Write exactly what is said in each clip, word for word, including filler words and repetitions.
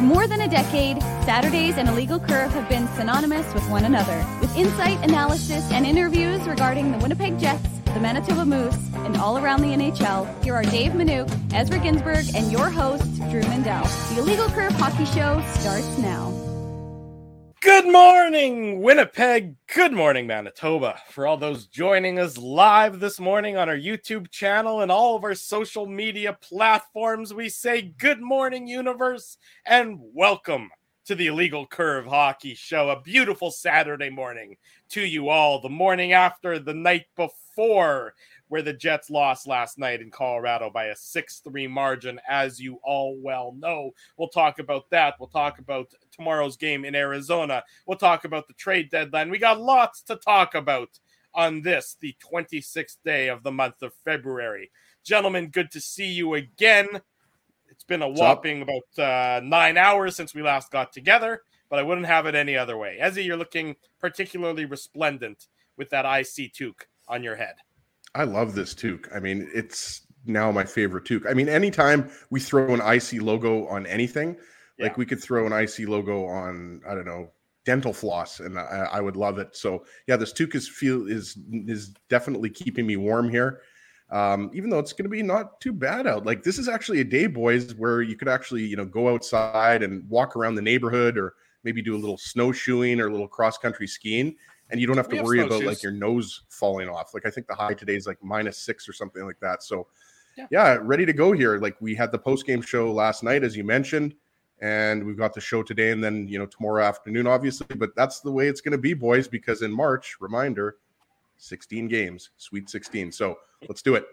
For more than a decade, Saturdays and Illegal Curve have been synonymous with one another. With insight, analysis, and interviews regarding the Winnipeg Jets, the Manitoba Moose, and all around the N H L, here are Dave Manouk, Ezra Ginsburg, and your host, Drew Mindell. The Illegal Curve Hockey Show starts now. Good morning, Winnipeg. Good morning, Manitoba. For all those joining us live this morning on our YouTube channel and all of our social media platforms, we say good morning, universe, and welcome to the Illegal Curve Hockey Show. A beautiful Saturday morning to you all. The morning after the night before, where the Jets lost last night in Colorado by a six three margin, as you all well know. We'll talk about that. We'll talk about tomorrow's game in Arizona. We'll talk about the trade deadline. We got lots to talk about on this, the twenty-sixth day of the month of February. Gentlemen, good to see you again. It's been a whopping about uh, nine hours since we last got together, but I wouldn't have it any other way. Ezzy, you're looking particularly resplendent with that I C toque on your head. I love this toque. I mean, it's now my favorite toque. I mean, anytime we throw an I C logo on anything, yeah. like we could throw an I C logo on, I don't know, dental floss, and I, I would love it. So yeah, this toque is feel is is definitely keeping me warm here. Um, even though it's going to be not too bad out. Like, this is actually a day, boys, where you could actually, you know, go outside and walk around the neighborhood, or maybe do a little snowshoeing or a little cross-country skiing, and you don't have to worry about, like, your nose falling off. Like, I think the high today is, like, minus six or something like that. So, yeah, yeah ready to go here. Like, we had the post-game show last night, as you mentioned, and we've got the show today and then, you know, tomorrow afternoon, obviously. But that's the way it's going to be, boys, because in March, reminder, sixteen games, Sweet sixteen. So let's do it.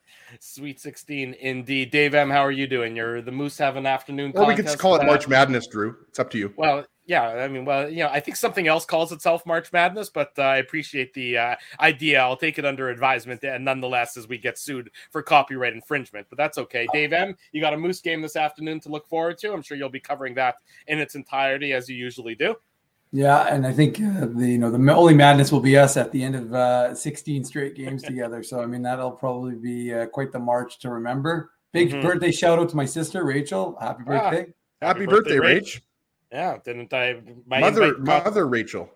Sweet sixteen, indeed. Dave M., how are you doing? You're the Moose have an afternoon Or we could call it March Madness, Drew. It's up to you. Well, yeah, I mean, well, you know, I think something else calls itself March Madness, but uh, I appreciate the uh, idea. I'll take it under advisement, and nonetheless, as we get sued for copyright infringement. But that's okay. Dave M., you got a Moose game this afternoon to look forward to. I'm sure you'll be covering that in its entirety, as you usually do. Yeah, and I think uh, the you know the only madness will be us at the end of uh, sixteen straight games together. So I mean that'll probably be uh, quite the march to remember. Big mm-hmm. birthday shout out to my sister Rachel. Happy birthday! Ah, happy, happy birthday, birthday Rach. Yeah, didn't I? My mother, mother Rachel.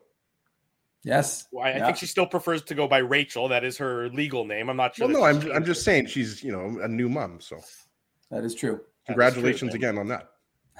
Yes, well, I, yeah. I think she still prefers to go by Rachel. That is her legal name. I'm not sure. Well, no, I'm I'm just saying she's you know a new mom. So that is true. Congratulations is true, again on that.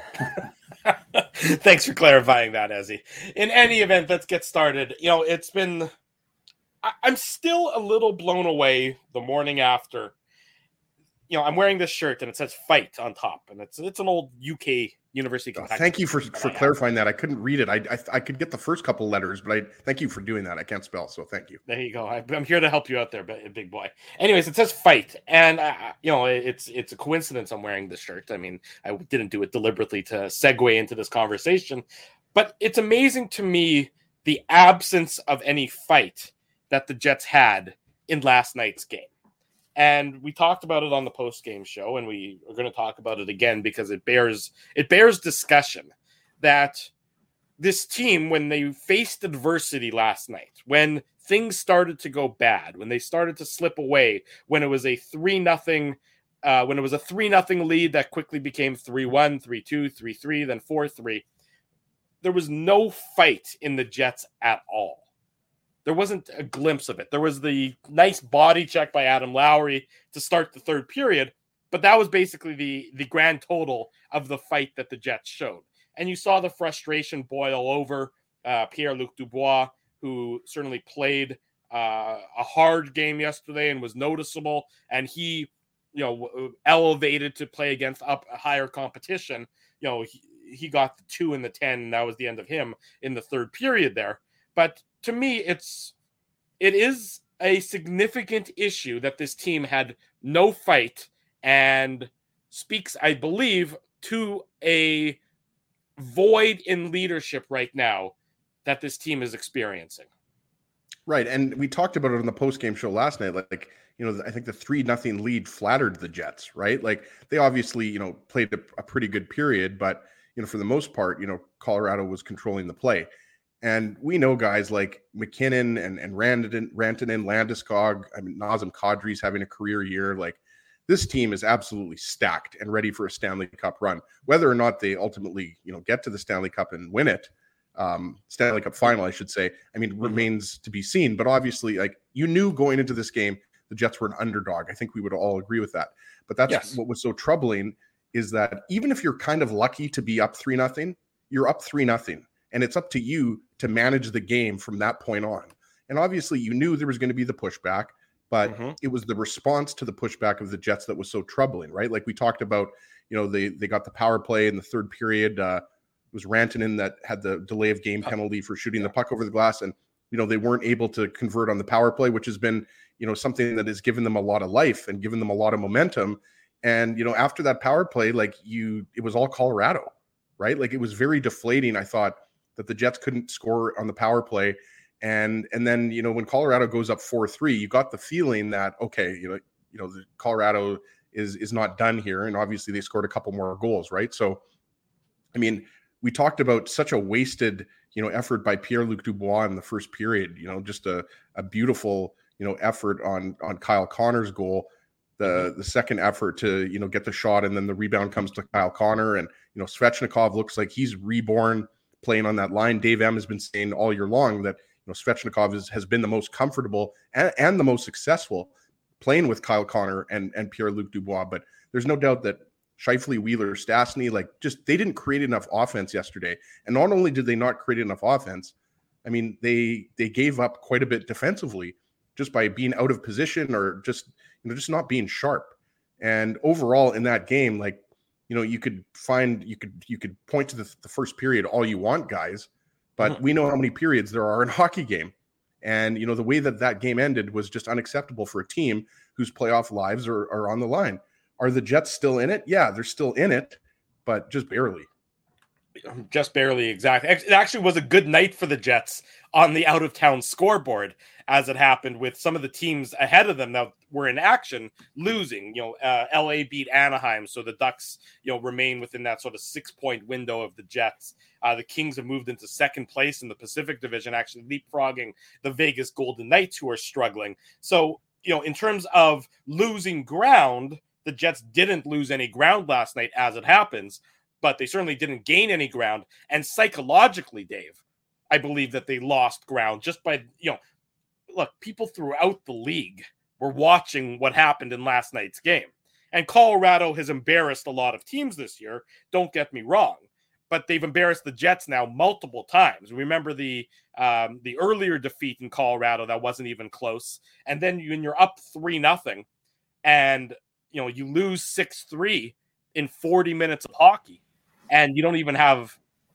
Thanks for clarifying that, Ezzy. In any event, let's get started. You know, it's been... I, I'm still a little blown away the morning after. You know, I'm wearing this shirt, and it says "Fight" on top, and it's it's an old U K University. Oh, thank you for, for clarifying that. I couldn't read it. I, I I could get the first couple letters, but I thank you for doing that. I can't spell, so thank you. There you go. I, I'm here to help you out there, big boy. Anyways, it says "Fight," and uh, you know, it's it's a coincidence I'm wearing this shirt. I mean, I didn't do it deliberately to segue into this conversation, but it's amazing to me the absence of any fight that the Jets had in last night's game. And we talked about it on the post-game show, and we are going to talk about it again because it bears it bears discussion that this team, when they faced adversity last night, when things started to go bad, when they started to slip away, when it was a three nothing, uh, when it was a three nothing lead that quickly became three one, three two, three three, then four three, there was no fight in the Jets at all. There wasn't a glimpse of it. There was the nice body check by Adam Lowry to start the third period, but that was basically the, the grand total of the fight that the Jets showed. And you saw the frustration boil over uh, Pierre-Luc Dubois, who certainly played uh, a hard game yesterday and was noticeable, and he, you know, elevated to play against up a higher competition. You know, he, he got the two and the ten, and that was the end of him in the third period there. But to me, it's it is a significant issue that this team had no fight, and speaks, I believe, to a void in leadership right now that this team is experiencing. Right, and we talked about it on the post-game show last night. Like, you know, I think the three nothing lead flattered the Jets, right? Like, they obviously, you know, played a, a pretty good period, but, you know, for the most part, you know, Colorado was controlling the play. And we know guys like McKinnon and, and Rantanen, Rantanen, Landeskog, I mean, Nazem Kadri's having a career year. Like, this team is absolutely stacked and ready for a Stanley Cup run. Whether or not they ultimately, you know, get to the Stanley Cup and win it, um, Stanley Cup final, I should say, I mean, remains to be seen. But obviously, like, you knew going into this game, the Jets were an underdog. I think we would all agree with that. But that's yes. what was so troubling, is that even if you're kind of lucky to be up three nothing, you're up three nothing, and it's up to you to manage the game from that point on. And obviously, you knew there was going to be the pushback, but mm-hmm. it was the response to the pushback of the Jets that was so troubling, right? Like we talked about, you know, they they got the power play in the third period. Uh, it was Rantanen that had the delay of game penalty for shooting yeah. the puck over the glass, and you know they weren't able to convert on the power play, which has been, you know, something that has given them a lot of life and given them a lot of momentum. And you know, after that power play, like you, it was all Colorado, right? Like it was very deflating. I thought that the Jets couldn't score on the power play. And and then, you know, when Colorado goes up four three, you got the feeling that, okay, you know, you know, the Colorado is is not done here. And obviously they scored a couple more goals, right? So, I mean, we talked about such a wasted, you know, effort by Pierre-Luc Dubois in the first period, you know, just a, a beautiful, you know, effort on on Kyle Connor's goal. The the second effort to, you know, get the shot, and then the rebound comes to Kyle Connor. And, you know, Svechnikov looks like he's reborn playing on that line. Dave M has been saying all year long that, you know, Svechnikov is, has been the most comfortable and, and the most successful playing with Kyle Connor and, and Pierre-Luc Dubois. But there's no doubt that Scheifele, Wheeler, Stastny, like just they didn't create enough offense yesterday. And not only did they not create enough offense, I mean, they they gave up quite a bit defensively just by being out of position or just, you know, just not being sharp. And overall in that game, like, you know, you could find, you could, you could point to the, the first period all you want, guys, but mm-hmm. we know how many periods there are in a hockey game. And, you know, the way that that game ended was just unacceptable for a team whose playoff lives are, are on the line. Are the Jets still in it? Yeah, they're still in it, but just barely. Just barely, exactly. It actually was a good night for the Jets on the out-of-town scoreboard, as it happened with some of the teams ahead of them that were in action losing. You know, uh, L A beat Anaheim, so the Ducks, you know, remain within that sort of six-point window of the Jets. Uh, the Kings have moved into second place in the Pacific Division, actually leapfrogging the Vegas Golden Knights, who are struggling. So, you know, in terms of losing ground, the Jets didn't lose any ground last night, as it happens, but they certainly didn't gain any ground. And psychologically, Dave, I believe that they lost ground just by, you know, look, people throughout the league were watching what happened in last night's game. And Colorado has embarrassed a lot of teams this year, don't get me wrong, but they've embarrassed the Jets now multiple times. Remember the um, the earlier defeat in Colorado that wasn't even close. And then when you're up three nothing and, you know, you lose six three in forty minutes of hockey, and you don't even have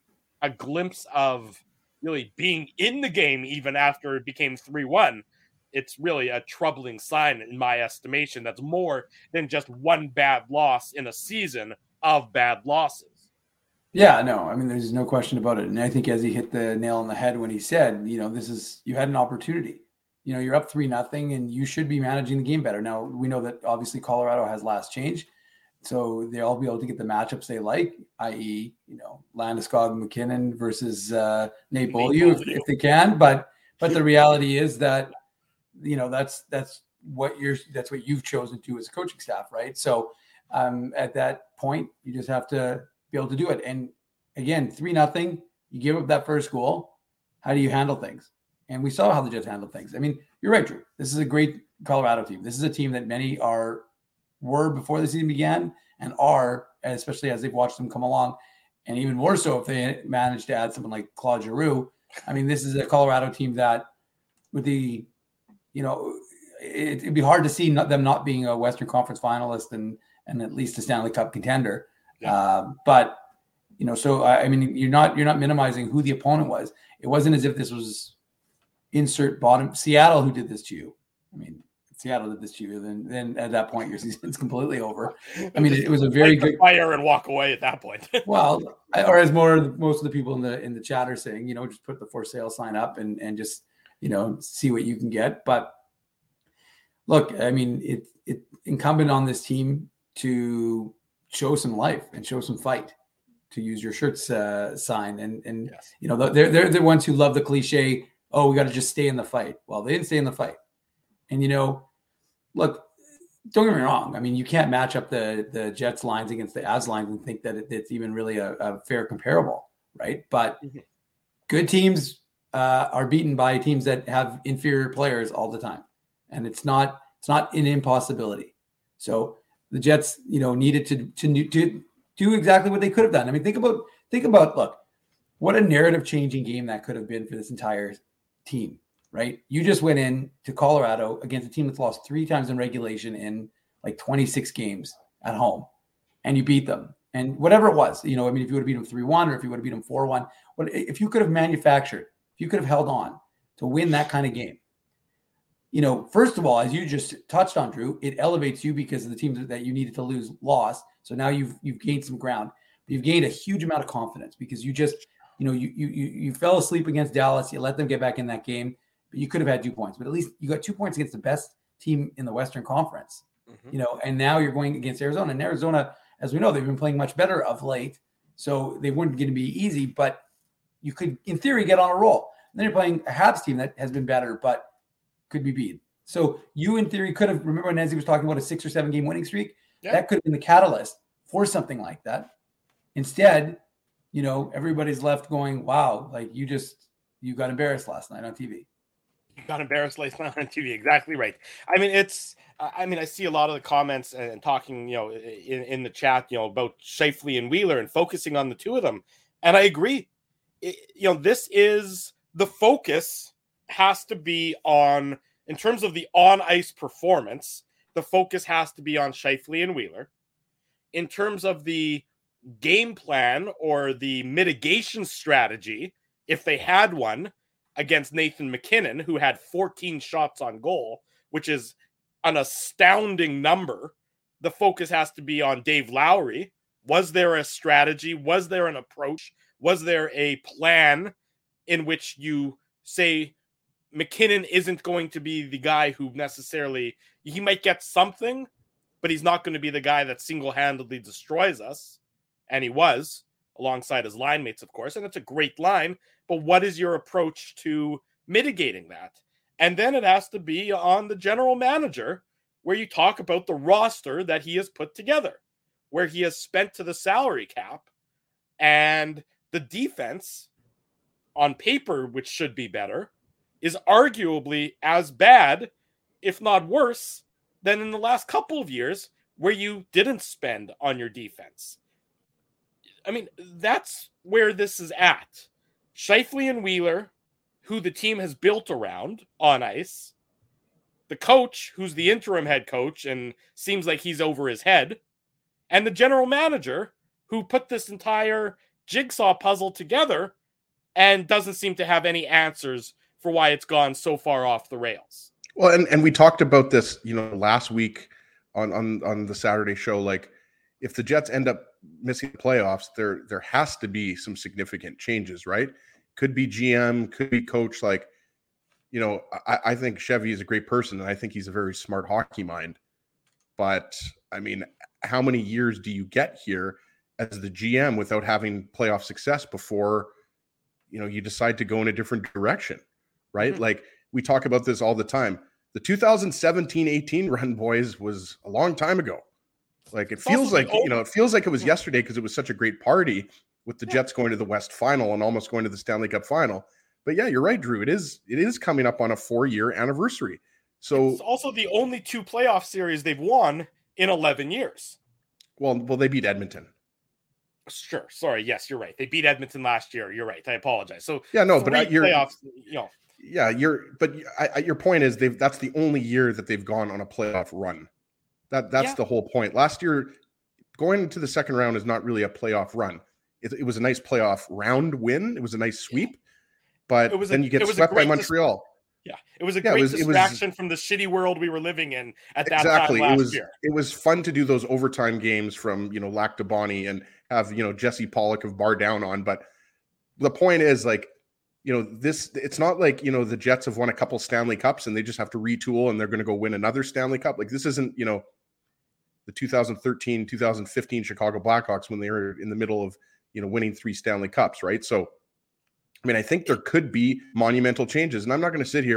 a glimpse of really being in the game even after it became three one, it's really a troubling sign in my estimation. That's more than just one bad loss in a season of bad losses. Yeah, no, I mean, there's no question about it. And I think as he hit the nail on the head when he said, you know, this is, you had an opportunity. You know, you're up three nothing and you should be managing the game better. Now, we know that obviously Colorado has last change, so they'll be able to get the matchups they like, that is, you know, Landeskog, McKinnon versus uh, Nate Beaulieu if, if they can. But but the reality is that, you know, that's that's what you're that's what you've chosen to as a coaching staff, right? So um, at that point, you just have to be able to do it. And again, three nothing, you give up that first goal. How do you handle things? And we saw how the Jets handled things. I mean, you're right, Drew. This is a great Colorado team. This is a team that many are were before the season began and are, especially as they've watched them come along, and even more so if they manage to add someone like Claude Giroux. I mean, this is a Colorado team that, with the, you know, it, it'd be hard to see not, them not being a Western Conference finalist and and at least a Stanley Cup contender. Yeah. Uh, but you know, so I mean, you're not you're not minimizing who the opponent was. It wasn't as if this was insert bottom Seattle who did this to you. I mean, Seattle did this to you, then then at that point your season's completely over. I mean, it, it was a very good fire and walk away at that point. Well, or as more most of the people in the in the chat are saying, you know, just put the for sale sign up and and just, you know, see what you can get. But look, I mean, it it incumbent on this team to show some life and show some fight, to use your shirt's uh, sign. And and yes. you know, they're they're the ones who love the cliche, oh, we got to just stay in the fight. Well, they didn't stay in the fight. And, you know, look, don't get me wrong. I mean, you can't match up the the Jets lines against the Avs lines and think that it, it's even really a, a fair comparable, right? But mm-hmm. good teams uh, are beaten by teams that have inferior players all the time, and it's not it's not an impossibility. So the Jets, you know, needed to to to do exactly what they could have done. I mean, think about think about look, what a narrative changing game that could have been for this entire team. Right? You just went in to Colorado against a team that's lost three times in regulation in like twenty-six games at home, and you beat them. And whatever it was, you know, I mean, if you would have beat them three one or if you would have beat them four one, what if you could have manufactured, if you could have held on to win that kind of game? You know, first of all, as you just touched on, Drew, it elevates you because of the teams that you needed to lose lost. So now you've you've gained some ground. But you've gained a huge amount of confidence because you just, you know, you you you fell asleep against Dallas. You let them get back in that game. You could have had two points, but at least you got two points against the best team in the Western Conference, mm-hmm. you know, and now you're going against Arizona. And Arizona, as we know, they've been playing much better of late, so they weren't going to be easy, but you could, in theory, get on a roll. And then you're playing a Habs team that has been better, but could be beat. So you, in theory, could have, remember when Nancy was talking about a six or seven game winning streak? Yeah. That could have been the catalyst for something like that. Instead, you know, everybody's left going, wow, like you just, you got embarrassed last night on T V. You got embarrassed last night on T V. Exactly right. I mean, it's, I mean, I see a lot of the comments and talking, you know, in, in the chat, you know, about Scheifele and Wheeler and focusing on the two of them. And I agree. It, you know, this is the focus has to be on, in terms of the on ice performance, the focus has to be on Scheifele and Wheeler. In terms of the game plan or the mitigation strategy, if they had one, against Nathan MacKinnon, who had fourteen shots on goal, which is an astounding number. The focus has to be on Dave Lowry. Was there a strategy? Was there an approach? Was there a plan in which you say MacKinnon isn't going to be the guy who necessarily, he might get something, but he's not going to be the guy that single-handedly destroys us. And he was, alongside his line mates, of course, and it's a great line. But what is your approach to mitigating that? And then it has to be on the general manager, where you talk about the roster that he has put together, where he has spent to the salary cap, and the defense on paper, which should be better, is arguably as bad, if not worse, than in the last couple of years where you didn't spend on your defense. I mean, that's where this is at. Scheifele and Wheeler, who the team has built around on ice, the coach, who's the interim head coach and seems like he's over his head, and the general manager, who put this entire jigsaw puzzle together and doesn't seem to have any answers for why it's gone so far off the rails. Well, and, and we talked about this, you know, last week on, on, on the Saturday show. Like, if the Jets end up missing the playoffs, there there has to be some significant changes, right? Could be G M, could be coach. Like, you know, I, I think Chevy is a great person, and I think he's a very smart hockey mind. But, I mean, how many years do you get here as the G M without having playoff success before, you know, you decide to go in a different direction, right? Mm-hmm. Like, we talk about this all the time. The two thousand seventeen eighteen run, boys, was a long time ago. Like, it feels like, you know, it feels like it was yesterday because it was such a great party with the Jets going to the West Final and almost going to the Stanley Cup Final. But yeah, you're right, Drew. It is it is coming up on a four-year anniversary. So it's also the only two playoff series they've won in eleven years. Well, well, they beat Edmonton. Sure. Sorry. Yes, you're right. They beat Edmonton last year. You're right. I apologize. So yeah, no, but you're playoffs, you know. Yeah, you're. But I, I, your point is, they've that's the only year that they've gone on a playoff run. That that's yeah. the whole point. Last year, going into the second round is not really a playoff run. It, it was a nice playoff round win. It was a nice sweep, but it was then a, you get swept by Montreal. Dis- yeah, it was a yeah, great it was, distraction it was, from the shitty world we were living in at that exactly. time last it was, year. It was fun to do those overtime games from, you know, Lac de Bonnie and have, you know, Jesse Pollock of Bar Down on. But the point is, like, you know, this, it's not like, you know, the Jets have won a couple Stanley Cups and they just have to retool and they're going to go win another Stanley Cup. Like, this isn't, you know, the two thousand thirteen, two thousand fifteen Chicago Blackhawks when they were in the middle of, you know, winning three Stanley Cups, right? So, I mean, I think there could be monumental changes. And I'm not going to sit here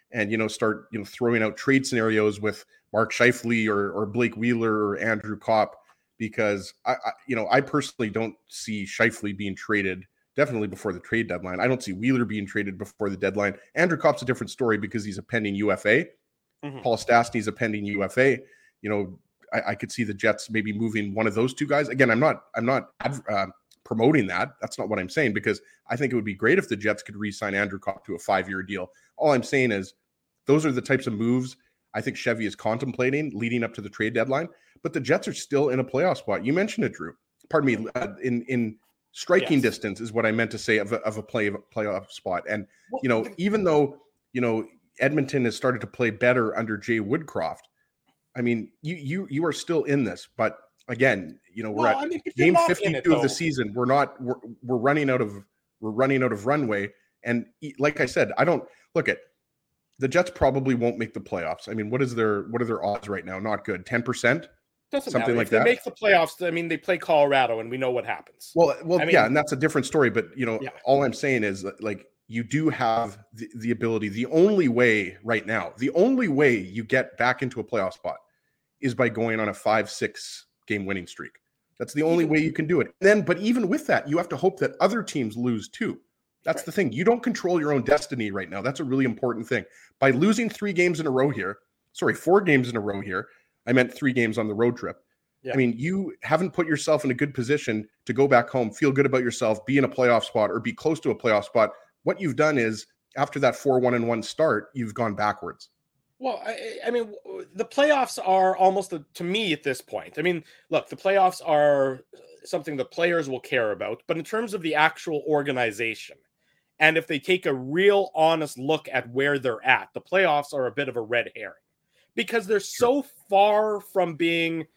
and, you know, start, you know, throwing out trade scenarios with Mark Scheifele or, or Blake Wheeler or Andrew Kopp, because I, I, you know, I personally don't see Scheifele being traded definitely before the trade deadline. I don't see Wheeler being traded before the deadline. Andrew Kopp's a different story because he's a pending U F A. Mm-hmm. Paul Stastny's a pending U F A. You know, I, I could see the Jets maybe moving one of those two guys. Again, I'm not, I'm not uh, promoting that. That's not what I'm saying, because I think it would be great if the Jets could re-sign Andrew Kopp to a five-year deal. All I'm saying is those are the types of moves I think Chevy is contemplating leading up to the trade deadline. But the Jets are still in a playoff spot. You mentioned it, Drew. Pardon me. Uh, in in striking yes. distance is what I meant to say of a, of a play of a playoff spot. And you know, even though you know Edmonton has started to play better under Jay Woodcroft, I mean, you you you are still in this. But again, you know, we're well, at I mean, game fifty-two it, of the season. We're not. We're we're running out of we're running out of runway. And like I said, I don't look at. The Jets probably won't make the playoffs. I mean, what is their what are their odds right now? Not good. ten percent? Doesn't Something matter. like if that. They make the playoffs. I mean, they play Colorado, and we know what happens. Well, well, I mean, yeah, and that's a different story. But you know, yeah. all I'm saying is that, like, you do have the, the ability. The only way right now, the only way you get back into a playoff spot is by going on a five, six game winning streak. That's the only way you can do it. Then, but even with that, you have to hope that other teams lose too. That's right. The thing. You don't control your own destiny right now. That's a really important thing. By losing three games in a row here, sorry, four games in a row here, I meant three games on the road trip. Yeah. I mean, you haven't put yourself in a good position to go back home, feel good about yourself, be in a playoff spot or be close to a playoff spot. What you've done is after that four one and one start, you've gone backwards. Well, I, I mean, the playoffs are almost a, to me at this point. I mean, look, the playoffs are something the players will care about, but in terms of the actual organization, and if they take a real honest look at where they're at, the playoffs are a bit of a red herring because they're so far from being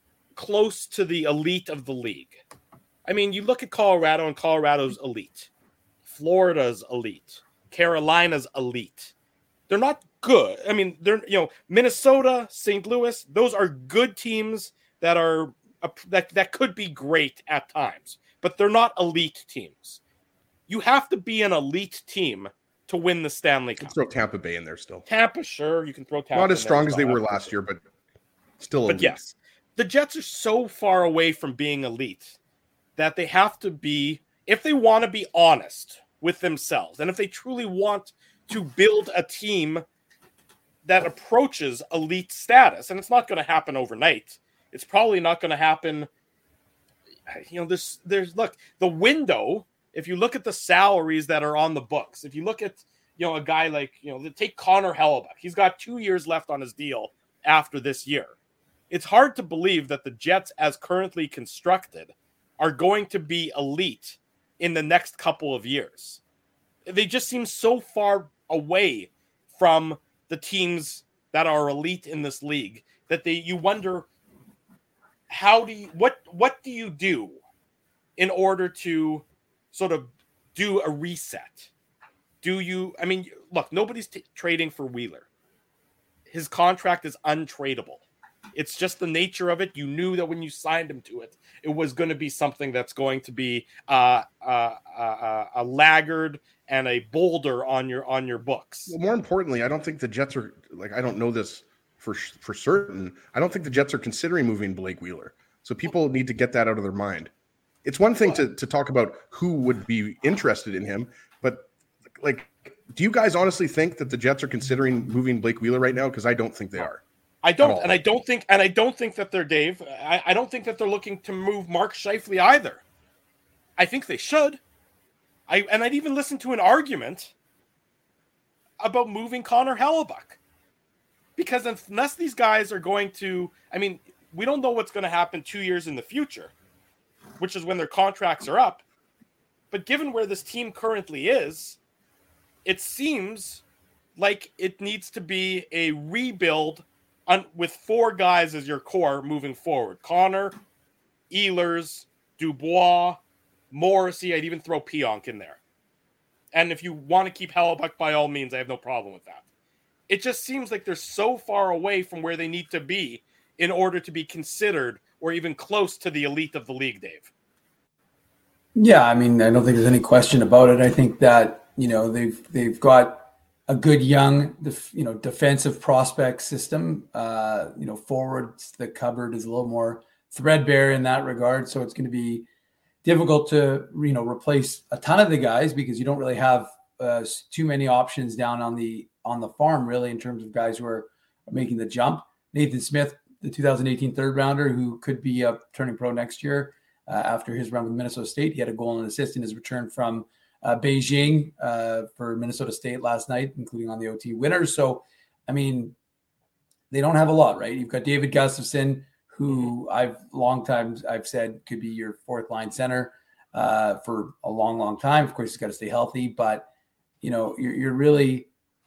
close to the elite of the league. I mean, you look at Colorado and Colorado's elite. Florida's elite. Carolina's elite. They're not good. I mean, they're, you know, Minnesota, Saint Louis, those are good teams that are that, that could be great at times, but they're not elite teams. You have to be an elite team to win the Stanley Cup. You can throw Tampa Bay in there still. Tampa, sure. You can throw Tampa Not as strong as they were last last year, but still elite. But yes, the Jets are so far away from being elite that they have to be, if they want to be honest with themselves, and if they truly want to build a team that approaches elite status, and it's not going to happen overnight. It's probably not going to happen. You know, there's, there's, look, the window, if you look at the salaries that are on the books, if you look at, you know, a guy like, you know, take Connor Hellebuyck, he's got two years left on his deal after this year. It's hard to believe that the Jets, as currently constructed, are going to be elite in the next couple of years. They just seem so far away from the teams that are elite in this league that they, you wonder, how do you, what, what do you do in order to sort of do a reset? Do you, I mean, look, nobody's t- trading for Wheeler. His contract is untradeable. It's just the nature of it. You knew that when you signed him to it, it was going to be something that's going to be uh, uh, uh, a laggard and a boulder on your on your books. Well, more importantly, I don't think the Jets are, like, I don't know this for for certain. I don't think the Jets are considering moving Blake Wheeler. So people need to get that out of their mind. It's one thing to, to talk about who would be interested in him, but like, do you guys honestly think that the Jets are considering moving Blake Wheeler right now? Because I don't think they are. I don't, and I don't think, and I don't think that they're Dave. I, I don't think that they're looking to move Mark Scheifele either. I think they should. I and I'd even listen to an argument about moving Connor Hellebuyck, because unless these guys are going to, I mean, we don't know what's going to happen two years in the future, which is when their contracts are up. But given where this team currently is, it seems like it needs to be a rebuild on, with four guys as your core moving forward. Connor, Ehlers, Dubois, Morrissey. I'd even throw Pionk in there. And if you want to keep Hellebuyck, by all means, I have no problem with that. It just seems like they're so far away from where they need to be in order to be considered or even close to the elite of the league, Dave. Yeah, I mean, I don't think there's any question about it. I think that, you know, they've they've got a good young, def, you know, defensive prospect system. Uh, you know, forwards, the cupboard is a little more threadbare in that regard. So it's going to be difficult to, you know, replace a ton of the guys because you don't really have uh, too many options down on the on the farm, really, in terms of guys who are making the jump. Nathan Smith, the two thousand eighteen third rounder, who could be uh, turning pro next year uh, after his run with Minnesota State. He had a goal and an assist in his return from uh, Beijing uh, for Minnesota State last night, including on the O T winners. So, I mean, they don't have a lot, right? You've got David Gustafson, who I've long times I've said could be your fourth line center uh, for a long, long time. Of course, he's got to stay healthy, but you know, you're, you're really,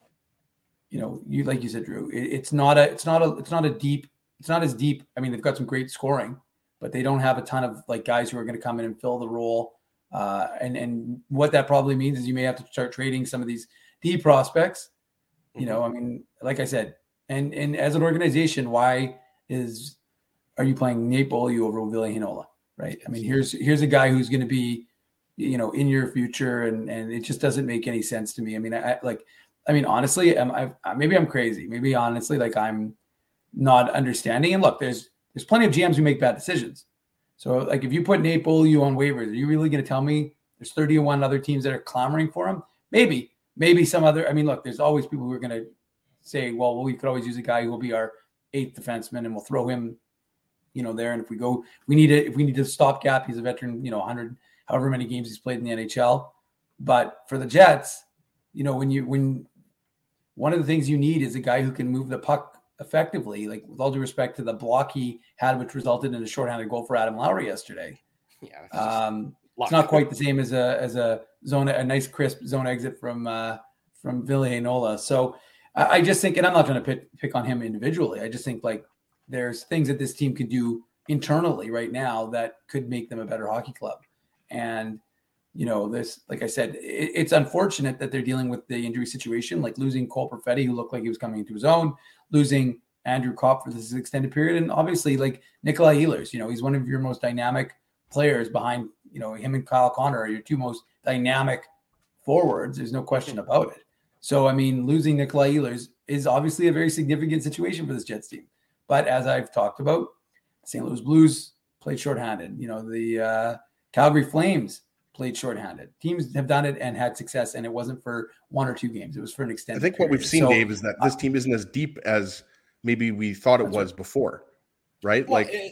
you know, you like you said, Drew. It, it's not a, it's not a, it's not a deep. It's not as deep. I mean, they've got some great scoring, but they don't have a ton of like guys who are going to come in and fill the role. Uh, and and what that probably means is you may have to start trading some of these D prospects. You know, I mean, like I said, and and as an organization, why is are you playing Nate Beaulieu over Ville Heinola, right? I mean, here's here's a guy who's going to be, you know, in your future, and and it just doesn't make any sense to me. I mean, I like, I mean, honestly, am I maybe I'm crazy. Maybe honestly, like I'm not understanding. And look, there's there's plenty of G Ms who make bad decisions. So like if you put Nate Beaulieu on waivers, are you really going to tell me there's thirty-one other teams that are clamoring for him? Maybe, maybe some other. I mean, look, there's always people who are going to say, well, well, we could always use a guy who will be our eighth defenseman, and we'll throw him, you know, there. And if we go, we need it. If we need to stopgap, he's a veteran, you know, one hundred, however many games he's played in the N H L. But for the Jets, you know, when you when one of the things you need is a guy who can move the puck effectively, like with all due respect to the block he had, which resulted in a shorthanded goal for Adam Lowry yesterday. Yeah, um, it's not quite the same as a as a zone, a nice crisp zone exit from uh, from Ville Heinola. So I, I just think, and I'm not trying to pick, pick on him individually. I just think like there's things that this team could do internally right now that could make them a better hockey club. And you know, this, like I said, it, it's unfortunate that they're dealing with the injury situation, like losing Cole Perfetti, who looked like he was coming into his own, losing Andrew Kopp for this extended period. And obviously like Nikolai Ehlers, you know, he's one of your most dynamic players behind, you know, him and Kyle Connor are your two most dynamic forwards. There's no question about it. So, I mean, losing Nikolai Ehlers is obviously a very significant situation for this Jets team. But as I've talked about, Saint Louis Blues played shorthanded. You know, the uh, Calgary Flames played shorthanded. Teams have done it and had success, and it wasn't for one or two games. It was for an extended I think period. What we've seen, so, Dave, is that this team isn't as deep as maybe we thought it was right. before, right? Well, like, it,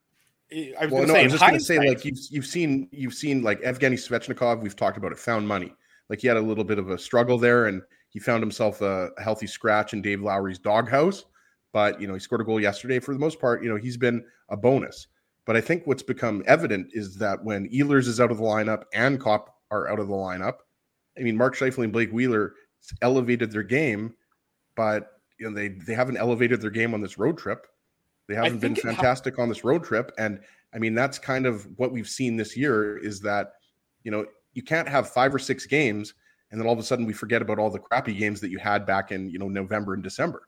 it, I was well, going to no, say, I was just going to say, hindsight, like you've you've seen you've seen like Evgeny Svechnikov. We've talked about it. Found money. Like he had a little bit of a struggle there, and he found himself a healthy scratch in Dave Lowry's doghouse. But you know, he scored a goal yesterday. For the most part, you know, he's been a bonus. But I think what's become evident is that when Ehlers is out of the lineup and Kopp are out of the lineup, I mean, Mark Scheifele and Blake Wheeler elevated their game, but you know they they haven't elevated their game on this road trip. They haven't been fantastic ha- on this road trip, and I mean that's kind of what we've seen this year is that you know you can't have five or six games and then all of a sudden we forget about all the crappy games that you had back in you know November and December.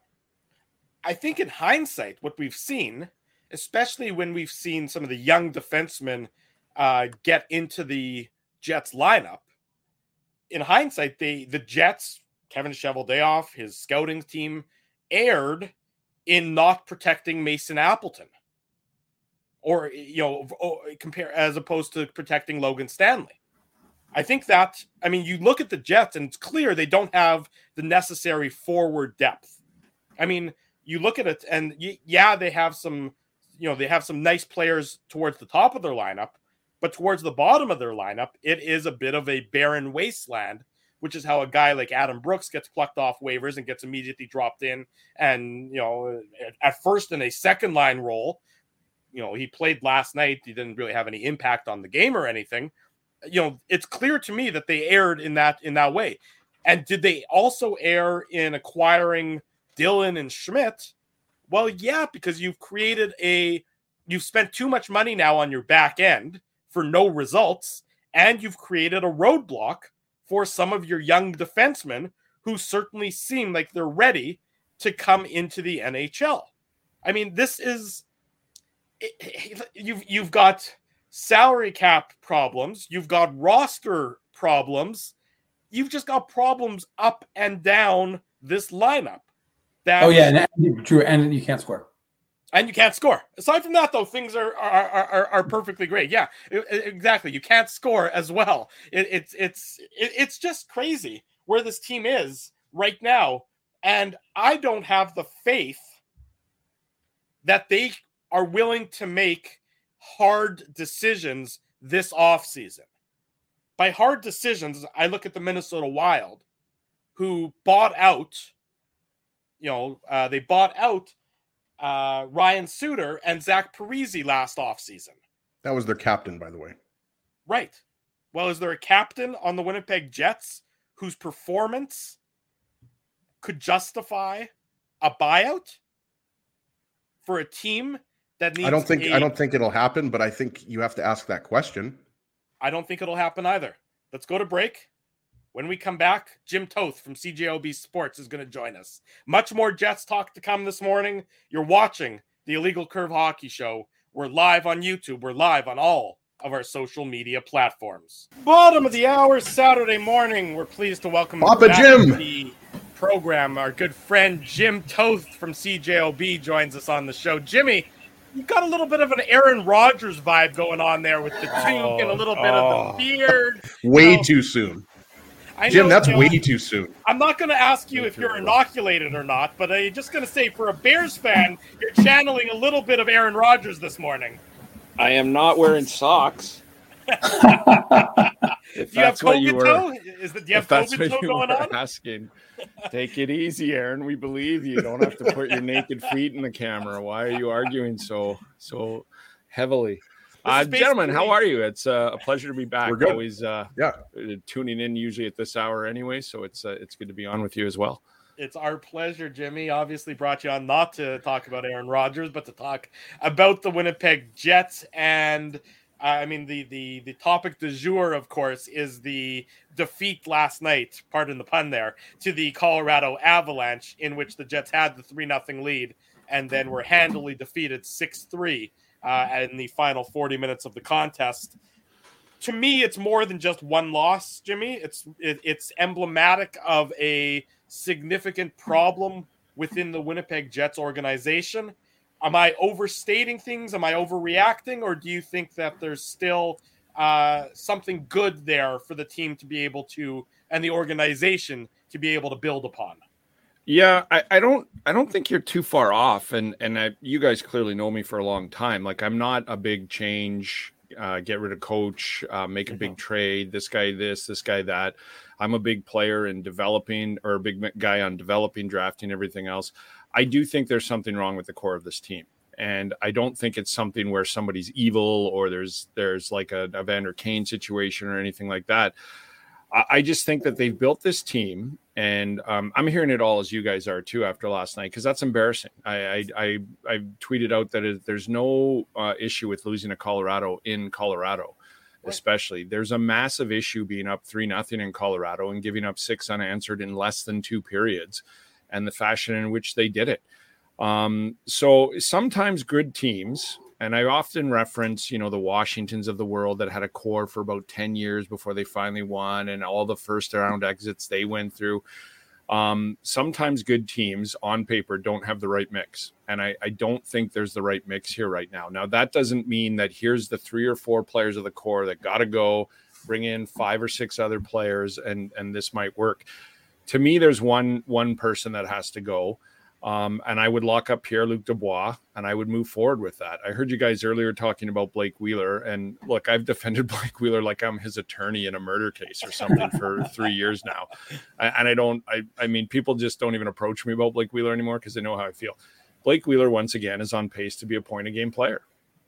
I think in hindsight, what we've seen, especially when we've seen some of the young defensemen uh, get into the Jets lineup, in hindsight, they the Jets, Kevin Cheveldayoff, his scouting team, erred in not protecting Mason Appleton, or you know, or compare as opposed to protecting Logan Stanley. I think that I mean, you look at the Jets, and it's clear they don't have the necessary forward depth. I mean, you look at it, and yeah, they have some, you know, they have some nice players towards the top of their lineup. But towards the bottom of their lineup, it is a bit of a barren wasteland, which is how a guy like Adam Brooks gets plucked off waivers and gets immediately dropped in. And, you know, at first in a second line role, you know, he played last night. He didn't really have any impact on the game or anything. You know, it's clear to me that they erred in that, in that way. And did they also err in acquiring Dillon and Schmidt? Well, yeah, because you've created a, you've spent too much money now on your back end for no results, and you've created a roadblock for some of your young defensemen who certainly seem like they're ready to come into the N H L. I mean, this is you've you've got salary cap problems, you've got roster problems, you've just got problems up and down this lineup. That oh yeah, and, true, and you can't score. And you can't score. Aside from that, though, things are are are, are perfectly great. Yeah, exactly. You can't score as well. It, it's it's it, it's just crazy where this team is right now, and I don't have the faith that they are willing to make hard decisions this offseason. By hard decisions, I look at the Minnesota Wild, who bought out. You know, uh, they bought out. Uh, Ryan Suter and Zach Parise last offseason. That was their captain, by the way. Right. Well, is there a captain on the Winnipeg Jets whose performance could justify a buyout for a team that needs? I don't think a, I don't think it'll happen, but I think you have to ask that question. I don't think it'll happen either. Let's go to break. When we come back, Jim Toth from C J O B Sports is going to join us. Much more Jets talk to come this morning. You're watching the Illegal Curve Hockey Show. We're live on YouTube. We're live on all of our social media platforms. Bottom of the hour, Saturday morning. We're pleased to welcome Papa Jim to the program. Our good friend Jim Toth from C J O B joins us on the show. Jimmy, you've got a little bit of an Aaron Rodgers vibe going on there with the toque oh, and a little bit oh. of the beard. Way you know, too soon. I Jim, know, that's you know, way too soon. I'm not going to ask you if you're inoculated or not, but I'm just going to say for a Bears fan, you're channeling a little bit of Aaron Rodgers this morning. I am not wearing socks. If do you have COVID toe? Is the, do you have COVID toe going on? Asking. Take it easy, Aaron. We believe you. You don't have to put your naked feet in the camera. Why are you arguing so so heavily? Uh, gentlemen, how are you? It's uh, a pleasure to be back. We're good. Always uh, yeah. tuning in usually at this hour anyway, so it's uh, it's good to be on with you as well. It's our pleasure, Jimmy. Obviously brought you on not to talk about Aaron Rodgers, but to talk about the Winnipeg Jets. And uh, I mean, the, the, the topic du jour, of course, is the defeat last night, pardon the pun there, to the Colorado Avalanche, in which the Jets had the three nothing lead and then were handily defeated six three. Uh, in the final forty minutes of the contest. To me, it's more than just one loss, Jimmy. It's it, it's emblematic of a significant problem within the Winnipeg Jets organization. Am I overstating things? Am I overreacting? Or do you think that there's still uh, something good there for the team to be able to, and the organization to be able to build upon? Yeah, I, I don't I don't think you're too far off. And and I, you guys clearly know me for a long time. Like, I'm not a big change, uh, get rid of coach, uh, make a big trade, this guy this, this guy that. I'm a big player in developing, or a big guy on developing, drafting, everything else. I do think there's something wrong with the core of this team. And I don't think it's something where somebody's evil or there's there's like a, a Vander Kane situation or anything like that. I, I just think that they've built this team. And um, I'm hearing it all as you guys are too after last night, because that's embarrassing. I I, I I tweeted out that it, there's no uh, issue with losing to Colorado in Colorado, especially. There's a massive issue being up three nothing in Colorado and giving up six unanswered in less than two periods, and the fashion in which they did it. Um, so sometimes good teams. And I often reference, you know, the Washingtons of the world that had a core for about ten years before they finally won, and all the first round exits they went through. Um, sometimes good teams on paper don't have the right mix. And I, I don't think there's the right mix here right now. Now, that doesn't mean that here's the three or four players of the core that got to go, bring in five or six other players, and, and this might work. To me, there's one, one person that has to go. Um, and I would lock up Pierre-Luc Dubois, and I would move forward with that. I heard you guys earlier talking about Blake Wheeler, and look, I've defended Blake Wheeler like I'm his attorney in a murder case or something for three years now. And I don't, I, I mean, people just don't even approach me about Blake Wheeler anymore because they know how I feel. Blake Wheeler, once again, is on pace to be a point-a-game player.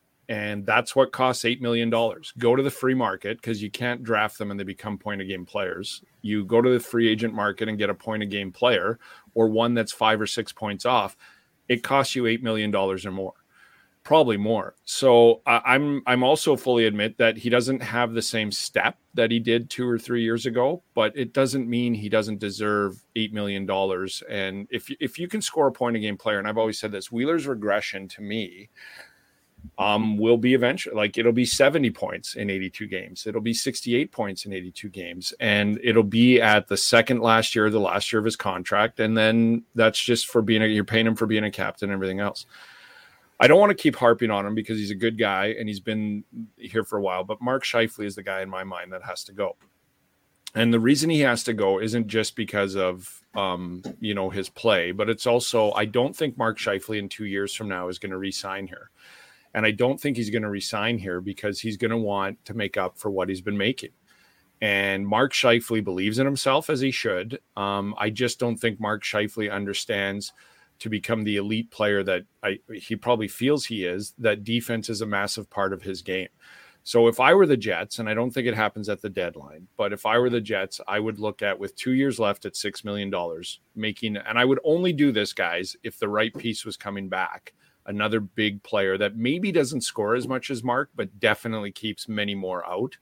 And that's what costs eight million dollars. Go to the free market, because you can't draft them and they become point-a-game players. You go to the free agent market and get a point-a-game player, or one that's five or six points off. It costs you eight million dollars or more, probably more. So uh, I'm I'm also fully admit that he doesn't have the same step that he did two or three years ago, but it doesn't mean he doesn't deserve eight million dollars. And if, if you can score a point-a-game player, and I've always said this, Wheeler's regression to me um, will be eventually like it'll be seventy points in eighty-two games. It'll be sixty-eight points in eighty-two games. And it'll be at the second last year, the last year of his contract. And then that's just for being a, you're paying him for being a captain and everything else. I don't want to keep harping on him because he's a good guy and he's been here for a while, but Mark Scheifele is the guy in my mind that has to go. And the reason he has to go isn't just because of, um, you know, his play, but it's also, I don't think Mark Scheifele in two years from now is going to re-sign here. And I don't think he's going to re-sign here because he's going to want to make up for what he's been making. And Mark Scheifele believes in himself as he should. Um, I just don't think Mark Scheifele understands to become the elite player that I, he probably feels he is, that defense is a massive part of his game. So if I were the Jets, and I don't think it happens at the deadline, but if I were the Jets, I would look at, with two years left at six million dollars, making, and I would only do this, guys, if the right piece was coming back, another big player that maybe doesn't score as much as Mark, but definitely keeps many more out.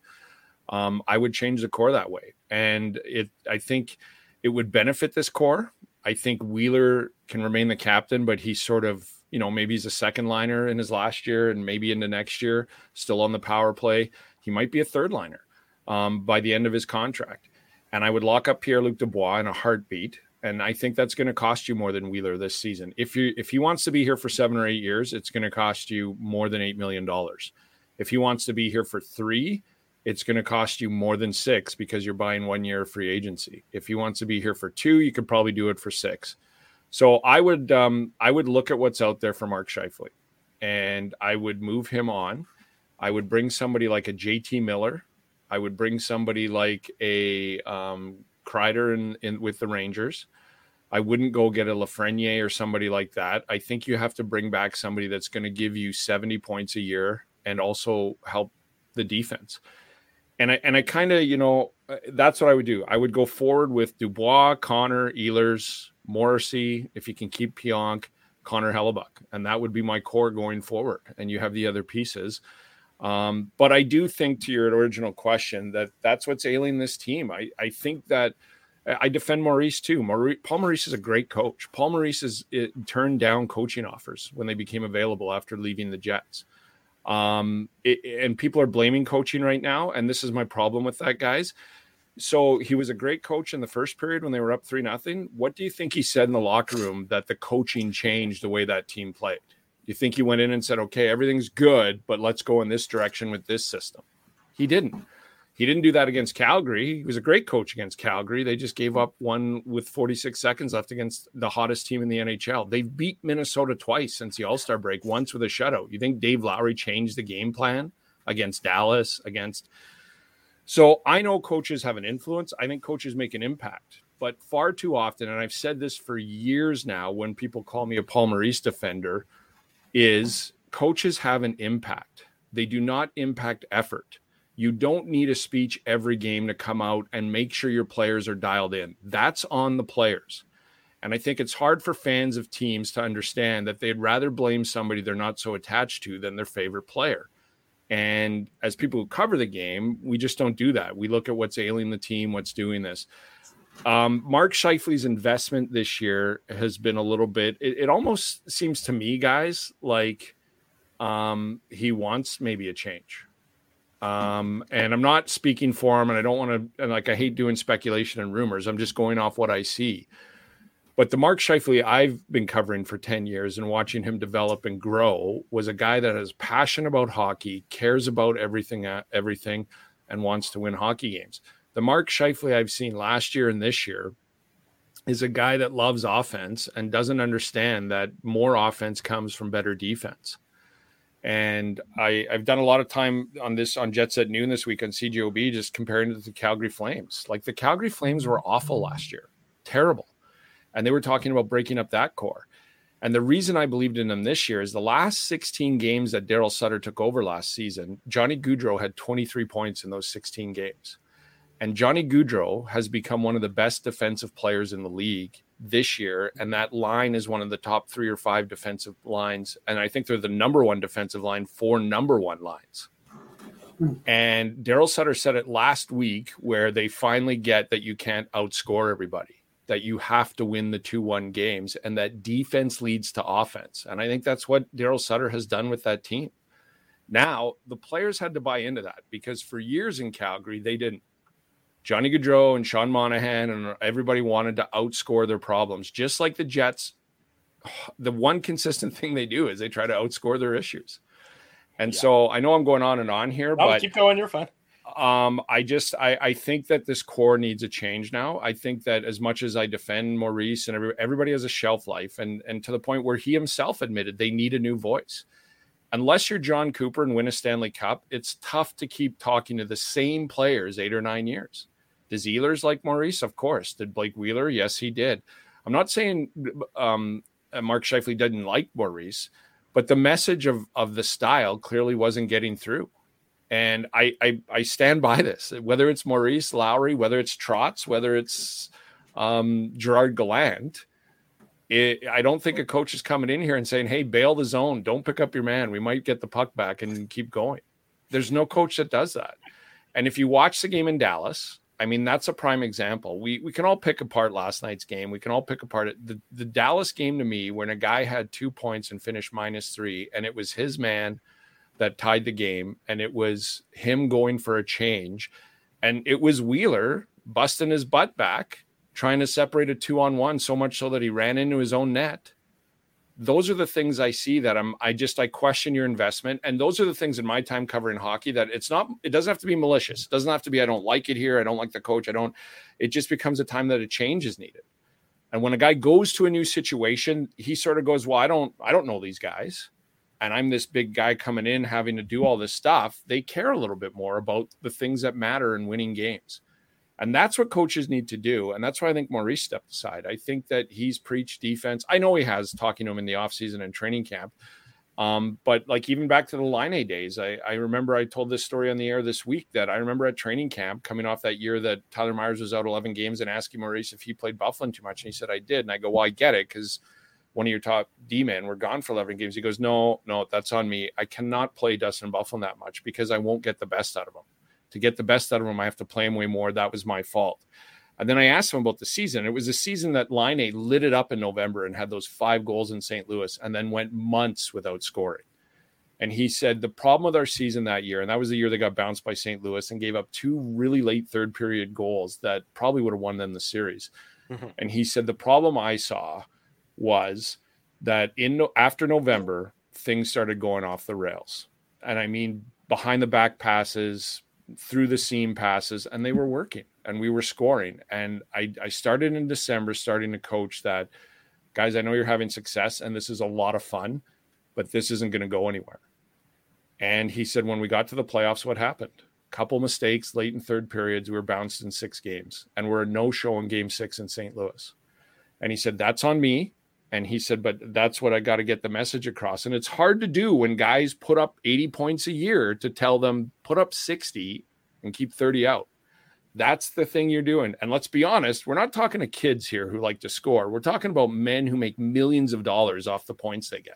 Um, I would change the core that way. And it, I think it would benefit this core. I think Wheeler can remain the captain, but he's sort of, you know, maybe he's a second liner in his last year and maybe into next year, still on the power play. He might be a third liner um, by the end of his contract. And I would lock up Pierre-Luc Dubois in a heartbeat. And I think that's going to cost you more than Wheeler this season. If you if he wants to be here for seven or eight years, it's going to cost you more than eight million dollars. If he wants to be here for three, it's going to cost you more than six because you're buying one year of free agency. If he wants to be here for two, you could probably do it for six. So I would um, I would look at what's out there for Mark Scheifele, and I would move him on. I would bring somebody like a J T Miller. I would bring somebody like a um, Kreider in, in with the Rangers. I wouldn't go get a Lafreniere or somebody like that. I think you have to bring back somebody that's going to give you seventy points a year and also help the defense. And I and I kind of, you know, that's what I would do. I would go forward with Dubois, Connor, Ehlers, Morrissey, if you can keep Pionk, Connor Hellebuck. And that would be my core going forward. And you have the other pieces. Um, but I do think, to your original question, that that's what's ailing this team. I, I think that I defend Maurice too. Maurice, Paul Maurice is a great coach. Paul Maurice has it, turned down coaching offers when they became available after leaving the Jets. Um, it, and people are blaming coaching right now. And this is my problem with that, guys. So he was a great coach in the first period when they were up three nothing. What do you think he said in the locker room that the coaching changed the way that team played? You think he went in and said, okay, everything's good, but let's go in this direction with this system? He didn't. He didn't do that against Calgary. He was a great coach against Calgary. They just gave up one with forty-six seconds left against the hottest team in the N H L. They've beat Minnesota twice since the All-Star break, once with a shutout. You think Dave Lowry changed the game plan against Dallas, against... So I know coaches have an influence. I think coaches make an impact. But far too often, and I've said this for years now when people call me a Paul Maurice defender, is coaches have an impact. They do not impact effort. You don't need a speech every game to come out and make sure your players are dialed in. That's on the players. And I think it's hard for fans of teams to understand that they'd rather blame somebody they're not so attached to than their favorite player. And as people who cover the game, we just don't do that. We look at what's ailing the team, what's doing this. Um, Mark Scheifele's investment this year has been a little bit, it, it almost seems to me, guys, like um, he wants maybe a change. Um, and I'm not speaking for him, and I don't want to, like, I hate doing speculation and rumors. I'm just going off what I see. But the Mark Scheifele I've been covering for ten years and watching him develop and grow was a guy that is passionate about hockey, cares about everything, everything, and wants to win hockey games. The Mark Scheifele I've seen last year and this year is a guy that loves offense and doesn't understand that more offense comes from better defense. And I, I've done a lot of time on this on Jets at Noon this week on C J O B, just comparing it to the Calgary Flames. Like, the Calgary Flames were awful last year, terrible. And they were talking about breaking up that core. And the reason I believed in them this year is the last sixteen games that Daryl Sutter took over last season, Johnny Gaudreau had twenty-three points in those sixteen games. And Johnny Gaudreau has become one of the best defensive players in the league this year. And that line is one of the top three or five defensive lines. And I think they're the number one defensive line for number one lines. And Daryl Sutter said it last week, where they finally get that you can't outscore everybody, that you have to win the two one games, and that defense leads to offense. And I think that's what Daryl Sutter has done with that team. Now, the players had to buy into that because for years in Calgary, they didn't. Johnny Gaudreau and Sean Monahan and everybody wanted to outscore their problems. Just like the Jets, the one consistent thing they do is they try to outscore their issues. And yeah. so I know I'm going on and on here, no, but keep going. You're fine. Um, I just, I, I think that this core needs a change now. I think that as much as I defend Maurice and every, everybody has a shelf life and, and to the point where he himself admitted they need a new voice. Unless you're John Cooper and win a Stanley Cup, it's tough to keep talking to the same players eight or nine years. Does Ehlers like Maurice? Of course. Did Blake Wheeler? Yes, he did. I'm not saying um, Mark Scheifele didn't like Maurice, but the message of, of the style clearly wasn't getting through. And I, I I stand by this, whether it's Maurice, Lowry, whether it's Trotz, whether it's um, Gerard Gallant. It, I don't think a coach is coming in here and saying, hey, bail the zone. Don't pick up your man. We might get the puck back and keep going. There's no coach that does that. And if you watch the game in Dallas, I mean, that's a prime example. We we can all pick apart last night's game. We can all pick apart it. The, the Dallas game to me, when a guy had two points and finished minus three, and it was his man that tied the game, and it was him going for a change, and it was Wheeler busting his butt back, trying to separate a two-on-one so much so that he ran into his own net. Those are the things I see that I'm, I just, I question your investment. And those are the things in my time covering hockey that it's not, it doesn't have to be malicious. It doesn't have to be, I don't like it here. I don't like the coach. I don't, it just becomes a time that a change is needed. And when a guy goes to a new situation, he sort of goes, well, I don't, I don't know these guys. And I'm this big guy coming in, having to do all this stuff. They care a little bit more about the things that matter in winning games. And that's what coaches need to do. And that's why I think Maurice stepped aside. I think that he's preached defense. I know he has, talking to him in the offseason and training camp. Um, but like even back to the Laine days, I, I remember I told this story on the air this week that I remember at training camp coming off that year that Tyler Myers was out eleven games and asking Maurice if he played Byfuglien too much. And he said, I did. And I go, well, I get it because one of your top D-men were gone for eleven games. He goes, no, no, that's on me. I cannot play Dustin Byfuglien that much because I won't get the best out of him. To get the best out of him, I have to play him way more. That was my fault. And then I asked him about the season. It was a season that Laine lit it up in November and had those five goals in Saint Louis and then went months without scoring. And he said the problem with our season that year, and that was the year they got bounced by Saint Louis and gave up two really late third period goals that probably would have won them the series. Mm-hmm. And he said the problem I saw was that in after November, things started going off the rails. And I mean, behind the back passes, through the seam passes, and they were working and we were scoring. And I, I started in December starting to coach that, guys, I know you're having success and this is a lot of fun, but this isn't going to go anywhere. And he said, when we got to the playoffs, what happened? Couple mistakes late in third periods. We were bounced in six games and we're a no-show in game six in Saint Louis. And he said, that's on me. And he said, but that's what I got to get the message across. And it's hard to do when guys put up eighty points a year to tell them put up sixty and keep thirty out. That's the thing you're doing. And let's be honest, we're not talking to kids here who like to score. We're talking about men who make millions of dollars off the points they get.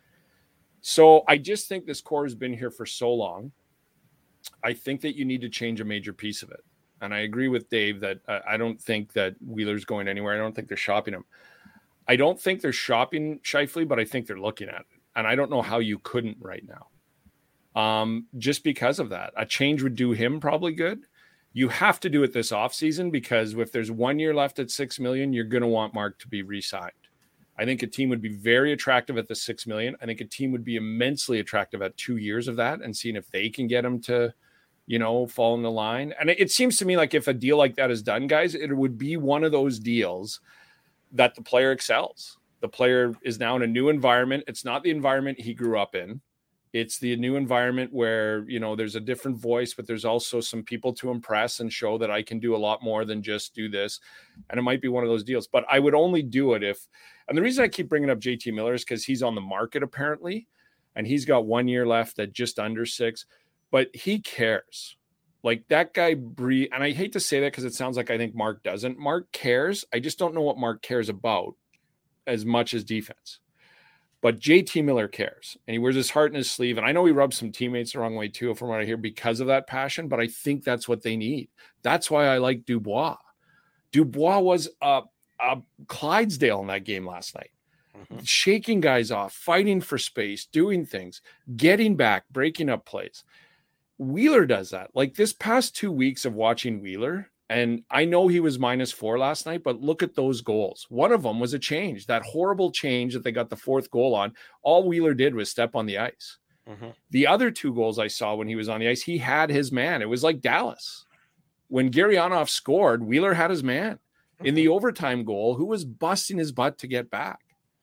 So I just think this core has been here for so long. I think that you need to change a major piece of it. And I agree with Dave that uh, I don't think that Wheeler's going anywhere. I don't think they're shopping him. I don't think they're shopping Scheifele, but I think they're looking at it. And I don't know how you couldn't right now. Um, just because of that. A change would do him probably good. You have to do it this offseason because if there's one year left at six million dollars, you're going to want Mark to be re-signed. I think a team would be very attractive at the six million dollars. I think a team would be immensely attractive at two years of that and seeing if they can get him to, you know, fall in the line. And it, it seems to me like if a deal like that is done, guys, it would be one of those deals that the player excels. The player is now in a new environment. It's not the environment he grew up in. It's the new environment where, you know, there's a different voice, but there's also some people to impress and show that I can do a lot more than just do this. And it might be one of those deals, but I would only do it if, and the reason I keep bringing up J T Miller is because he's on the market apparently, and he's got one year left at just under six, but he cares. Like that guy, breathe, and I hate to say that because it sounds like I think Mark doesn't. Mark cares. I just don't know what Mark cares about as much as defense. But J T Miller cares, and he wears his heart in his sleeve. And I know he rubs some teammates the wrong way too, from what I hear, because of that passion. But I think that's what they need. That's why I like Dubois. Dubois was a, a Clydesdale in that game last night. mm-hmm. shaking guys off, fighting for space, doing things, getting back, breaking up plays. Wheeler does that. Like this past two weeks of watching Wheeler, and I know he was minus four last night, but look at those goals. One of them was a change, that horrible change that they got the fourth goal on. All Wheeler did was step on the ice. Mm-hmm. The other two goals I saw when he was on the ice, he had his man. It was like Dallas. When Gurianov scored, Wheeler had his man. Mm-hmm. In the overtime goal, who was busting his butt to get back.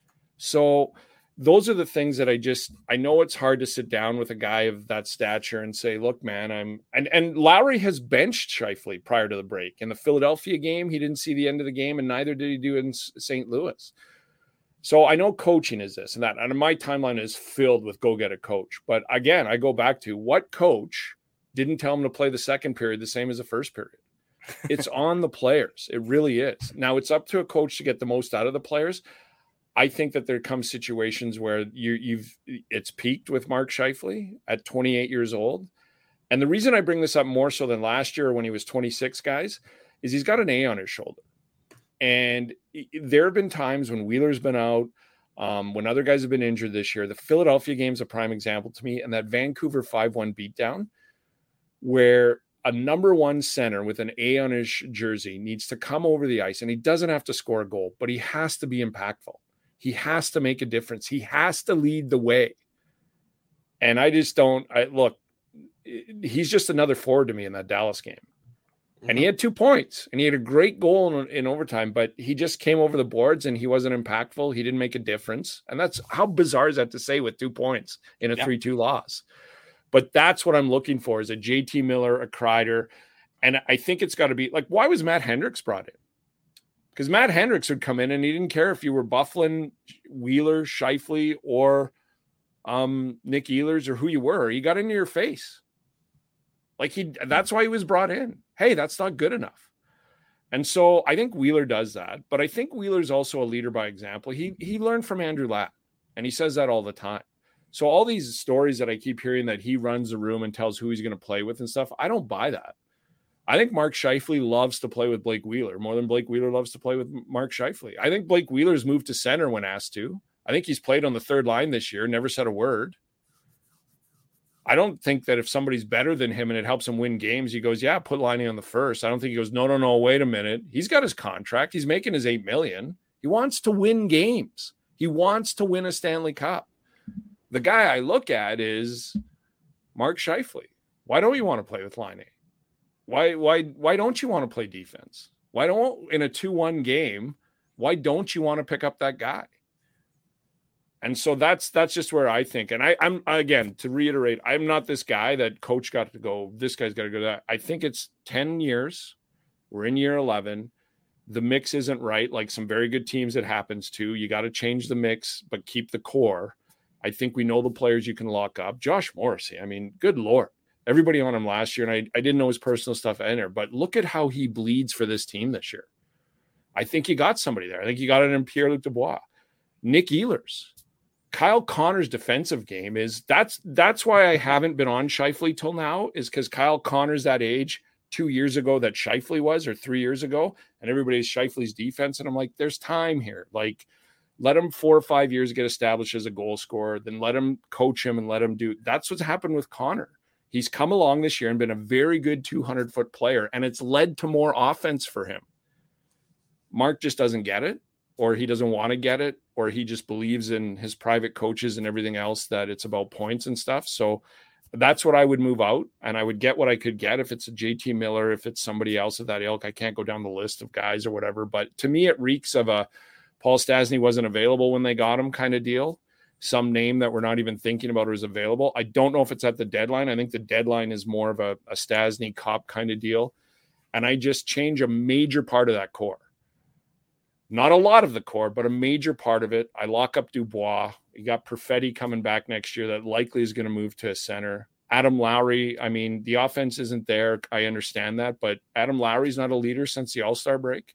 So those are the things that I just, I know it's hard to sit down with a guy of that stature and say, look, man, I'm, and, and Lowry has benched Scheifele prior to the break. In the Philadelphia game, he didn't see the end of the game, and neither did he do in Saint Louis. So I know coaching is this and that. And my timeline is filled with go get a coach. But again, I go back to what coach didn't tell him to play the second period the same as the first period? It's on the players. It really is. Now it's up to a coach to get the most out of the players. I think that there come situations where you, you've it's peaked with Mark Scheifele at twenty-eight years old. And the reason I bring this up more so than last year when he was twenty-six, guys, is he's got an A on his shoulder. And there have been times when Wheeler's been out, um, when other guys have been injured this year. The Philadelphia game's a prime example to me, and that Vancouver five one beatdown where a number one center with an A on his jersey needs to come over the ice, and he doesn't have to score a goal, but he has to be impactful. He has to make a difference. He has to lead the way. And I just don't, I look, he's just another forward to me in that Dallas game. Mm-hmm. And he had two points and he had a great goal in, in overtime, but he just came over the boards and he wasn't impactful. He didn't make a difference. And that's how bizarre is that to say with two points in a yeah. three two loss. But that's what I'm looking for is a J T Miller, a Kreider. And I think it's got to be like, why was Matt Hendricks brought in? Because Matt Hendricks would come in and he didn't care if you were Byfuglien, Wheeler, Scheifele, or um, Nick Ehlers or who you were. He got into your face. Like he, that's why he was brought in. Hey, that's not good enough. And so I think Wheeler does that. But I think Wheeler's also a leader by example. He he learned from Andrew Ladd, and he says that all the time. So all these stories that I keep hearing that he runs the room and tells who he's going to play with and stuff, I don't buy that. I think Mark Scheifele loves to play with Blake Wheeler more than Blake Wheeler loves to play with Mark Scheifele. I think Blake Wheeler's moved to center when asked to. I think he's played on the third line this year, never said a word. I don't think that if somebody's better than him and it helps him win games, he goes, yeah, put Liney on the first. I don't think he goes, no, no, no, wait a minute. He's got his contract. He's making his eight million dollars. He wants to win games. He wants to win a Stanley Cup. The guy I look at is Mark Scheifele. Why don't you want to play with Liney? Why, why, why don't you want to play defense? Why don't, in a two one game, why don't you want to pick up that guy? And so that's, that's just where I think, and I, I'm, again, to reiterate, I'm not this guy that coach got to go, this guy's got to go to that. I think it's ten years. We're in year eleven. The mix isn't right. Like some very good teams it happens to, you got to change the mix, but keep the core. I think we know the players you can lock up. Josh Morrissey, I mean, good Lord. Everybody on him last year, and I, I didn't know his personal stuff in there, but look at how he bleeds for this team this year. I think you got somebody there. I think you got it in Pierre-Luc Dubois. Nick Ehlers. Kyle Connor's defensive game is that's that's why I haven't been on Scheifele till now, is because Kyle Connor's that age two years ago that Scheifele was, or three years ago, and everybody's Scheifele's defense. And I'm like, there's time here. Like, let him four or five years get established as a goal scorer, then let him coach him and let him do. That's what's happened with Connor. He's come along this year and been a very good two hundred foot player, and it's led to more offense for him. Mark just doesn't get it, or he doesn't want to get it, or he just believes in his private coaches and everything else that it's about points and stuff. So that's what I would move out, and I would get what I could get if it's a J T Miller, if it's somebody else of that ilk. I can't go down the list of guys or whatever, but to me it reeks of a Paul Stastny wasn't available when they got him kind of deal. Some name that we're not even thinking about is available. I don't know if it's at the deadline. I think the deadline is more of a, a Stastny Cop kind of deal. And I just change a major part of that core. Not a lot of the core, but a major part of it. I lock up Dubois. You got Perfetti coming back next year that likely is going to move to a center. Adam Lowry, I mean, the offense isn't there. I understand that, but Adam Lowry's not a leader since the All-Star break.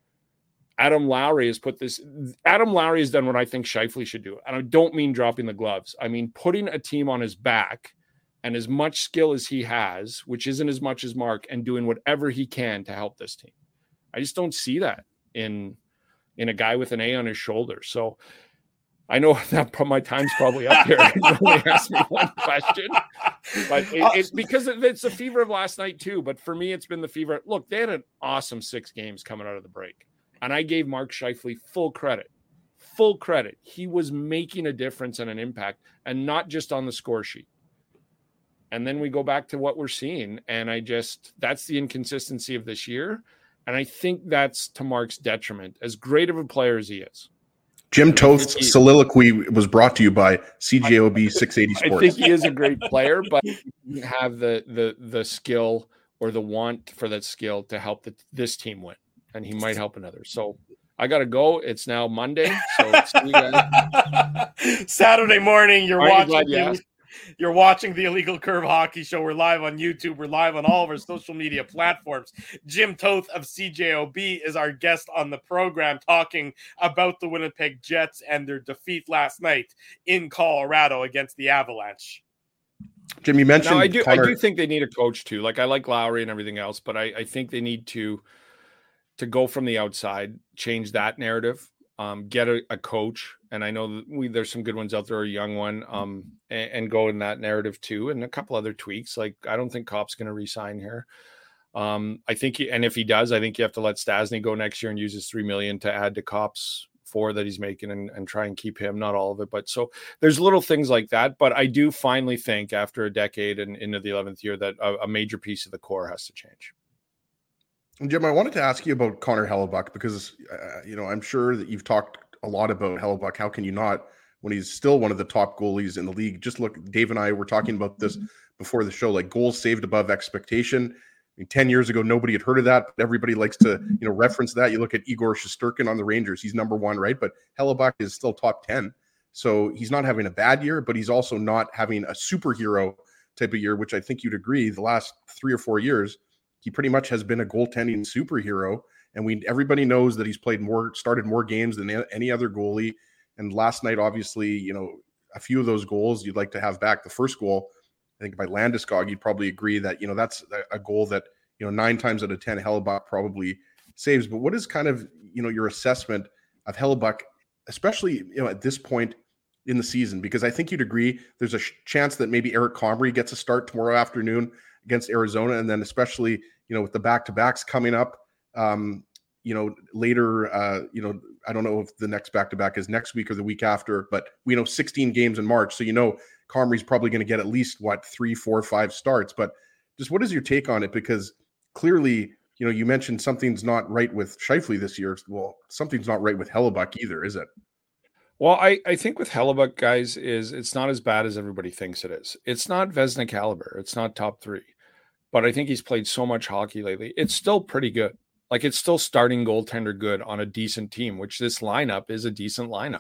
Adam Lowry has put this, Adam Lowry has done what I think Scheifele should do. And I don't mean dropping the gloves. I mean, putting a team on his back and as much skill as he has, which isn't as much as Mark, and doing whatever he can to help this team. I just don't see that in, in a guy with an A on his shoulder. So I know that my time's probably up here. You only asked me one question, but it, it's because it's the fever of last night too. But for me, it's been the fever. Look, they had an awesome six games coming out of the break, and I gave Mark Scheifele full credit. Full credit. He was making a difference and an impact, and not just on the score sheet. And then we go back to what we're seeing, and I just that's the inconsistency of this year, and I think that's to Mark's detriment. As great of a player as he is. Jim Toth's soliloquy was brought to you by C J O B six eighty Sports. I think he is a great player, but he doesn't have the the the skill or the want for that skill to help the, this team win, and he might help another. So I got to go. It's now Monday. So see you guys. Saturday morning, you're Aren't watching. you glad you the, asked? you're watching the Illegal Curve Hockey Show. We're live on YouTube. We're live on all of our social media platforms. Jim Toth of C J O B is our guest on the program, talking about the Winnipeg Jets and their defeat last night in Colorado against the Avalanche. Jim, you mentioned. No, I do. Connor... I do think they need a coach too. Like I like Lowry and everything else, but I, I think they need to. to go from the outside, change that narrative, um, get a, a coach. And I know that we, there's some good ones out there, a young one, um, and, and go in that narrative too. And a couple other tweaks. Like, I don't think Kopp's going to re-sign here. Um, I think, he, and if he does, I think you have to let Stastny go next year and use his three million to add to Kopp's four that he's making and, and try and keep him, not all of it. But so there's little things like that. But I do finally think after a decade and into the eleventh year that a, a major piece of the core has to change. Jim, I wanted to ask you about Connor Hellebuyck because, uh, you know, I'm sure that you've talked a lot about Hellebuyck. How can you not when he's still one of the top goalies in the league? Just look, Dave and I were talking about this before the show, like goals saved above expectation. I mean, ten years ago, nobody had heard of that, but everybody likes to, you know, reference that. You look at Igor Shesterkin on the Rangers. He's number one, right? But Hellebuyck is still top ten. So he's not having a bad year, but he's also not having a superhero type of year, which I think you'd agree the last three or four years, he pretty much has been a goaltending superhero, and we everybody knows that he's played more, started more games than any other goalie. And last night, obviously, you know, a few of those goals you'd like to have back. The first goal, I think by Landeskog, you'd probably agree that, you know, that's a goal that, you know, nine times out of ten Hellebuyck probably saves. But what is kind of, you know, your assessment of Hellebuyck, especially, you know, at this point in the season? Because I think you'd agree there's a sh- chance that maybe Eric Comrie gets a start tomorrow afternoon against Arizona, and then especially, you know, with the back-to-backs coming up, um, you know, later, uh, you know, I don't know if the next back-to-back is next week or the week after, but we know sixteen games in March. So, you know, Comrie's probably going to get at least, what, three, four, five starts. But just what is your take on it? Because clearly, you know, you mentioned something's not right with Scheifele this year. Well, something's not right with Hellebuyck either, is it? Well, I, I think with Hellebuyck, guys, is it's not as bad as everybody thinks it is. It's not Vezina caliber. It's not top three. But I think he's played so much hockey lately. It's still pretty good. Like, it's still starting goaltender good on a decent team, which this lineup is a decent lineup.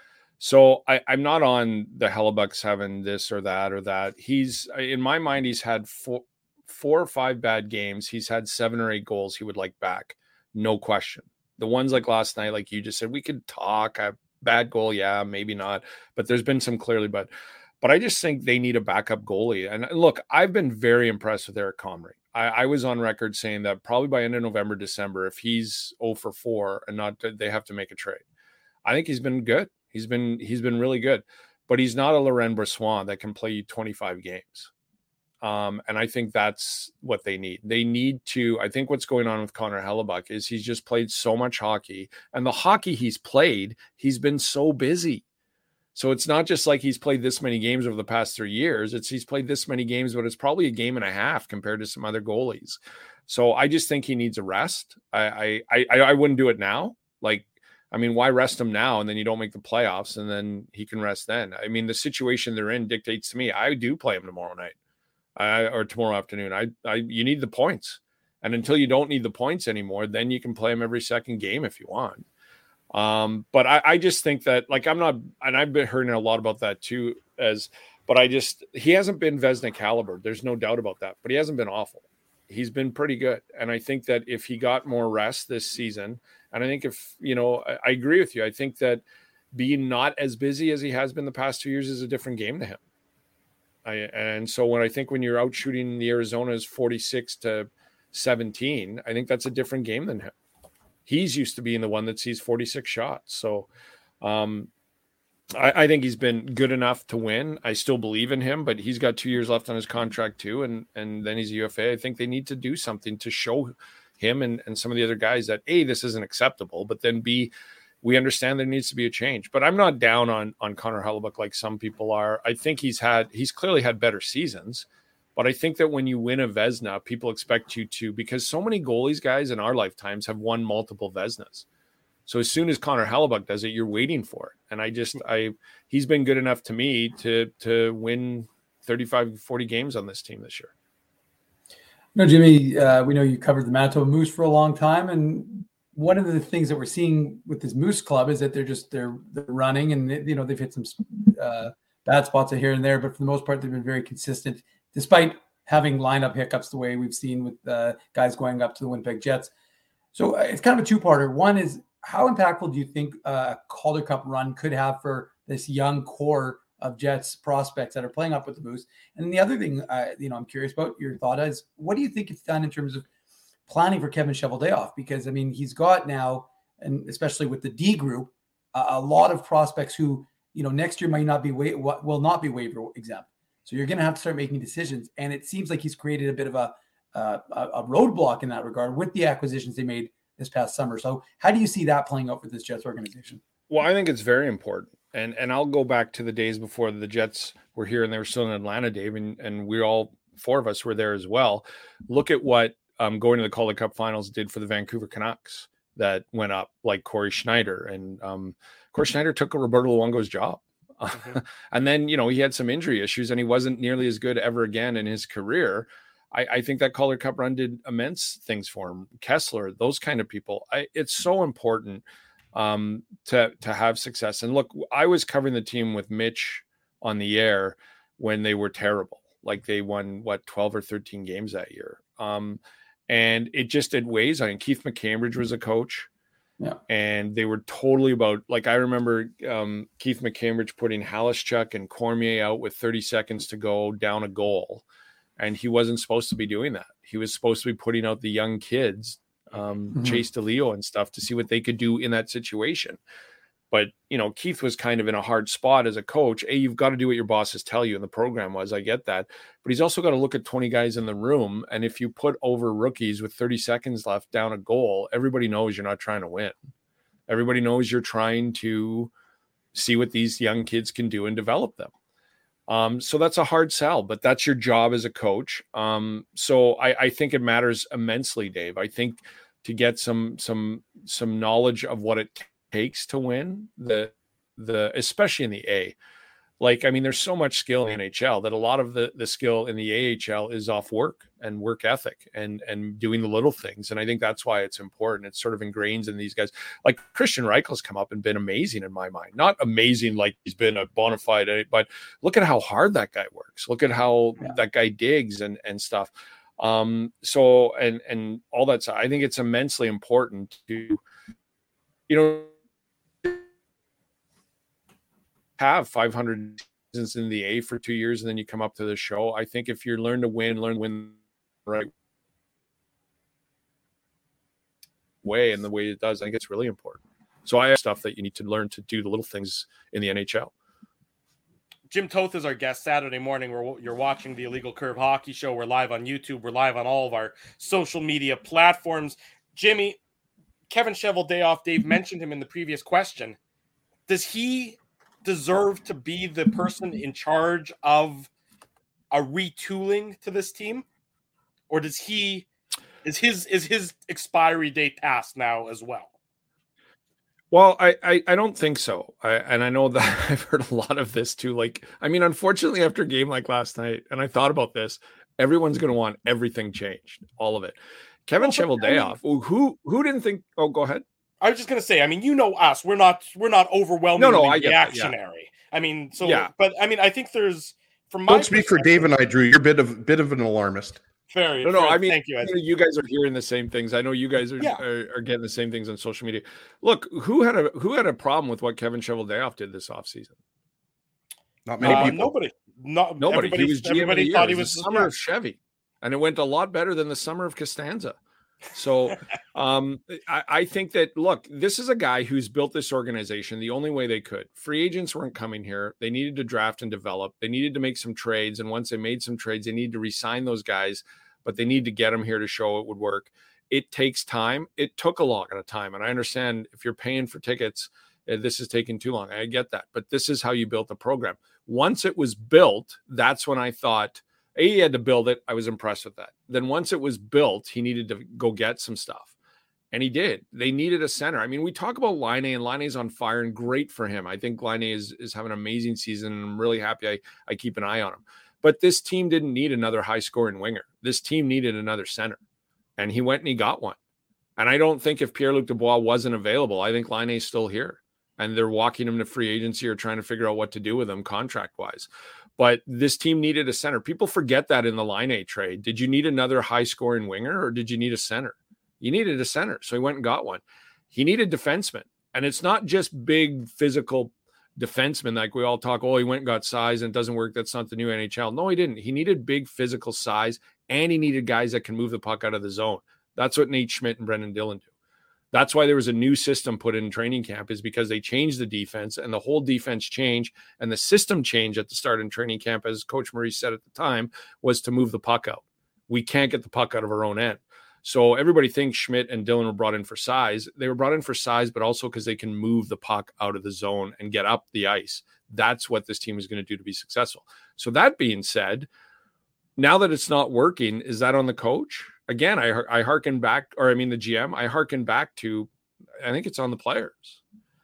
So I, I'm not on the Hellebucks having this or that or that. He's, in my mind, he's had four, four or five bad games. He's had seven or eight goals he would like back. No question. The ones like last night, like you just said, we could talk. A bad goal, yeah, maybe not. But there's been some clearly, but But I just think they need a backup goalie. And look, I've been very impressed with Eric Comrie. I, I was on record saying that probably by end of November, December, if he's oh for four and not, they have to make a trade. I think he's been good. He's been he's been really good. But he's not a Laurent Brossoit that can play twenty-five games. Um, and I think that's what they need. They need to, I think what's going on with Connor Hellebuyck is he's just played so much hockey. And the hockey he's played, he's been so busy. So it's not just like he's played this many games over the past three years. It's he's played this many games, but it's probably a game and a half compared to some other goalies. So I just think he needs a rest. I I I, I wouldn't do it now. Like, I mean, why rest him now and then you don't make the playoffs and then he can rest then? I mean, the situation they're in dictates to me. I do play him tomorrow night I, or tomorrow afternoon. I I you need the points, and until you don't need the points anymore, then you can play him every second game if you want. Um, but I, I just think that, like, I'm not, and I've been hearing a lot about that too, as, but I just, he hasn't been Vezina caliber. There's no doubt about that, but he hasn't been awful. He's been pretty good. And I think that if he got more rest this season, and I think if, you know, I, I agree with you. I think that being not as busy as he has been the past two years is a different game to him. I, and so when I think when you're out shooting the Arizona's forty-six to seventeen, I think that's a different game than him. He's used to being the one that sees forty-six shots. So um, I, I think he's been good enough to win. I still believe in him, but he's got two years left on his contract too, and and then he's a U F A. I think they need to do something to show him and, and some of the other guys that A, this isn't acceptable, but then B, we understand there needs to be a change. But I'm not down on on Connor Hellebuyck like some people are. I think he's had he's clearly had better seasons, but I think that when you win a Vezina, people expect you to, because so many goalies, guys, in our lifetimes have won multiple Vezinas. So as soon as Connor Hellebuyck does it, you're waiting for it. And I just, I, he's been good enough to me to, to win thirty-five, forty games on this team this year. No, Jimmy, uh, we know you covered the Manitoba Moose for a long time. And one of the things that we're seeing with this Moose club is that they're just, they're, they're running and, you know, they've hit some uh, bad spots here and there, but for the most part, they've been very consistent despite having lineup hiccups the way we've seen with uh, guys going up to the Winnipeg Jets. So uh, it's kind of a two-parter. One is, how impactful do you think a Calder Cup run could have for this young core of Jets prospects that are playing up with the Moose? And the other thing, uh, you know, I'm curious about your thought is, what do you think it's done in terms of planning for Kevin Cheveldayoff? Because I mean, he's got now, and especially with the D group, uh, a lot of prospects who, you know, next year might not be wa- will not be waiver exempt. So you're going to have to start making decisions. And it seems like he's created a bit of a uh, a roadblock in that regard with the acquisitions they made this past summer. So how do you see that playing out for this Jets organization? Well, I think it's very important. And and I'll go back to the days before the Jets were here and they were still in Atlanta, Dave, and, and we all, four of us were there as well. Look at what um, going to the Calder Cup finals did for the Vancouver Canucks that went up, like Corey Schneider. And um, Corey Schneider took Roberto Luongo's job. Mm-hmm. And then, you know, he had some injury issues and he wasn't nearly as good ever again in his career. I, I think that Calder Cup run did immense things for him. Kessler, those kind of people. I, it's so important um, to to have success. And look, I was covering the team with Mitch on the air when they were terrible. Like they won, what, twelve or thirteen games that year. Um, and it just, it weighs on. Keith McCambridge was a coach. Yeah. And they were totally about, like, I remember um, Keith McCambridge putting Halischuk and Cormier out with thirty seconds to go down a goal. And he wasn't supposed to be doing that. He was supposed to be putting out the young kids, um, mm-hmm. Chase DeLeo and stuff, to see what they could do in that situation. But, you know, Keith was kind of in a hard spot as a coach. A, you've got to do what your bosses tell you. And the program was, I get that. But he's also got to look at twenty guys in the room. And if you put over rookies with thirty seconds left down a goal, everybody knows you're not trying to win. Everybody knows you're trying to see what these young kids can do and develop them. Um, so that's a hard sell, but that's your job as a coach. Um, so I, I think it matters immensely, Dave. I think to get some some some knowledge of what it takes to win the the especially in the A. Like, I mean, there's so much skill in the N H L that a lot of the, the skill in the A H L is off work and work ethic and, and doing the little things. And I think that's why it's important. It's sort of ingrained in these guys. Like Christian Reichel's come up and been amazing in my mind. Not amazing like he's been a bona fide, but look at how hard that guy works. Look at how yeah. that guy digs and, and stuff. Um, so, and, and all that stuff. I think it's immensely important to, you know, have five hundred seasons in the A for two years and then you come up to the show. I think if you learn to win, learn to win right way and the way it does, I think it's really important. So I have stuff that you need to learn to do the little things in the N H L. Jim Toth is our guest Saturday morning. Where you're watching the Illegal Curve Hockey Show. We're live on YouTube. We're live on all of our social media platforms. Jimmy, Kevin Cheveldayoff, Dave mentioned him in the previous question. Does he deserve to be the person in charge of a retooling to this team, or does he is his is his expiry date passed now as well? Well, I I, I don't think so. I, and I know that I've heard a lot of this too. Like, I mean, unfortunately, after a game like last night, and I thought about this, everyone's going to want everything changed, all of it. Kevin well, Cheveldayoff, I mean, who who didn't think? Oh, go ahead. I was just going to say, I mean, you know us, we're not, we're not overwhelmingly no, no, I reactionary. Yeah. I mean, so, yeah. but I mean, I think there's, from my Don't speak for Dave and I, Drew. You're a bit of, bit of an alarmist. Very, no, no, very, I mean, thank you. You guys are hearing the same things. I know you guys are, yeah. are, are getting the same things on social media. Look, who had a, who had a problem with what Kevin Cheveldayoff did this offseason? Not many uh, people. Nobody. Not, nobody. He was everybody thought he was the summer yeah. of Chevy. And it went a lot better than the summer of Costanza. So um, I, I think that, look, this is a guy who's built this organization the only way they could. Free agents weren't coming here. They needed to draft and develop. They needed to make some trades. And once they made some trades, they needed to re-sign those guys, but they need to get them here to show it would work. It takes time. It took a lot of time. And I understand if you're paying for tickets, this is taking too long. I get that. But this is how you built the program. Once it was built, that's when I thought, A, he had to build it. I was impressed with that. Then once it was built, he needed to go get some stuff. And he did. They needed a center. I mean, we talk about Laine, and Laine's on fire, and great for him. I think Laine is, is having an amazing season, and I'm really happy I, I keep an eye on him. But this team didn't need another high-scoring winger. This team needed another center. And he went and he got one. And I don't think if Pierre-Luc Dubois wasn't available, I think Laine's still here. And they're walking him to free agency or trying to figure out what to do with him contract-wise. But this team needed a center. People forget that in the Laine trade. Did you need another high-scoring winger, or did you need a center? You needed a center, so he went and got one. He needed defensemen. And it's not just big physical defensemen like we all talk, oh, he went and got size and it doesn't work. That's not the new N H L. No, he didn't. He needed big physical size, and he needed guys that can move the puck out of the zone. That's what Nate Schmidt and Brendan Dillon do. That's why there was a new system put in training camp, is because they changed the defense, and the whole defense change and the system change at the start in training camp, as Coach Murray said at the time, was to move the puck out. We can't get the puck out of our own end. So everybody thinks Schmidt and Dillon were brought in for size. They were brought in for size, but also because they can move the puck out of the zone and get up the ice. That's what this team is going to do to be successful. So that being said, now that it's not working, is that on the coach? Again, I I hearken back, or I mean the G M, I hearken back to, I think it's on the players.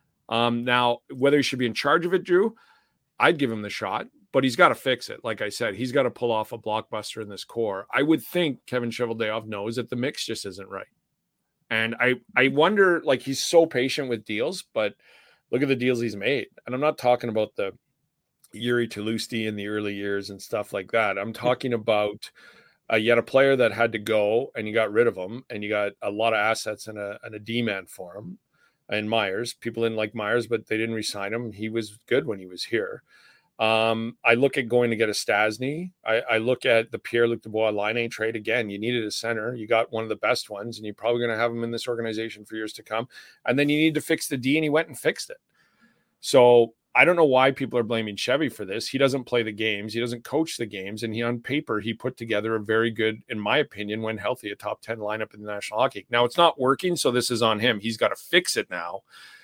Um, now, whether he should be in charge of it, Drew, I'd give him the shot, but he's got to fix it. Like I said, he's got to pull off a blockbuster in this core. I would think Kevin Cheveldayoff knows that the mix just isn't right. And I, I wonder, like, he's so patient with deals, but look at the deals he's made. And I'm not talking about the Yuri Tulusti in the early years and stuff like that. I'm talking about uh, you had a player that had to go and you got rid of him, and you got a lot of assets and a, and a D-man for him. And Myers, people didn't like Myers, but they didn't re-sign him. He was good when he was here. Um, I look at going to get a Stasny. I, I look at the Pierre-Luc Dubois Laine trade again. You needed a center. You got one of the best ones, and you're probably going to have him in this organization for years to come. And then you need to fix the D, and he went and fixed it. So I don't know why people are blaming Chevy for this. He doesn't play the games. He doesn't coach the games. And he, on paper, he put together a very good, in my opinion, when healthy, a top ten lineup in the National Hockey League. Now, it's not working, so this is on him. He's got to fix it now.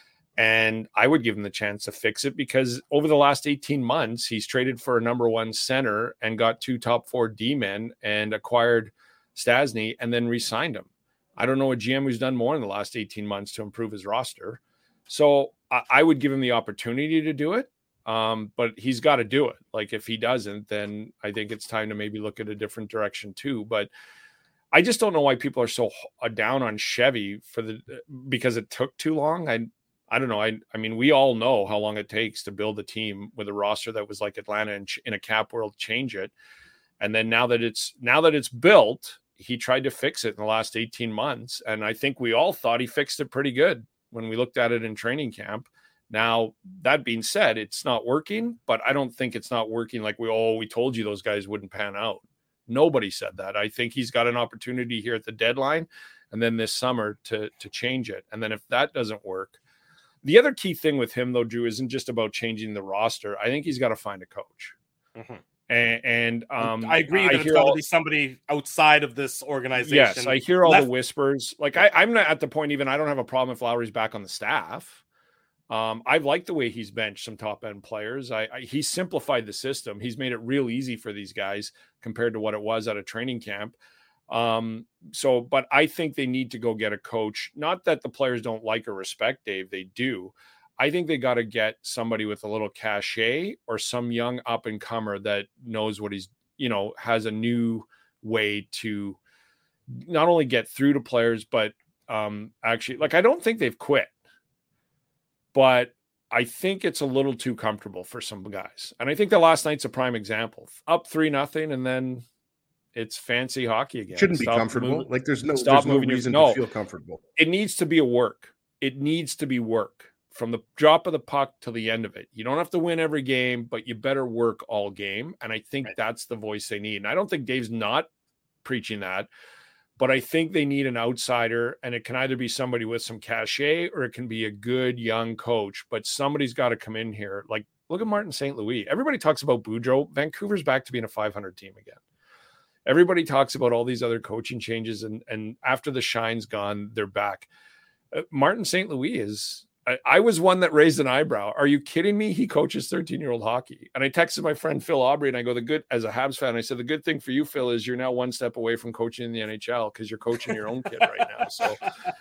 And I would give him the chance to fix it, because over the last eighteen months, he's traded for a number one center and got two top four D-men and acquired Stasny and then re-signed him. I don't know a G M who's done more in the last eighteen months to improve his roster. So I, I would give him the opportunity to do it, um, but he's got to do it. Like, if he doesn't, then I think it's time to maybe look at a different direction too. But I just don't know why people are so down on Chevy for the because it took too long. I I don't know. I I mean, we all know how long it takes to build a team with a roster that was like Atlanta and in a cap world, change it. And then now that it's now that it's built, he tried to fix it in the last eighteen months. And I think we all thought he fixed it pretty good when we looked at it in training camp. Now, that being said, it's not working, but I don't think it's not working like we, oh, we told you those guys wouldn't pan out. Nobody said that. I think he's got an opportunity here at the deadline and then this summer to, to change it. And then if that doesn't work, the other key thing with him, though, Drew, isn't just about changing the roster. I think he's got to find a coach. Mm-hmm. And, and um, I agree that I it's got to be somebody outside of this organization. Yes, I hear all Left- the whispers. Like, I, I'm not at the point even, I don't have a problem if Lowry's back on the staff. Um, I've liked the way he's benched some top-end players. I, I He's simplified the system. He's made it real easy for these guys compared to what it was at a training camp. Um, so, but I think they need to go get a coach. Not that the players don't like or respect Dave. They do. I think they got to get somebody with a little cachet or some young up and comer that knows what he's, you know, has a new way to not only get through to players, but um, actually, like, I don't think they've quit, but I think it's a little too comfortable for some guys. And I think the last night's a prime example. Up three nothing, and then it's fancy hockey again. Shouldn't stop be comfortable. Moving, like there's no, stop there's no reason your, no, to feel comfortable. It needs to be a work. It needs to be work from the drop of the puck to the end of it. You don't have to win every game, but you better work all game. And I think right. that's the voice they need. And I don't think Dave's not preaching that, but I think they need an outsider, and it can either be somebody with some cachet or it can be a good young coach, but somebody's got to come in here. Like, look at Martin Saint Louis. Everybody talks about Boudreau. Vancouver's back to being a five hundred team again. Everybody talks about all these other coaching changes, and, and after the shine's gone, they're back. Uh, Martin Saint Louis is, I, I was one that raised an eyebrow. Are you kidding me? He coaches thirteen-year-old hockey. And I texted my friend Phil Aubrey, and I go, the good, as a Habs fan, I said, the good thing for you, Phil, is you're now one step away from coaching in the N H L because you're coaching your own kid right now. So,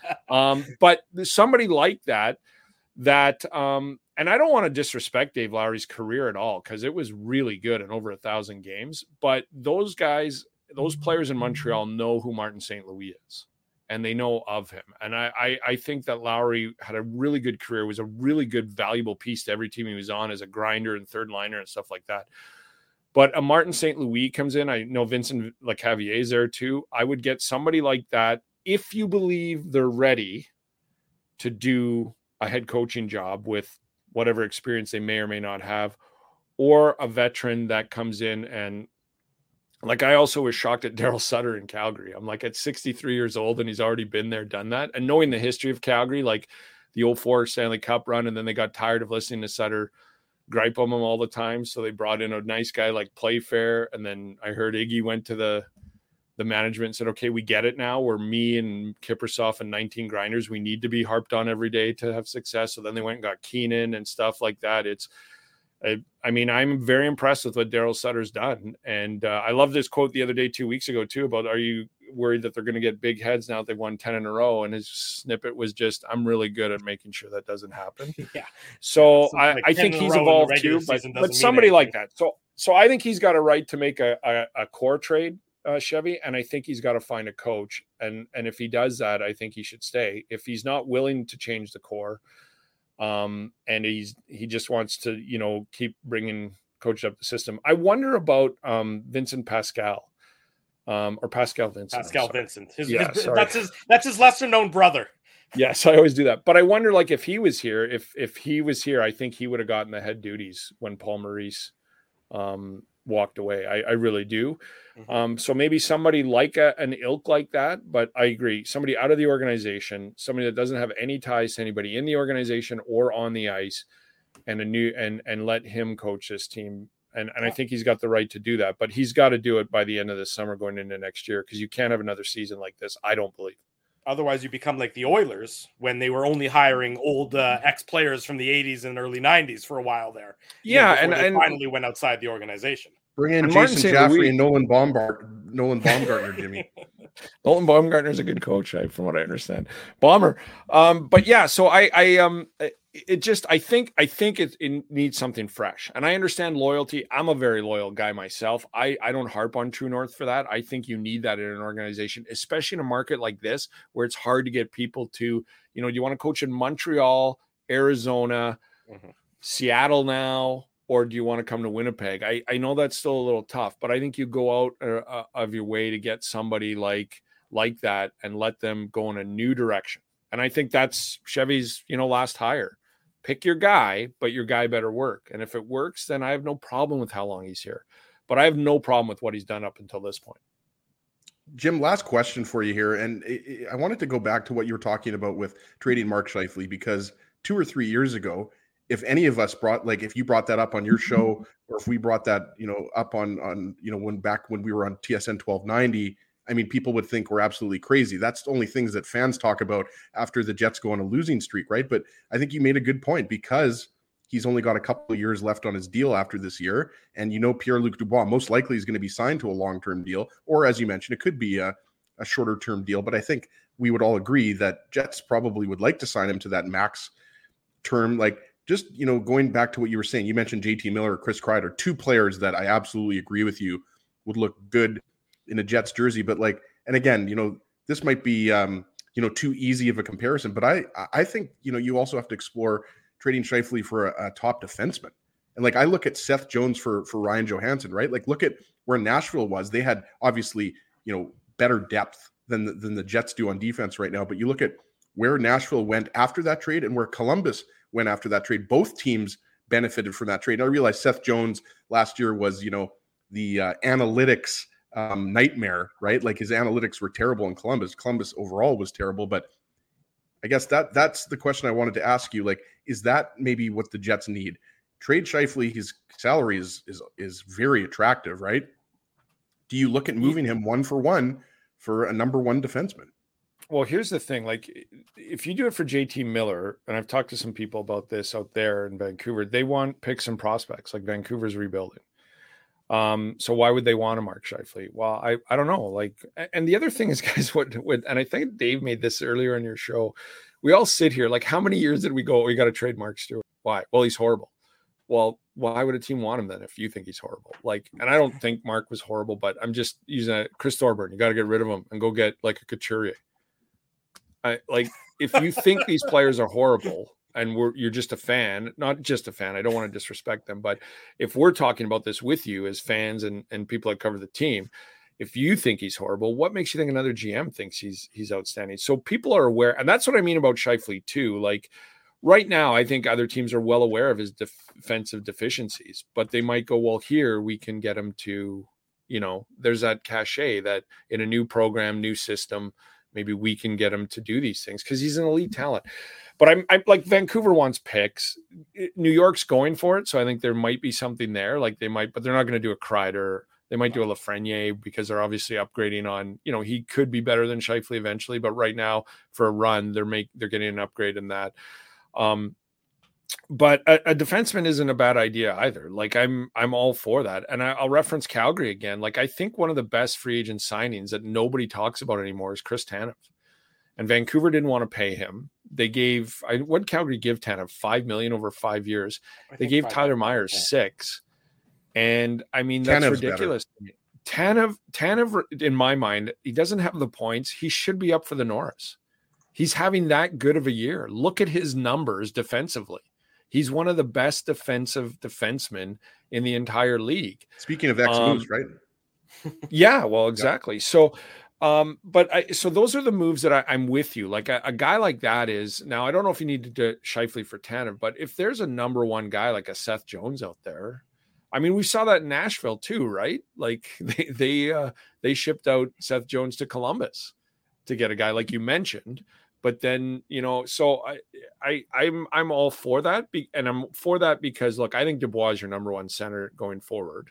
um, but somebody like that, that, um, and I don't want to disrespect Dave Lowry's career at all, because it was really good in over a thousand games. But those guys, those players in Montreal know who Martin Saint Louis is, and they know of him. And I, I, I think that Lowry had a really good career, was a really good, valuable piece to every team he was on as a grinder and third liner and stuff like that. But a Martin Saint Louis comes in. I know Vincent Lecavalier is there too. I would get somebody like that if you believe they're ready to do a head coaching job with whatever experience they may or may not have, or a veteran that comes in. And like, I also was shocked at Daryl Sutter in Calgary. I'm like, at sixty-three years old and he's already been there, done that. And knowing the history of Calgary, like the oh four Stanley Cup run, and then they got tired of listening to Sutter gripe on them all the time. So they brought in a nice guy like Playfair. And then I heard Iggy went to the, the management and said, okay, we get it now. We're me and Kiprusoff and nineteen grinders. We need to be harped on every day to have success. So then they went and got Keenan and stuff like that. It's, I, I mean, I'm very impressed with what Daryl Sutter's done. And uh, I love this quote the other day, two weeks ago too, about, are you worried that they're going to get big heads now that they've won ten in a row? And his snippet was just, I'm really good at making sure that doesn't happen. Yeah. So so I, like I think he's evolved too, but, but somebody like that. So, so I think he's got a right to make a, a, a core trade, uh, Chevy. And I think he's got to find a coach. And, and if he does that, I think he should stay. If he's not willing to change the core, um, and he's, he just wants to, you know, keep bringing coach up the system. I wonder about, um, Vincent Pascal, um, or Pascal Vincent. Pascal Vincent. His, yeah, his, that's his, that's his lesser known brother. Yes. I always do that. But I wonder, like, if he was here, if, if he was here, I think he would have gotten the head duties when Paul Maurice, um, walked away. I, I really do. Mm-hmm. Um, so maybe somebody like a, an ilk like that, but I agree. Somebody out of the organization, somebody that doesn't have any ties to anybody in the organization or on the ice, and a new, and, and let him coach this team. And, and I think he's got the right to do that, but he's got to do it by the end of this summer going into next year, because you can't have another season like this. I don't believe. Otherwise, you become like the Oilers when they were only hiring old uh, ex-players from the eighties and early nineties for a while there. Yeah, and, and, and finally went outside the organization. Bring in and Jason Jaffrey and Nolan Baumgart, Nolan Baumgartner, Jimmy. Nolan Baumgartner is a good coach, from what I understand. Bomber, um, but yeah. So I, I, um, it just, I think, I think it, it needs something fresh, and I understand loyalty. I'm a very loyal guy myself. I, I don't harp on True North for that. I think you need that in an organization, especially in a market like this where it's hard to get people to, you know, you want to coach in Montreal, Arizona, mm-hmm. Seattle now, or do you want to come to Winnipeg? I, I know that's still a little tough, but I think you go out uh, of your way to get somebody like like that and let them go in a new direction. And I think that's Chevy's, you know, last hire. Pick your guy, but your guy better work. And if it works, then I have no problem with how long he's here. But I have no problem with what he's done up until this point. Jim, last question for you here. And I wanted to go back to what you were talking about with trading Mark Scheifele, because two or three years ago, if any of us brought, like if you brought that up on your show, or if we brought that, you know, up on, on, you know, when back when we were on T S N twelve ninety, I mean, people would think we're absolutely crazy. That's the only things that fans talk about after the Jets go on a losing streak, right? But I think you made a good point, because he's only got a couple of years left on his deal after this year. And, you know, Pierre-Luc Dubois most likely is going to be signed to a long-term deal, or as you mentioned, it could be a, a shorter-term deal. But I think we would all agree that Jets probably would like to sign him to that max term. Like, just, you know, going back to what you were saying, you mentioned J T Miller, Chris Kreider, two players that I absolutely agree with you would look good in a Jets jersey. But like, and again, you know, this might be, um, you know, too easy of a comparison, but I, I think, you know, you also have to explore trading Scheifele for a, a top defenseman. And like, I look at Seth Jones for, for Ryan Johansson, right? Like, look at where Nashville was. They had obviously, you know, better depth than the, than the Jets do on defense right now. But you look at where Nashville went after that trade and where Columbus went after that trade. Both teams benefited from that trade. And I realize Seth Jones last year was, you know, the uh, analytics um, nightmare, right? Like his analytics were terrible in Columbus. Columbus overall was terrible, but I guess that that's the question I wanted to ask you. Like, is that maybe what the Jets need? Trade Scheifele, his salary is is is very attractive, right? Do you look at moving him one for one for a number one defenseman? Well, here's the thing. Like, if you do it for J T Miller, and I've talked to some people about this out there in Vancouver, they want picks and prospects. Like, Vancouver's rebuilding. Um, so why would they want a Mark Scheifele? Well, I, I don't know. Like, and the other thing is, guys, what, what, and I think Dave made this earlier in your show. We all sit here, like, how many years did we go? We got to trade Mark Stewart. Why? Well, he's horrible. Well, why would a team want him then if you think he's horrible? Like, and I don't think Mark was horrible, but I'm just using a Chris Thorburn. You got to get rid of him and go get like a Couturier. I, like, if you think these players are horrible and we're you're just a fan, not just a fan, I don't want to disrespect them, but if we're talking about this with you as fans and, and people that cover the team, if you think he's horrible, what makes you think another G M thinks he's he's outstanding? So people are aware, and that's what I mean about Scheifele too. Like, right now, I think other teams are well aware of his def- defensive deficiencies, but they might go, well, here we can get him to, you know, there's that cachet that in a new program, new system, maybe we can get him to do these things because he's an elite talent. But I'm, I'm like, Vancouver wants picks. New York's going for it. So I think there might be something there. Like they might, but they're not going to do a Kreider. They might do a Lafreniere because they're obviously upgrading on, you know, he could be better than Scheifele eventually. But right now for a run, they're make, they're getting an upgrade in that. Um, but a, a defenseman isn't a bad idea either. Like I'm, I'm all for that. And I, I'll reference Calgary again. Like I think one of the best free agent signings that nobody talks about anymore is Chris Tanev, and Vancouver didn't want to pay him. They gave, I, what did Calgary give Tanev? five million over five years. They gave Tyler Myers yeah. six. And I mean, that's Tanev's ridiculous. Better. Tanev, Tanev, in my mind, he doesn't have the points. He should be up for the Norris. He's having that good of a year. Look at his numbers defensively. He's one of the best defensive defensemen in the entire league. Speaking of X um, moves, right? Yeah, well, exactly. Yeah. So, um, but I, so those are the moves that I, I'm with you. Like a, a guy like that is, now I don't know if you need to do Scheifele for Tanev, but if there's a number one guy like a Seth Jones out there, I mean, we saw that in Nashville too, right? Like they they uh, they shipped out Seth Jones to Columbus to get a guy like you mentioned. But then, you know, so I, I, I'm, I'm all for that, be, and I'm for that because, look, I think Dubois is your number one center going forward.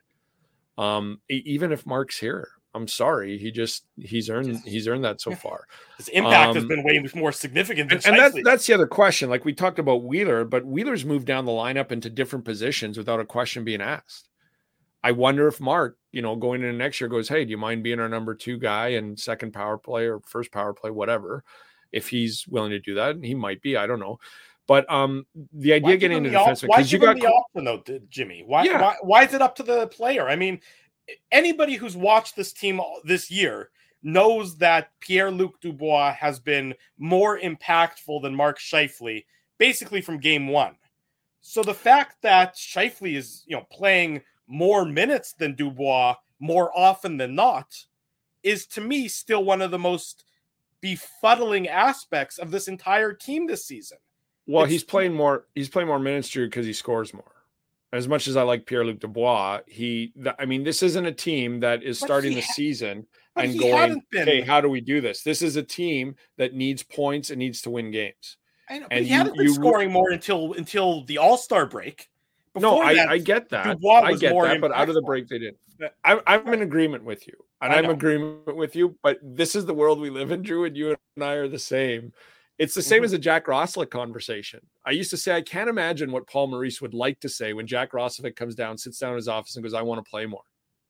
Um, even if Mark's here, I'm sorry, he just he's earned he's earned that so far. His impact um, has been way more significant than and, and that's that's the other question. Like we talked about Wheeler, but Wheeler's moved down the lineup into different positions without a question being asked. I wonder if Mark, you know, going into next year goes, hey, do you mind being our number two guy and second power play or first power play, whatever? If he's willing to do that, he might be. I don't know, but um, the idea why getting into defense why you got the option though, Jimmy? Why, yeah. why why is it up to the player? I mean, anybody who's watched this team this year knows that Pierre-Luc Dubois has been more impactful than Mark Scheifele, basically from game one. So the fact that Scheifele is, you know, playing more minutes than Dubois more often than not is to me still one of the most befuddling aspects of this entire team this season. Well, it's, he's playing more. He's playing more minutes, Drew, because he scores more. As much as I like Pierre-Luc Dubois, he. I mean, this isn't a team that is starting the ha- season and going, been, "Hey, how do we do this?" This is a team that needs points and needs to win games. I know, but and he you, hadn't been you, scoring more until until the All-Star break. Before no, I, that, I get that. I get that, but out of the break, they didn't. I, I'm in agreement with you, and I'm in agreement with you. But this is the world we live in, Drew, and you and I are the same. It's the same mm-hmm. as a Jack Roslovic conversation. I used to say I can't imagine what Paul Maurice would like to say when Jack Roslovic comes down, sits down in his office, and goes, "I want to play more,"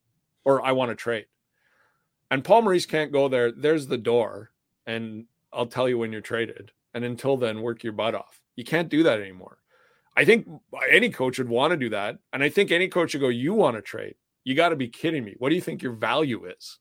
or "I want to trade." And Paul Maurice can't go there. There's the door, and I'll tell you when you're traded. And until then, work your butt off. You can't do that anymore. I think any coach would want to do that. And I think any coach would go, you want to trade. You got to be kidding me. What do you think your value is?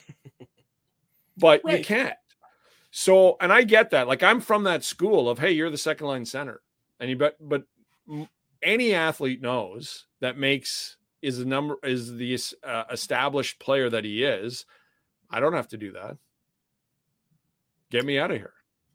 But right. you can't. So, and I get that. Like I'm from that school of, hey, you're the second line center. And you bet, but any athlete knows that makes is the number is the uh, established player that he is. I don't have to do that. Get me out of here.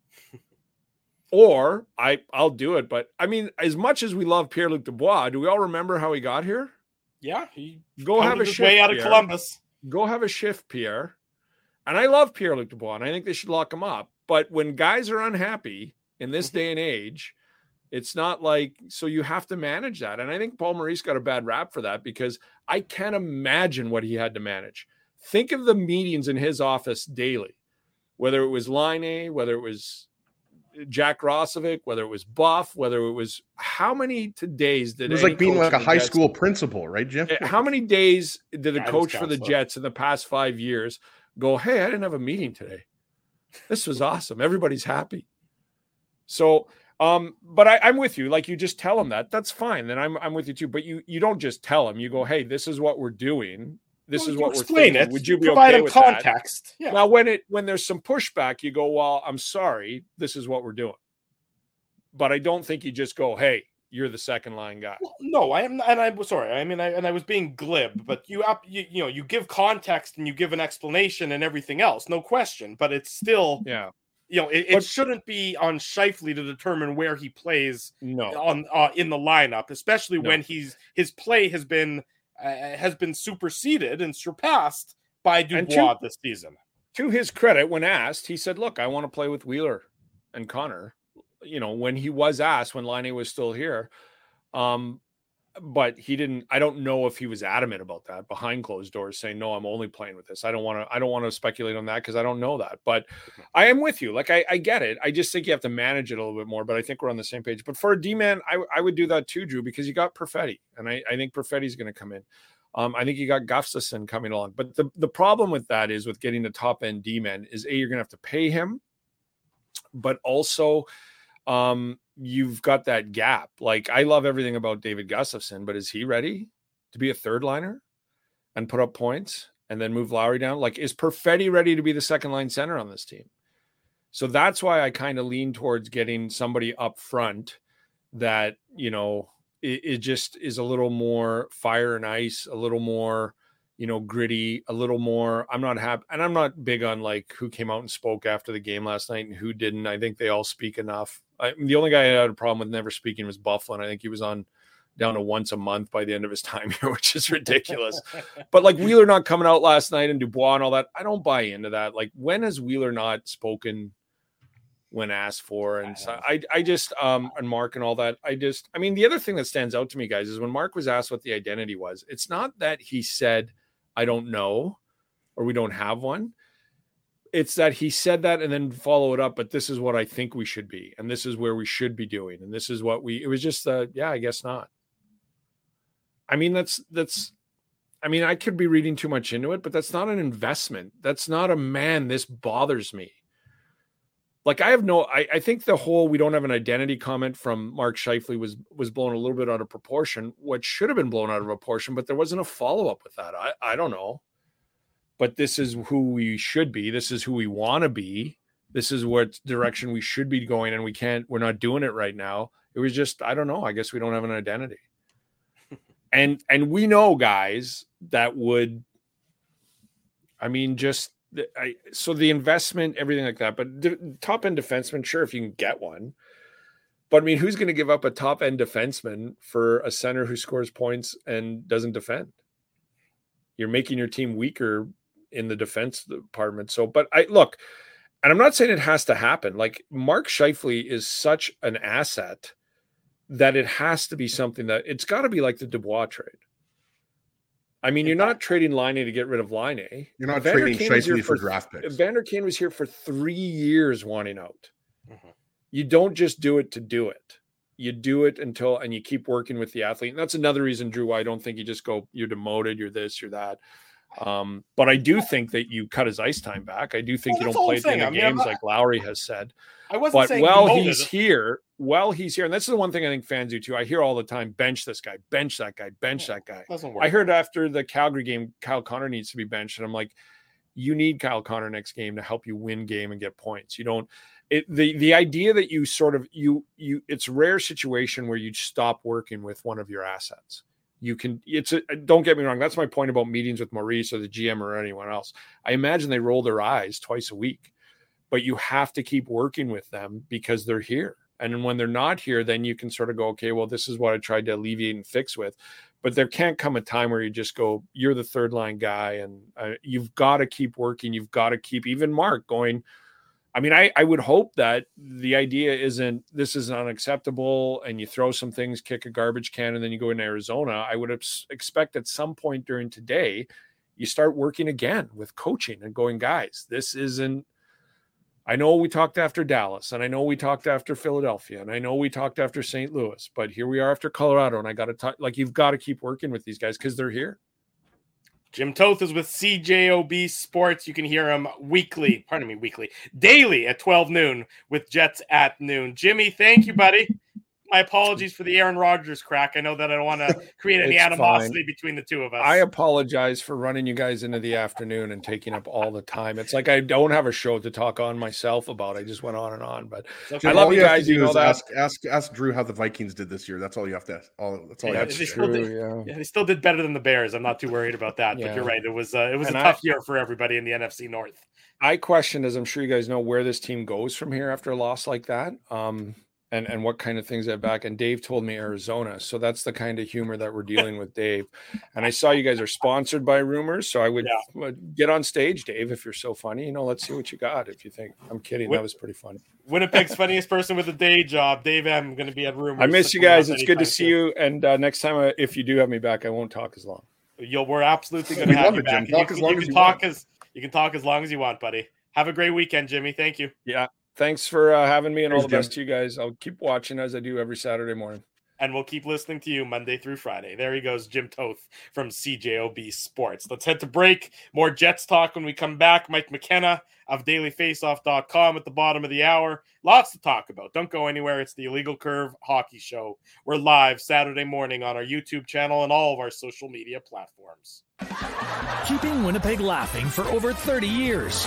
Or I, I'll do it. But I mean, as much as we love Pierre-Luc Dubois, do we all remember how he got here? Yeah. He go have a shift way out of Pierre. Columbus. Go have a shift, Pierre. And I love Pierre-Luc Dubois, and I think they should lock him up. But when guys are unhappy in this day and age, it's not like, so you have to manage that. And I think Paul Maurice got a bad rap for that because I can't imagine what he had to manage. Think of the meetings in his office daily, whether it was Laine, whether it was Jack Roslovic, whether it was Buff, whether it was how many days did it was like being like a high Jets, school principal, right, Jim? How many days did a coach for the Jets in the past five years go, hey, I didn't have a meeting today. This was awesome. Everybody's happy. So, um, but I, I'm with you. Like you just tell them that. That's fine. Then I'm I'm with you too. But you you don't just tell them. You go, hey, this is what we're doing. This well, is what we're explain thinking. It. Would you be Provide okay them with context? That? Yeah. Now, when it when there's some pushback, you go, well, I'm sorry. This is what we're doing. But I don't think you just go, hey, you're the second line guy. Well, no, I am, and I'm sorry. I mean, I and I was being glib, but you up, you, you know, you give context and you give an explanation and everything else, no question. But it's still, yeah, you know, it, it but, shouldn't be on Scheifele to determine where he plays. No, on uh, in the lineup, especially no. when he's his play has been uh, has been superseded and surpassed by Dubois to, this season. To his credit, when asked, he said, "Look, I want to play with Wheeler and Connor." You know, when he was asked, when Laine was still here, um, but he didn't. I don't know if he was adamant about that behind closed doors, saying, "No, I'm only playing with this." I don't want to. I don't want to speculate on that because I don't know that. But I am with you. Like I, I get it. I just think you have to manage it a little bit more. But I think we're on the same page. But for a D man, I, I would do that too, Drew, because you got Perfetti, and I, I think Perfetti's going to come in. Um, I think you got Gustafsson coming along. But the the problem with that is with getting the top end D man is a you're going to have to pay him, but also. Um, you've got that gap. Like I love everything about David Gustafsson, but is he ready to be a third liner and put up points and then move Lowry down? Like is Perfetti ready to be the second line center on this team? So that's why I kind of lean towards getting somebody up front that, you know, it, it just is a little more fire and ice, a little more, you know, gritty, a little more. I'm not happy. And I'm not big on like who came out and spoke after the game last night and who didn't. I think they all speak enough. I, the only guy I had a problem with never speaking was Bufflin. I think he was on down to once a month by the end of his time here, which is ridiculous. But like Wheeler not coming out last night and Dubois and all that, I don't buy into that. Like when has Wheeler not spoken when asked for? And so I, I just, um, and Mark and all that, I just, I mean, the other thing that stands out to me, guys, is when Mark was asked what the identity was, it's not that he said, I don't know, or we don't have one. It's that he said that and then follow it up, but this is what I think we should be. And this is where we should be doing. And this is what we, it was just, uh, yeah, I guess not. I mean, that's, that's, I mean, I could be reading too much into it, but that's not an investment. That's not a man. This bothers me. Like I have no, I, I think the whole, we don't have an identity comment from Mark Scheifele was, was blown a little bit out of proportion, what should have been blown out of proportion, but there wasn't a follow-up with that. I, I don't know. But this is who we should be. This is who we want to be. This is what direction we should be going. And we can't, we're not doing it right now. It was just, I don't know. I guess we don't have an identity. and, and we know guys that would, I mean, just, I, so the investment, everything like that, but d- top end defenseman, sure, if you can get one, but I mean, who's going to give up a top end defenseman for a center who scores points and doesn't defend? You're making your team weaker in the defense department. So, but I look, and I'm not saying it has to happen. Like Mark Scheifele is such an asset that it has to be something that it's got to be like the Dubois trade. I mean, you're not trading Laine to get rid of Laine. You're not Vander trading Kane was here Scheifele for draft picks. Vander Kane was here for three years wanting out. Mm-hmm. You don't just do it to do it. You do it until, and you keep working with the athlete. And that's another reason, Drew, why I don't think you just go, you're demoted, you're this, you're that. Um, but I do think that you cut his ice time back. I do think well, you don't play at the end of I mean, games not, like Lowry has said. I wasn't but saying while demoted. he's here, while he's here, and that's the one thing I think fans do too. I hear all the time, bench this guy, bench that guy, bench yeah, that guy. Doesn't work. I heard after the Calgary game, Kyle Connor needs to be benched. And I'm like, you need Kyle Connor next game to help you win game and get points. You don't, it, the, the idea that you sort of, you, you, it's a rare situation where you stop working with one of your assets. You can, it's a, don't get me wrong. That's my point about meetings with Maurice or the G M or anyone else. I imagine they roll their eyes twice a week, but you have to keep working with them because they're here And then when they're not here, then you can sort of go, okay, well, this is what I tried to alleviate and fix with. But there can't come a time where you just go, you're the third line guy, and uh, you've got to keep working. You've got to keep, even Mark going. I mean, I, I would hope that the idea isn't this is unacceptable and you throw some things, kick a garbage can, and then you go in Arizona. I would expect at some point during today, you start working again with coaching and going, guys, this isn't, I know we talked after Dallas, and I know we talked after Philadelphia, and I know we talked after Saint Louis, but here we are after Colorado, and I got to talk, like, you've got to keep working with these guys because they're here. Jim Toth is with C J O B Sports. You can hear him weekly, pardon me, weekly, daily at twelve noon with Jets at noon. Jimmy, thank you, buddy. My apologies for the Aaron Rodgers crack. I know that I don't want to create any animosity fine. between the two of us. I apologize for running you guys into the afternoon and taking up all the time. It's like I don't have a show to talk on myself about. I just went on and on. But okay. I love all you guys. You know that. Ask, ask ask Drew how the Vikings did this year. That's all you have to ask. All that's all. Yeah, you have to they say. Still did, yeah. yeah, they still did better than the Bears. I'm not too worried about that. Yeah. But you're right. It was uh, it was and a tough I, year for everybody in the N F C North. I question, as I'm sure you guys know, where this team goes from here after a loss like that. Um, And and what kind of things they have back. And Dave told me Arizona. So that's the kind of humor that we're dealing with, Dave. And I saw you guys are sponsored by Rumors. So I would, yeah. would get on stage, Dave, if you're so funny. You know, let's see what you got. If you think I'm kidding, Win- that was pretty funny. Winnipeg's funniest person with a day job, Dave M. Going to be at Rumors. I miss you guys. It's good to see you. And uh, next time, I, if you do have me back, I won't talk as long. You'll, we're absolutely going to have you back. Talk you, as long you as you talk want. As, you can talk as long as you want, buddy. Have a great weekend, Jimmy. Thank you. Yeah. Thanks for uh, having me, and Thanks, all the best Jim. to you guys. I'll keep watching as I do every Saturday morning. And we'll keep listening to you Monday through Friday. There he goes, Jim Toth from C J O B Sports. Let's head to break. More Jets talk when we come back. Mike McKenna of daily faceoff dot com at the bottom of the hour. Lots to talk about. Don't go anywhere. It's the Illegal Curve Hockey Show. We're live Saturday morning on our YouTube channel and all of our social media platforms. Keeping Winnipeg laughing for over thirty years.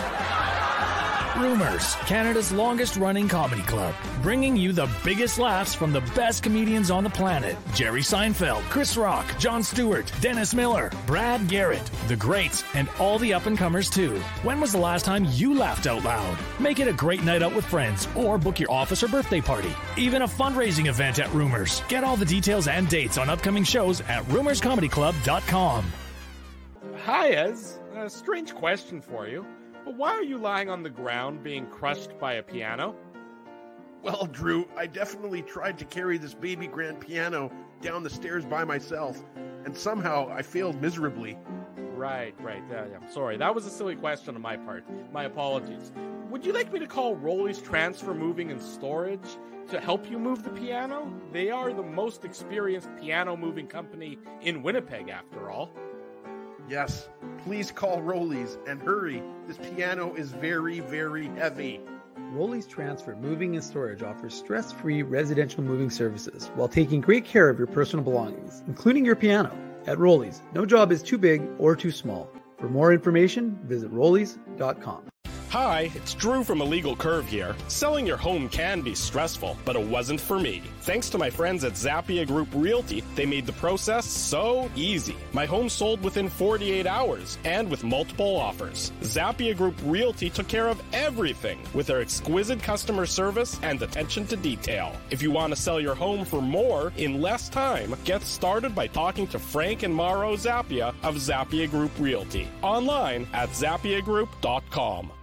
Rumors, Canada's longest-running comedy club, bringing you the biggest laughs from the best comedians on the planet. Jerry Seinfeld, Chris Rock, Jon Stewart, Dennis Miller, Brad Garrett, the greats, and all the up-and-comers too. When was the last time you laughed out loud? Make it a great night out with friends, or book your office or birthday party. Even a fundraising event at Rumors. Get all the details and dates on upcoming shows at rumors comedy club dot com. Hi, Ez. A strange question for you. But why are you lying on the ground being crushed by a piano? Well, Drew, I definitely tried to carry this baby grand piano down the stairs by myself, and somehow I failed miserably. Right, right. Yeah, yeah. Sorry, that was a silly question on my part. My apologies. Would you like me to call Rolly's Transfer Moving and Storage to help you move the piano? They are the most experienced piano moving company in Winnipeg, after all. Yes, please call Rolly's and hurry. This piano is very, very heavy. Rolly's Transfer Moving and Storage offers stress-free residential moving services while taking great care of your personal belongings, including your piano. At Rolly's, no job is too big or too small. For more information, visit rollies dot com. Hi, it's Drew from Illegal Curve here. Selling your home can be stressful, but it wasn't for me. Thanks to my friends at Zappia Group Realty, they made the process so easy. My home sold within forty-eight hours and with multiple offers. Zappia Group Realty took care of everything with their exquisite customer service and attention to detail. If you want to sell your home for more in less time, get started by talking to Frank and Mauro Zappia of Zappia Group Realty. Online at zappia group dot com.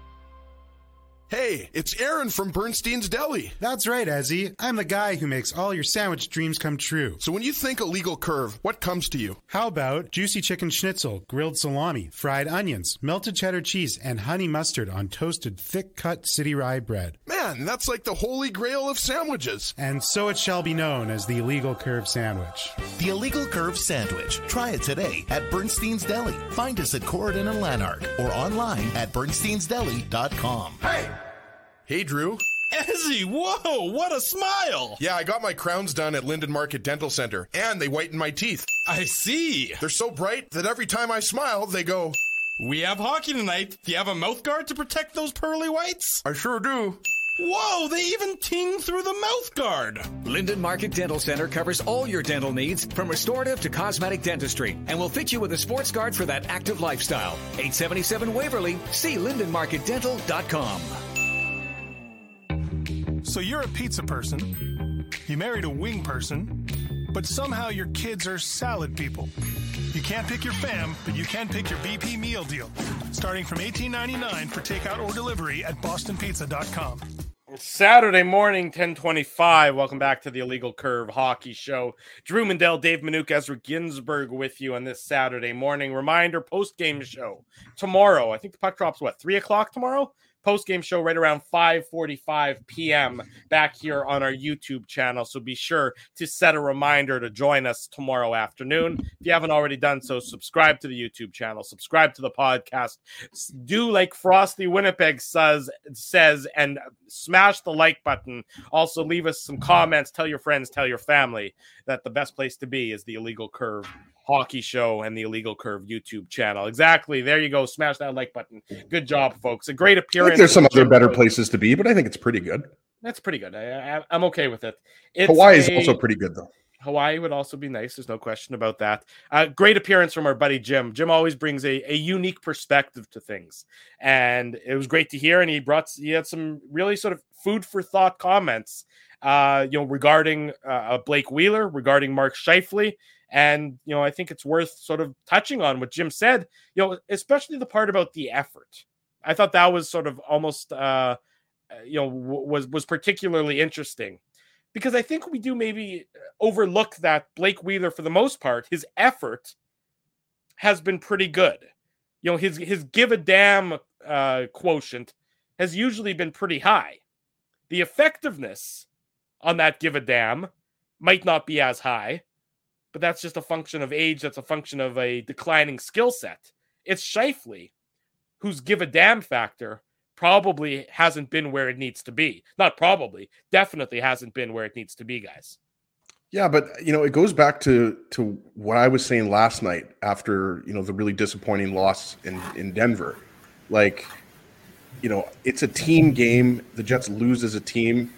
Hey, it's Aaron from Bernstein's Deli. That's right, Ezzy. I'm the guy who makes all your sandwich dreams come true. So when you think Illegal Curve, what comes to you? How about juicy chicken schnitzel, grilled salami, fried onions, melted cheddar cheese, and honey mustard on toasted, thick-cut city rye bread? Man, that's like the holy grail of sandwiches. And so it shall be known as the Illegal Curve Sandwich. The Illegal Curve Sandwich. Try it today at Bernstein's Deli. Find us at Corridon and Lanark or online at bernsteins deli dot com. Hey! Hey, Drew. Ezzy, whoa, what a smile. Yeah, I got my crowns done at Linden Market Dental Center, and they whitened my teeth. I see. They're so bright that every time I smile, they go, "We have hockey tonight. Do you have a mouth guard to protect those pearly whites?" I sure do. Whoa, they even ting through the mouth guard. Linden Market Dental Center covers all your dental needs, from restorative to cosmetic dentistry, and will fit you with a sports guard for that active lifestyle. eight seventy-seven Waverly. See linden market dental dot com. So you're a pizza person, you married a wing person, but somehow your kids are salad people. You can't pick your fam, but you can pick your B P meal deal, starting from eighteen ninety-nine for takeout or delivery at boston pizza dot com. Saturday morning, ten twenty-five. Welcome back to the Illegal Curve Hockey Show. Drew Mandel, Dave Minuk, Ezra Ginsburg with you on this Saturday morning. Reminder, post-game show tomorrow. I think the puck drops, what, three o'clock tomorrow? Post-game show right around five forty-five p.m. back here on our YouTube channel. So be sure to set a reminder to join us tomorrow afternoon. If you haven't already done so, subscribe to the YouTube channel, subscribe to the podcast. Do like Frosty Winnipeg says, says and smash the like button. Also, leave us some comments. Tell your friends, tell your family that the best place to be is the Illegal Curve Hockey Show and the Illegal Curve YouTube channel. Exactly. There you go. Smash that like button. Good job, folks. A great appearance. I think there's some other better places to be, but I think it's pretty good. That's pretty good. I, I, I'm okay with it. It's Hawaii is a, also pretty good, though. Hawaii would also be nice. There's no question about that. Uh, great appearance from our buddy Jim. Jim always brings a, a unique perspective to things, and it was great to hear. And he brought he had some really sort of food for thought comments, uh, you know, regarding uh, Blake Wheeler, regarding Mark Scheifele. And, you know, I think it's worth sort of touching on what Jim said, you know, especially the part about the effort. I thought that was sort of almost, uh, you know, w- was, was particularly interesting because I think we do maybe overlook that Blake Wheeler, for the most part, his effort has been pretty good. You know, his, his give a damn uh, quotient has usually been pretty high. The effectiveness on that give a damn might not be as high, but that's just a function of age. That's a function of a declining skill set. It's Scheifele, whose give a damn factor probably hasn't been where it needs to be. Not probably, definitely hasn't been where it needs to be, guys. Yeah, but, you know, it goes back to to what I was saying last night after, you know, the really disappointing loss in, in Denver. Like, you know, it's a team game. The Jets lose as a team.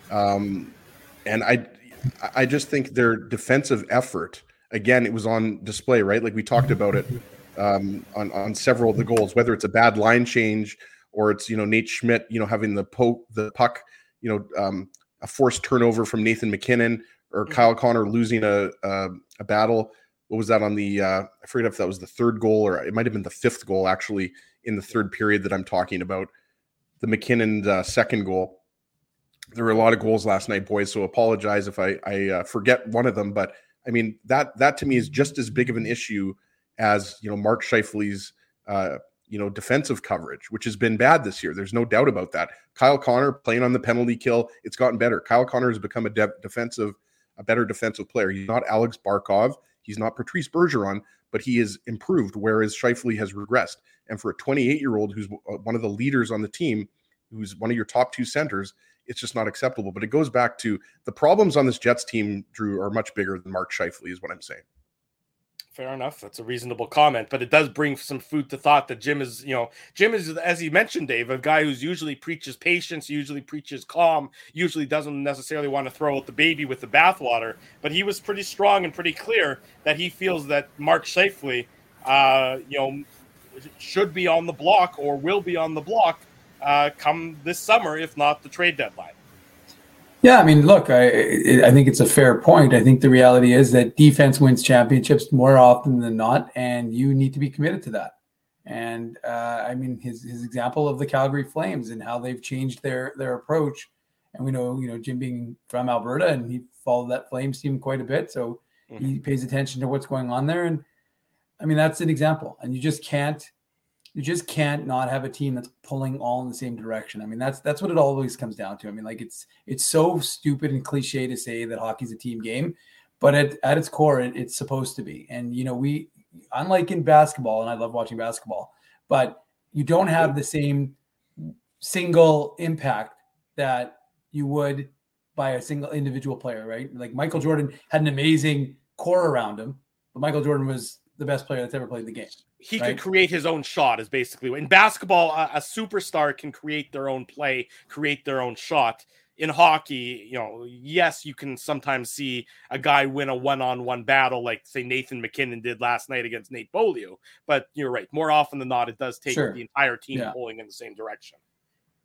Um, and I... I just think their defensive effort, again, it was on display, right? Like we talked about it um, on, on several of the goals, whether it's a bad line change or it's, you know, Nate Schmidt, you know, having the poke, the puck, you know, um, a forced turnover from Nathan McKinnon or Kyle Connor losing a, a, a battle. What was that on the, uh, I forget if that was the third goal or it might've been the fifth goal actually in the third period that I'm talking about, the McKinnon uh, second goal. There were a lot of goals last night, boys, so apologize if I, I uh, forget one of them. But, I mean, that that to me is just as big of an issue as, you know, Mark Scheifele's, uh, you know, defensive coverage, which has been bad this year. There's no doubt about that. Kyle Connor playing on the penalty kill, it's gotten better. Kyle Connor has become a de- defensive, a better defensive player. He's not Alex Barkov. He's not Patrice Bergeron, but he is improved, whereas Scheifele has regressed. And for a twenty-eight-year-old who's one of the leaders on the team, who's one of your top two centers, it's just not acceptable. But it goes back to the problems on this Jets team, Drew, are much bigger than Mark Scheifele is what I'm saying. Fair enough. That's a reasonable comment, but it does bring some food to thought that Jim is, you know, Jim is, as you mentioned, Dave, a guy who's usually preaches patience, usually preaches calm, usually doesn't necessarily want to throw out the baby with the bathwater, but he was pretty strong and pretty clear that he feels that Mark Scheifele, uh, you know, should be on the block or will be on the block Uh, come this summer, if not the trade deadline. Yeah, I mean, look, I I think it's a fair point. I think the reality is that defense wins championships more often than not, and you need to be committed to that. And uh, I mean, his his example of the Calgary Flames and how they've changed their their approach. And we know, you know, Jim being from Alberta, and he followed that Flames team quite a bit, so mm-hmm. he pays attention to what's going on there. And I mean, that's an example. And you just can't. You just can't not have a team that's pulling all in the same direction. I mean, that's that's what it always comes down to. I mean, like it's it's so stupid and cliche to say that hockey's a team game, but at, at its core, it, it's supposed to be. And, you know, we, unlike in basketball, and I love watching basketball, but you don't have the same single impact that you would by a single individual player, right? Like Michael Jordan had an amazing core around him, but Michael Jordan was the best player that's ever played the game. He right? could create his own shot, is basically in basketball. A, a superstar can create their own play, create their own shot. In hockey, you know, yes, you can sometimes see a guy win a one-on-one battle, like say Nathan McKinnon did last night against Nate Beaulieu. But you're right, more often than not, it does take sure. the entire team yeah. pulling in the same direction.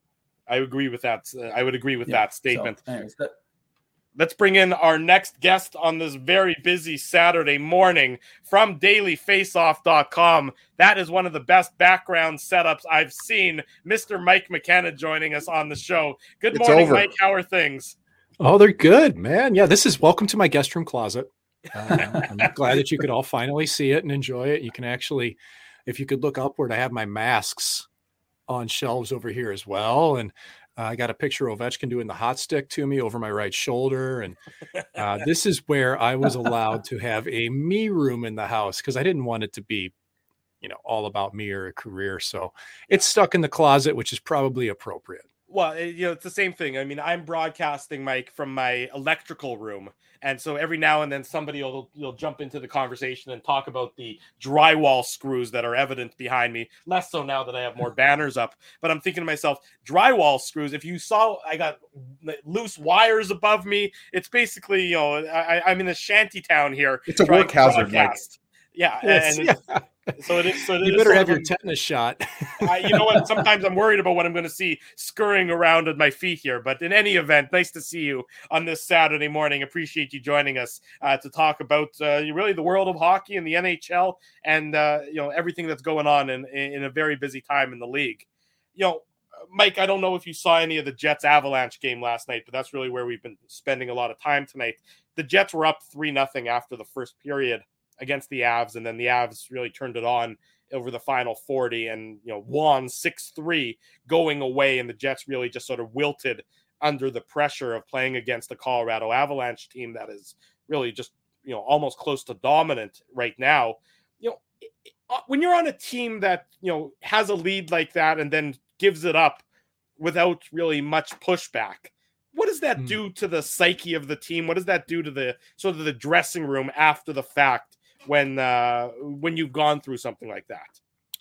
I agree with that. Uh, I would agree with Yeah, that statement. So, anyways, that, Let's bring in our next guest on this very busy Saturday morning from daily face off dot com. That is one of the best background setups I've seen. Mister Mike McKenna joining us on the show. Good It's morning, over. Mike. How are things? Oh, they're good, man. Yeah, this is welcome to my guest room closet. Uh, I'm glad that you could all finally see it and enjoy it. You can actually, if you could look upward, I have my masks on shelves over here as well. And uh, I got a picture of Ovechkin doing the hot stick to me over my right shoulder. And uh, this is where I was allowed to have a me room in the house because I didn't want it to be, you know, all about me or a career. So it's stuck in the closet, which is probably appropriate. Well, it- you know, it's the same thing. I mean, I'm broadcasting, Mike, from my electrical room. And so every now and then somebody will, will jump into the conversation and talk about the drywall screws that are evident behind me. Less so now that I have more banners up. But I'm thinking to myself, drywall screws, if you saw, I got loose wires above me. It's basically, you know, I, I'm in a shanty town here. It's a trying work to hazard, Mike. broadcast. Yeah. Yes, and yeah. So it is. So it You is better sort have of your a- tetanus shot. I, you know what? Sometimes I'm worried about what I'm going to see scurrying around at my feet here. But in any event, nice to see you on this Saturday morning. Appreciate you joining us uh, to talk about uh, really the world of hockey and the N H L and uh, you know everything that's going on in in a very busy time in the league. You know, Mike, I don't know if you saw any of the Jets Avalanche game last night, but that's really where we've been spending a lot of time tonight. The Jets were up three nothing after the first period against the Avs, and then the Avs really turned it on over the final forty and, you know, won six three going away. And the Jets really just sort of wilted under the pressure of playing against the Colorado Avalanche team that is really just, you know, almost close to dominant right now. You know, when you're on a team that, you know, has a lead like that and then gives it up without really much pushback, what does that Mm. do to the psyche of the team? What does that do to the sort of the dressing room after the fact when uh, when you've gone through something like that?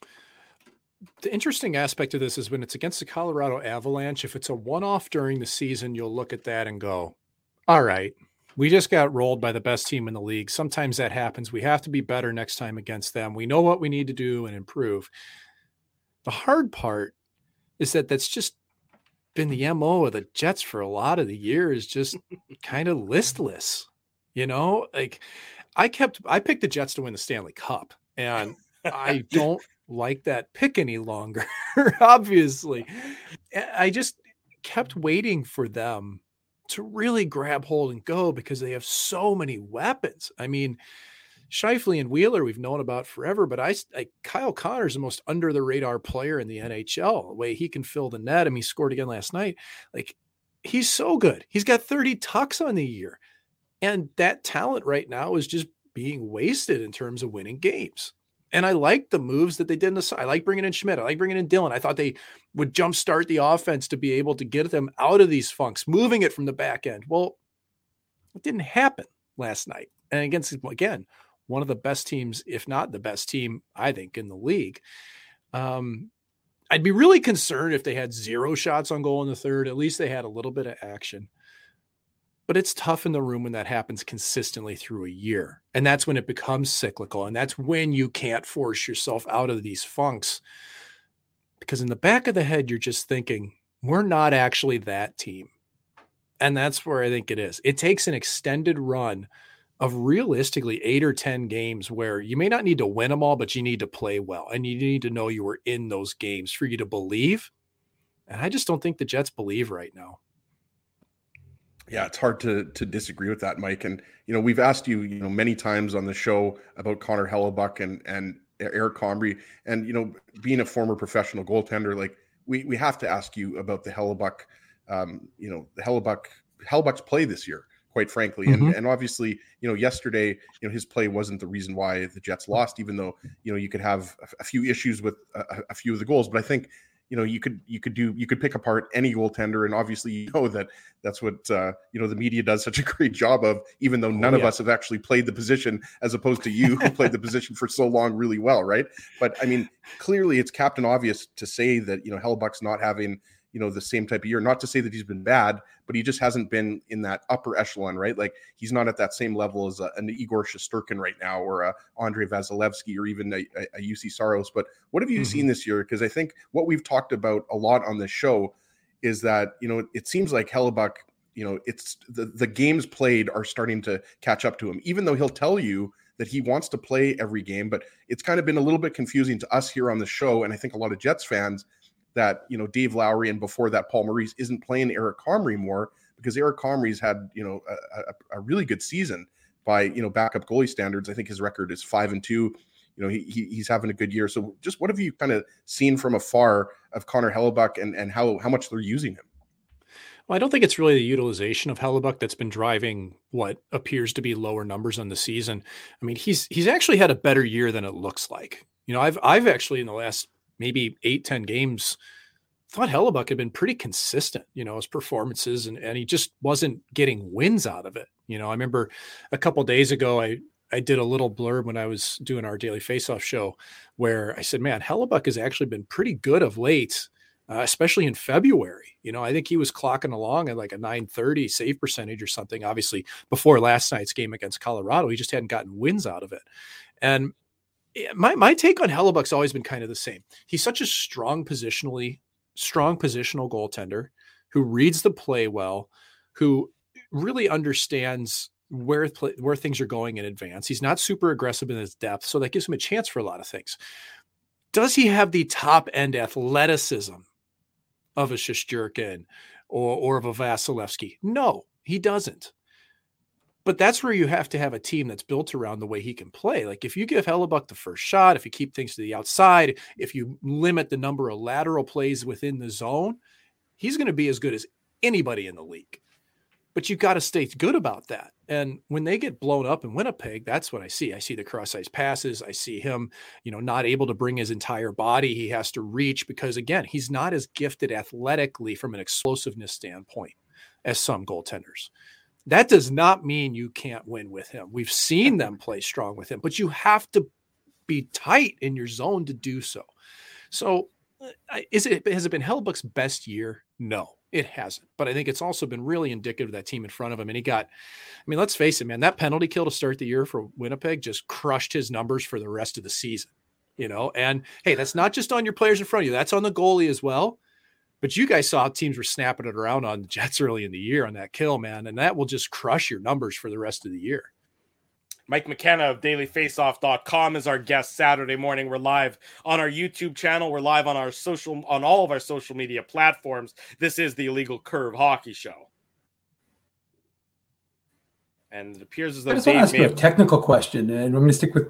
The interesting aspect of this is when it's against the Colorado Avalanche, if it's a one-off during the season, you'll look at that and go, all right, we just got rolled by the best team in the league. Sometimes that happens. We have to be better next time against them. We know what we need to do and improve. The hard part is that that's just been the M O of the Jets for a lot of the years, just kind of listless, you know, like I kept, I picked the Jets to win the Stanley Cup, and I don't like that pick any longer, obviously. I just kept waiting for them to really grab hold and go because they have so many weapons. I mean, Scheifele and Wheeler we've known about forever, but I, I Kyle Connor is the most under the radar player in the N H L. The way he can fill the net. I mean, he scored again last night. Like, he's so good. He's got thirty tucks on the year. And that talent right now is just being wasted in terms of winning games. And I like the moves that they did in the side. I like bringing in Schmidt. I like bringing in Dylan. I thought they would jumpstart the offense to be able to get them out of these funks, moving it from the back end. Well, it didn't happen last night. And against, again, one of the best teams, if not the best team, I think, in the league. Um, I'd be really concerned if they had zero shots on goal in the third. At least they had a little bit of action. But it's tough in the room when that happens consistently through a year. And that's when it becomes cyclical. And that's when you can't force yourself out of these funks. Because in the back of the head, you're just thinking, we're not actually that team. And that's where I think it is. It takes an extended run of realistically eight or ten games where you may not need to win them all, but you need to play well. And you need to know you were in those games for you to believe. And I just don't think the Jets believe right now. Yeah, it's hard to to disagree with that, Mike. And you know, we've asked you, you know, many times on the show about Connor Hellebuck and and Eric Comrie, and you know, being a former professional goaltender, like we we have to ask you about the Hellebuck, um, you know, the Hellebuck Hellebuck's play this year, quite frankly. Mm-hmm. And and obviously, you know, yesterday, you know, his play wasn't the reason why the Jets lost, even though you know you could have a, a few issues with a, a few of the goals, but I think. You know, you could you could do you could pick apart any goaltender, and obviously you know that that's what uh, you know the media does such a great job of. Even though none oh, of yeah. us have actually played the position, as opposed to you who played the position for so long really well, right? But I mean, clearly it's Captain Obvious to say that you know Hellebuck's not having you know the same type of year. Not to say that he's been bad, but he just hasn't been in that upper echelon, right? Like he's not at that same level as a, an Igor Shesterkin right now, or a Andre Vasilevsky, or even a, a, a U C Saros. But what have you mm-hmm. seen this year? Because I think what we've talked about a lot on this show is that, you know, it seems like Hellebuyck, you know, it's the, the games played are starting to catch up to him, even though he'll tell you that he wants to play every game. But it's kind of been a little bit confusing to us here on the show, and I think a lot of Jets fans, that, you know, Dave Lowry and before that Paul Maurice isn't playing Eric Comrie more, because Eric Comrie's had, you know, a, a, a really good season by, you know, backup goalie standards. I think his record is five and two. You know, he, he he's having a good year. So just what have you kind of seen from afar of Connor Hellebuyck and, and how, how much they're using him? Well, I don't think it's really the utilization of Hellebuyck that's been driving what appears to be lower numbers on the season. I mean, he's he's actually had a better year than it looks like. You know, I've I've actually in the last maybe eight, ten games thought Hellebuyck had been pretty consistent, you know, his performances, and, and he just wasn't getting wins out of it. You know, I remember a couple of days ago, I, I did a little blurb when I was doing our daily faceoff show where I said, man, Hellebuyck has actually been pretty good of late, uh, especially in February. You know, I think he was clocking along at like a nine thirty save percentage or something. Obviously before last night's game against Colorado, he just hadn't gotten wins out of it. And my, my take on Hellebuyck's always been kind of the same. He's such a strong positionally strong positional goaltender who reads the play well, who really understands where play, where things are going in advance. He's not super aggressive in his depth, so that gives him a chance for a lot of things. Does he have the top end athleticism of a Shesterkin or, or of a Vasilevsky? No, he doesn't. But that's where you have to have a team that's built around the way he can play. Like if you give Hellebuyck the first shot, if you keep things to the outside, if you limit the number of lateral plays within the zone, he's going to be as good as anybody in the league. But you got to stay good about that. And when they get blown up in Winnipeg, that's what I see. I see the cross-ice passes. I see him, you know, not able to bring his entire body. He has to reach because, again, he's not as gifted athletically from an explosiveness standpoint as some goaltenders. That does not mean you can't win with him. We've seen them play strong with him, but you have to be tight in your zone to do so. So is it, has it been Hellebuyck's best year? No, it hasn't. But I think it's also been really indicative of that team in front of him. And he got, I mean, let's face it, man, that penalty kill to start the year for Winnipeg just crushed his numbers for the rest of the season, you know? And hey, that's not just on your players in front of you. That's on the goalie as well. But you guys saw teams were snapping it around on the Jets early in the year on that kill, man. And that will just crush your numbers for the rest of the year. Mike McKenna of daily faceoff dot com is our guest Saturday morning. We're live on our YouTube channel. We're live on our social, on all of our social media platforms. This is the Illegal Curve Hockey Show. And it appears as though I just want to ask you a technical question, and I'm going to stick with.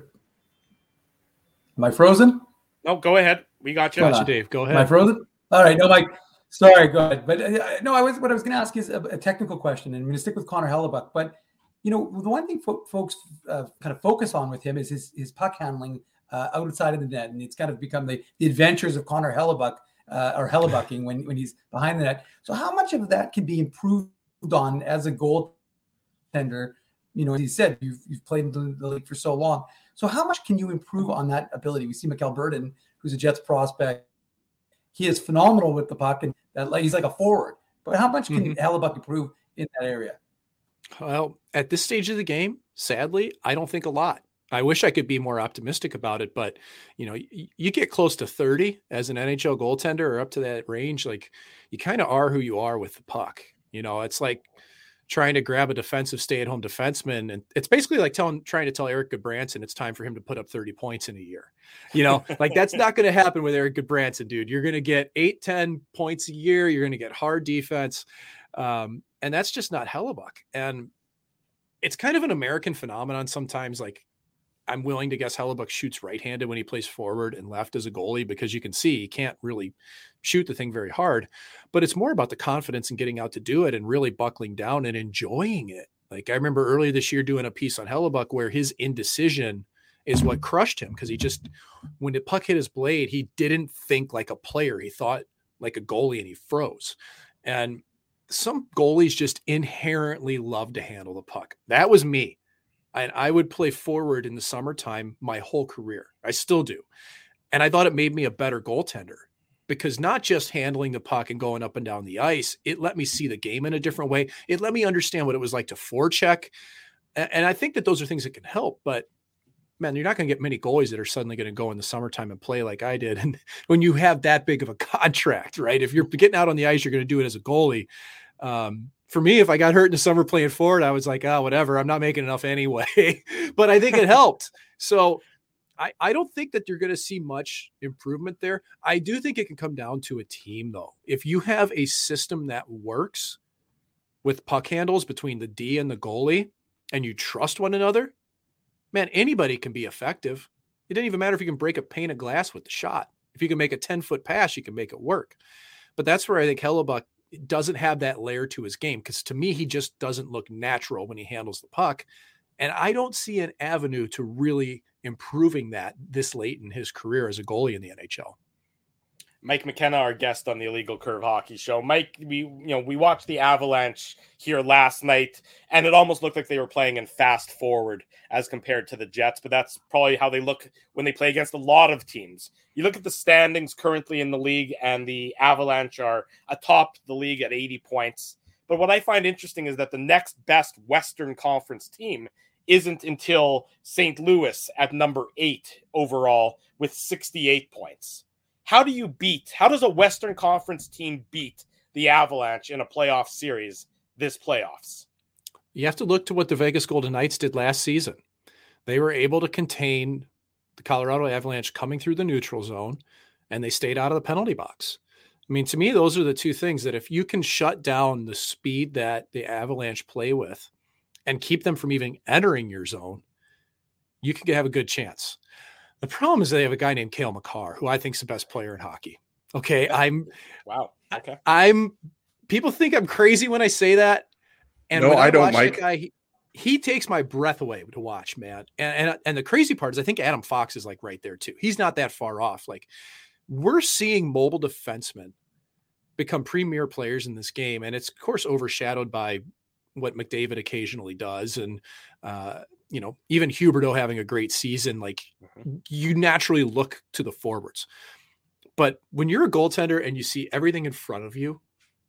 Am I frozen? No, go ahead. We got you. Got you, Dave. Go ahead. Am I frozen? All right. No, Mike. Sorry. Go ahead. But uh, no, I was. What I was going to ask is a, a technical question, and I'm going to stick with Connor Hellebuyck. But you know, the one thing fo- folks uh, kind of focus on with him is his his puck handling uh, outside of the net, and it's kind of become the, the adventures of Connor Hellebuyck uh, or Hellebucking when when he's behind the net. So, how much of that can be improved on as a goaltender? You know, as you said, you've you've played in the, the league for so long. So, how much can you improve on that ability? We see Mikael Burden, who's a Jets prospect. He is phenomenal with the puck, and that, he's like a forward. But how much can mm-hmm. Hellebuyck improve in that area? Well, at this stage of the game, sadly, I don't think a lot. I wish I could be more optimistic about it, but you know, you, you get close to thirty as an N H L goaltender or up to that range, like you kind of are who you are with the puck. You know, it's like trying to grab a defensive stay-at-home defenseman, and it's basically like telling, trying to tell Eric Goodbranson it's time for him to put up thirty points in a year. You know, like that's not going to happen with Eric Goodbranson, dude. You're going to get eight, ten points a year. You're going to get hard defense. Um, and that's just not Hellebuyck. And it's kind of an American phenomenon sometimes. Like I'm willing to guess Hellebuyck shoots right-handed when he plays forward and left as a goalie, because you can see he can't really shoot the thing very hard, but it's more about the confidence in getting out to do it and really buckling down and enjoying it. Like I remember earlier this year doing a piece on Hellebuyck where his indecision is what crushed him, because he just, when the puck hit his blade, he didn't think like a player. He thought like a goalie and he froze. And some goalies just inherently love to handle the puck. That was me. And I would play forward in the summertime my whole career. I still do. And I thought it made me a better goaltender, because not just handling the puck and going up and down the ice, it let me see the game in a different way. It let me understand what it was like to forecheck. And I think that those are things that can help. But man, you're not going to get many goalies that are suddenly going to go in the summertime and play like I did. And when you have that big of a contract, right? If you're getting out on the ice, you're going to do it as a goalie. Um, for me, if I got hurt in the summer playing forward, I was like, oh, whatever, I'm not making enough anyway. But I think it helped. So I, I don't think that you're going to see much improvement there. I do think it can come down to a team, though. If you have a system that works with puck handles between the D and the goalie, and you trust one another, man, anybody can be effective. It doesn't even matter if you can break a pane of glass with the shot. If you can make a ten-foot pass, you can make it work. But that's where I think Hellebuyck doesn't have that layer to his game, because to me, he just doesn't look natural when he handles the puck. And I don't see an avenue to really improving that this late in his career as a goalie in the N H L. Mike McKenna, our guest on the Illegal Curve Hockey Show. Mike, we you know we watched the Avalanche here last night, and it almost looked like they were playing in fast forward as compared to the Jets, but that's probably how they look when they play against a lot of teams. You look at the standings currently in the league, and the Avalanche are atop the league at eighty points. But what I find interesting is that the next best Western Conference team isn't until Saint Louis at number eight overall with sixty-eight points. How do you beat, how does a Western Conference team beat the Avalanche in a playoff series this playoffs? You have to look to what the Vegas Golden Knights did last season. They were able to contain the Colorado Avalanche coming through the neutral zone, and they stayed out of the penalty box. I mean, to me, those are the two things that if you can shut down the speed that the Avalanche play with and keep them from even entering your zone, you can have a good chance. The problem is they have a guy named Cale Makar, who I think is the best player in hockey. Okay. I'm wow. Okay. I'm people think I'm crazy when I say that. And no, when I, I don't, watch Mike. that guy, he, he takes my breath away to watch, man. And, and and the crazy part is I think Adam Fox is like right there too. He's not that far off. Like, we're seeing mobile defensemen become premier players in this game. And it's of course overshadowed by what McDavid occasionally does. And, uh, you know, even Huberdeau having a great season, like mm-hmm. you naturally look to the forwards. But when you're a goaltender and you see everything in front of you,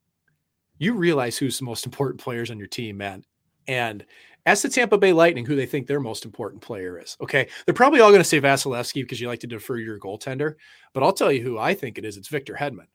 you realize who's the most important players on your team, man. And ask the Tampa Bay Lightning who they think their most important player is. Okay. They're probably all going to say Vasilevsky because you like to defer your goaltender, but I'll tell you who I think it is. It's Victor Hedman.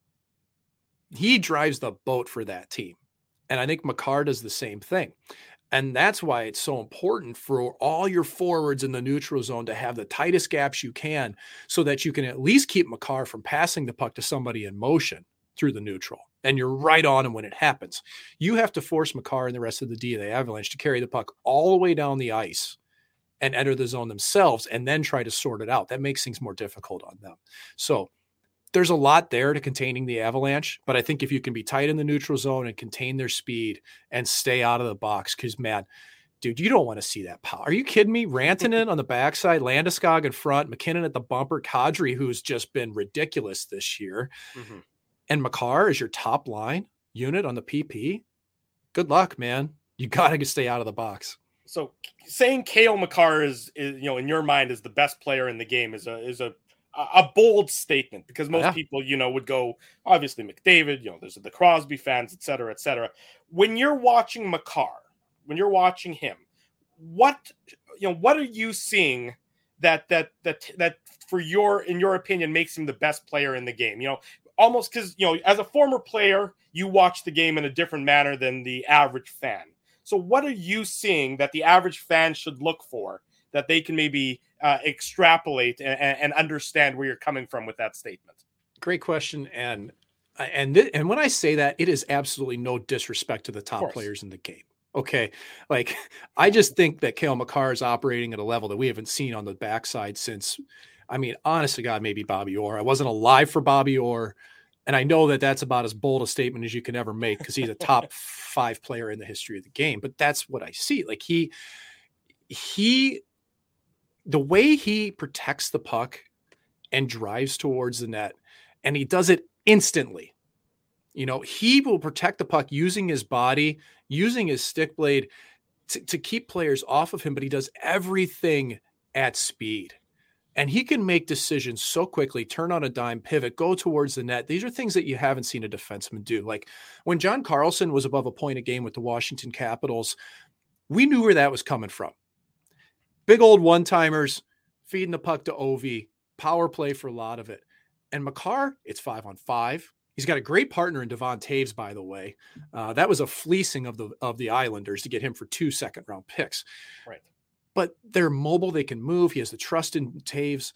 He drives the boat for that team. And I think Makar does the same thing. And that's why it's so important for all your forwards in the neutral zone to have the tightest gaps you can so that you can at least keep Makar from passing the puck to somebody in motion through the neutral. And you're right on him when it happens. You have to force Makar and the rest of the D of the Avalanche to carry the puck all the way down the ice and enter the zone themselves and then try to sort it out. That makes things more difficult on them. So there's a lot there to containing the Avalanche, but I think if you can be tight in the neutral zone and contain their speed and stay out of the box, because, man, dude, you don't want to see that power. Are you kidding me? Rantanen on the backside, Landeskog in front, McKinnon at the bumper, Kadri, who's just been ridiculous this year, mm-hmm. and Makar is your top line unit on the P P. Good luck, man. You got to stay out of the box. So saying Cale Makar is, is, you know, in your mind is the best player in the game is a is a a bold statement, because most yeah. people, you know, would go, obviously McDavid, you know, there's the Crosby fans, et cetera, et cetera. When you're watching Makar, when you're watching him, what, you know, what are you seeing that, that, that, that for your, in your opinion, makes him the best player in the game? You know, almost because, you know, as a former player, you watch the game in a different manner than the average fan. So what are you seeing that the average fan should look for that they can maybe uh, extrapolate and, and understand where you're coming from with that statement? Great question. And and th- and when I say that, it is absolutely no disrespect to the top players in the game. Okay. Like, I just think that Cale Makar is operating at a level that we haven't seen on the backside since, I mean, honest to God, maybe Bobby Orr. I wasn't alive for Bobby Orr. And I know that that's about as bold a statement as you can ever make because he's a top five player in the history of the game. But that's what I see. Like, he, he, the way he protects the puck and drives towards the net, and he does it instantly. You know, he will protect the puck using his body, using his stick blade to, to keep players off of him, but he does everything at speed. And he can make decisions so quickly, turn on a dime, pivot, go towards the net. These are things that you haven't seen a defenseman do. Like when John Carlson was above a point a game with the Washington Capitals, we knew where that was coming from. big old one-timers, feeding the puck to Ovi, power play for a lot of it. And Makar, it's five on five. He's got a great partner in Devon Taves, by the way. Uh, that was a fleecing of the of the Islanders to get him for two second-round picks. Right. But they're mobile. They can move. He has the trust in Taves.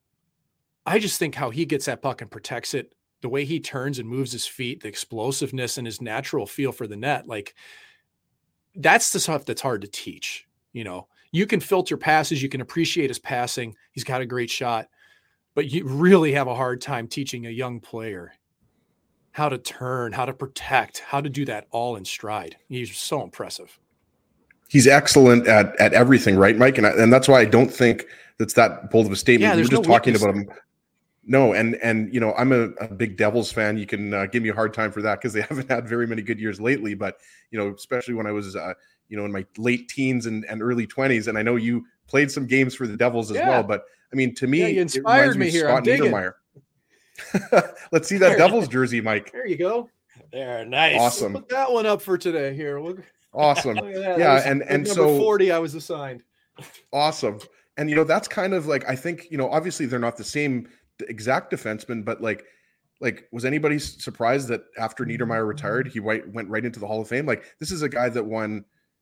I just think how he gets that puck and protects it, the way he turns and moves his feet, the explosiveness and his natural feel for the net, like that's the stuff that's hard to teach. You know, you can filter passes. You can appreciate his passing. He's got a great shot, but you really have a hard time teaching a young player how to turn, how to protect, how to do that all in stride. He's so impressive. He's excellent at at everything, right, Mike? And I, and that's why I don't think that's that bold of a statement. Yeah, we were just no talking about there. him. No, and and you know, I'm a, a big Devils fan. You can uh, give me a hard time for that because they haven't had very many good years lately. But you know, especially when I was uh, you know in my late teens and, and early twenties, and I know you played some games for the Devils as yeah. well. But I mean, to me, yeah, you it inspired reminds me, me of here. Scott I'm digging. Niedermayer. Let's see that There. Devils jersey, Mike. There you go. There, nice. Awesome. Put that one up for today. Here, look. Awesome. Look at that. Yeah, That was and and number so forty I was assigned. Awesome. And you know, that's kind of like, I think, you know, obviously they're not the same exact defenseman, but like, like was anybody surprised that after Niedermayer retired, he went went right into the Hall of Fame? Like, this is a guy that won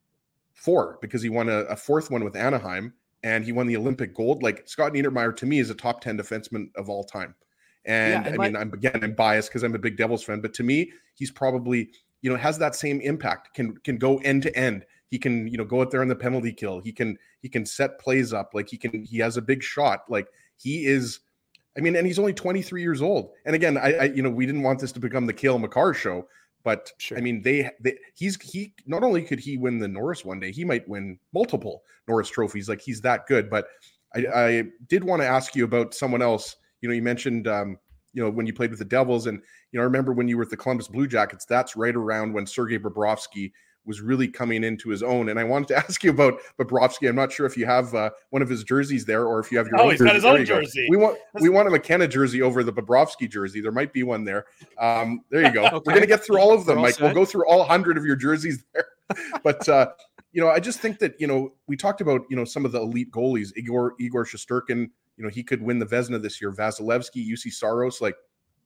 four because he won a, a fourth one with Anaheim and he won the Olympic gold. Like, Scott Niedermayer to me is a top ten defenseman of all time. And, Yeah, and I my- mean, I'm again, I'm biased because I'm a big Devils fan, but to me, he's probably, you know, has that same impact, can can go end to end. He can, you know, go out there on the penalty kill. He can, he can set plays up. Like he can, he has a big shot. Like he is, I mean, and he's only twenty-three years old. And again, I, I you know, we didn't want this to become the Cale Makar show, but Sure. I mean, they, they, he's, he, not only could he win the Norris one day, he might win multiple Norris trophies. Like he's that good. But I, I did want to ask you about someone else. You know, you mentioned, um, you know, when you played with the Devils and, you know, I remember when you were with the Columbus Blue Jackets, that's right around when Sergei Bobrovsky was really coming into his own. And I wanted to ask you about Bobrovsky. I'm not sure if you have uh, one of his jerseys there or if you have your Oh, own he's jersey. got his There own you go. jersey. We want we want a McKenna jersey over the Bobrovsky jersey. There might be one there. Um, there you go. Okay. We're going to get through all of them, We're all Mike. We'll set. go through all one hundred of your jerseys there. But, uh, you know, I just think that, you know, we talked about, you know, some of the elite goalies, Igor, Igor Shesterkin, you know, he could win the Vezina this year. Vasilevsky, U C Saros, like,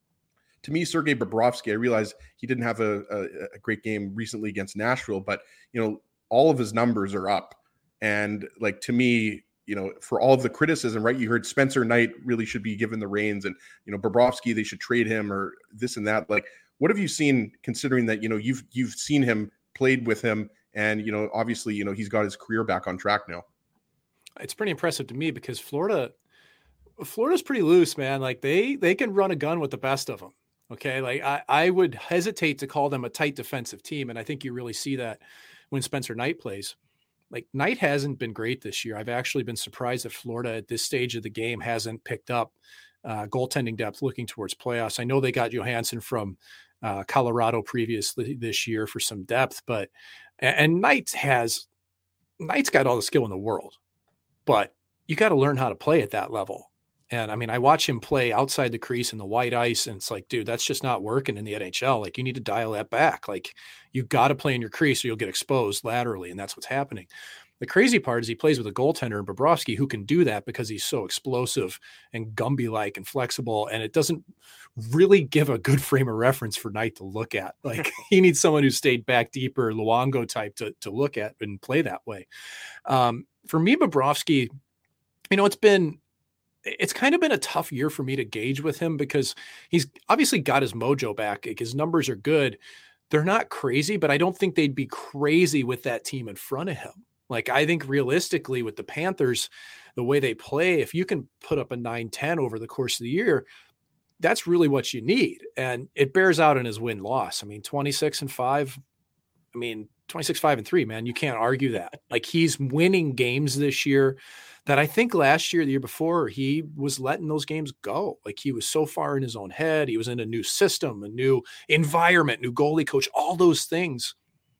to me, Sergei Bobrovsky, I realized he didn't have a, a, a great game recently against Nashville, but, you know, all of his numbers are up. And like, to me, you know, for all of the criticism, right, you heard Spencer Knight really should be given the reins and, you know, Bobrovsky, they should trade him or this and that. Like, what have you seen considering that, you know, you've, you've seen him, played with him, and, you know, obviously, you know, he's got his career back on track now. It's pretty impressive to me because Florida, Florida's pretty loose, man. Like they, they can run a gun with the best of them. Okay. Like I, I would hesitate to call them a tight defensive team. And I think you really see that when Spencer Knight plays. Like Knight hasn't been great this year. I've actually been surprised that Florida at this stage of the game hasn't picked up uh, goaltending depth looking towards playoffs. I know they got Johansson from uh, Colorado previously this year for some depth, but, and, and Knight has, Knight's got all the skill in the world, but you got to learn how to play at that level. And I mean, I watch him play outside the crease in the white ice, and it's like, dude, that's just not working in the N H L. Like, you need to dial that back. Like, you got to play in your crease or you'll get exposed laterally, and that's what's happening. The crazy part is he plays with a goaltender in Bobrovsky who can do that because he's so explosive and Gumby-like and flexible, and it doesn't really give a good frame of reference for Knight to look at. Like, he needs someone who stayed back deeper, Luongo type to, to look at and play that way. Um, for me, Bobrovsky, you know, it's been – it's kind of been a tough year for me to gauge with him because he's obviously got his mojo back. Like his numbers are good. They're not crazy, but I don't think they'd be crazy with that team in front of him. Like, I think realistically with the Panthers, the way they play, if you can put up a nine ten over the course of the year, that's really what you need. And it bears out in his win-loss. I mean, twenty-six and five, I mean, twenty-six, five and three, man, you can't argue that. Like, he's winning games this year that I think last year, the year before, he was letting those games go. Like, he was so far in his own head. He was in a new system, a new environment, new goalie coach, all those things.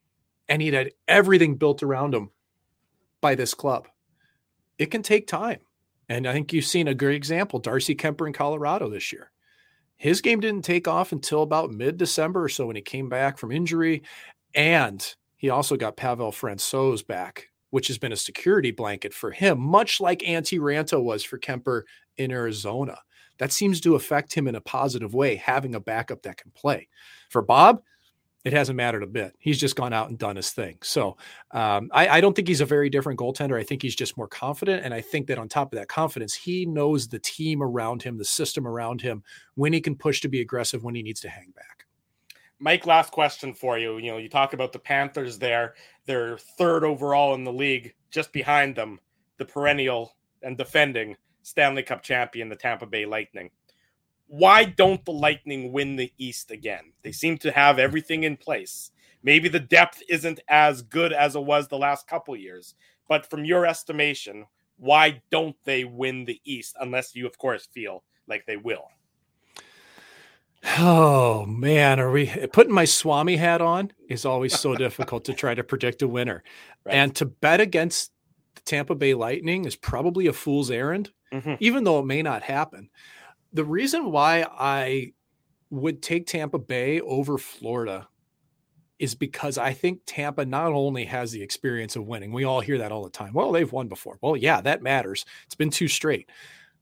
And he had everything built around him by this club. It can take time. And I think you've seen a great example, Darcy Kemper in Colorado this year. His game didn't take off until about mid-December or so when he came back from injury. And he also got Pavel Francouz back which has been a security blanket for him, much like Antti Raanta was for Kemper in Arizona. That seems to affect him in a positive way, having a backup that can play. For Bob, it hasn't mattered a bit. He's just gone out and done his thing. So um, I, I don't think he's a very different goaltender. I think he's just more confident. And I think that on top of that confidence, he knows the team around him, the system around him, when he can push to be aggressive, when he needs to hang back. Mike, last question for you. You know, you talk about the Panthers there. They're third overall in the league, just behind them, the perennial and defending Stanley Cup champion, the Tampa Bay Lightning. Why don't the Lightning win the East again? They seem to have everything in place. Maybe the depth isn't as good as it was the last couple years, but from your estimation, why don't they win the East unless you, of course, feel like they will? Oh man, are we putting my Swami hat on is always so difficult to try to predict a winner. Right. And to bet against the Tampa Bay Lightning is probably a fool's errand, mm-hmm. even though it may not happen. The reason why I would take Tampa Bay over Florida is because I think Tampa not only has the experience of winning. We all hear that all the time. Well, they've won before. Well, yeah, that matters. It's been two straight.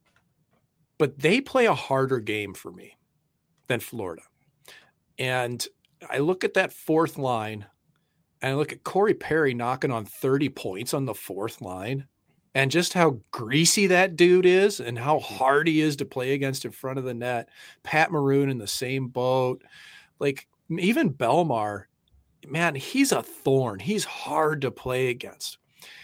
But they play a harder game for me than Florida. And I look at that fourth line and I look at Corey Perry knocking on thirty points on the fourth line and just how greasy that dude is and how hard he is to play against in front of the net. Pat Maroon in the same boat. Like even Belmar, man, he's a thorn. He's hard to play against.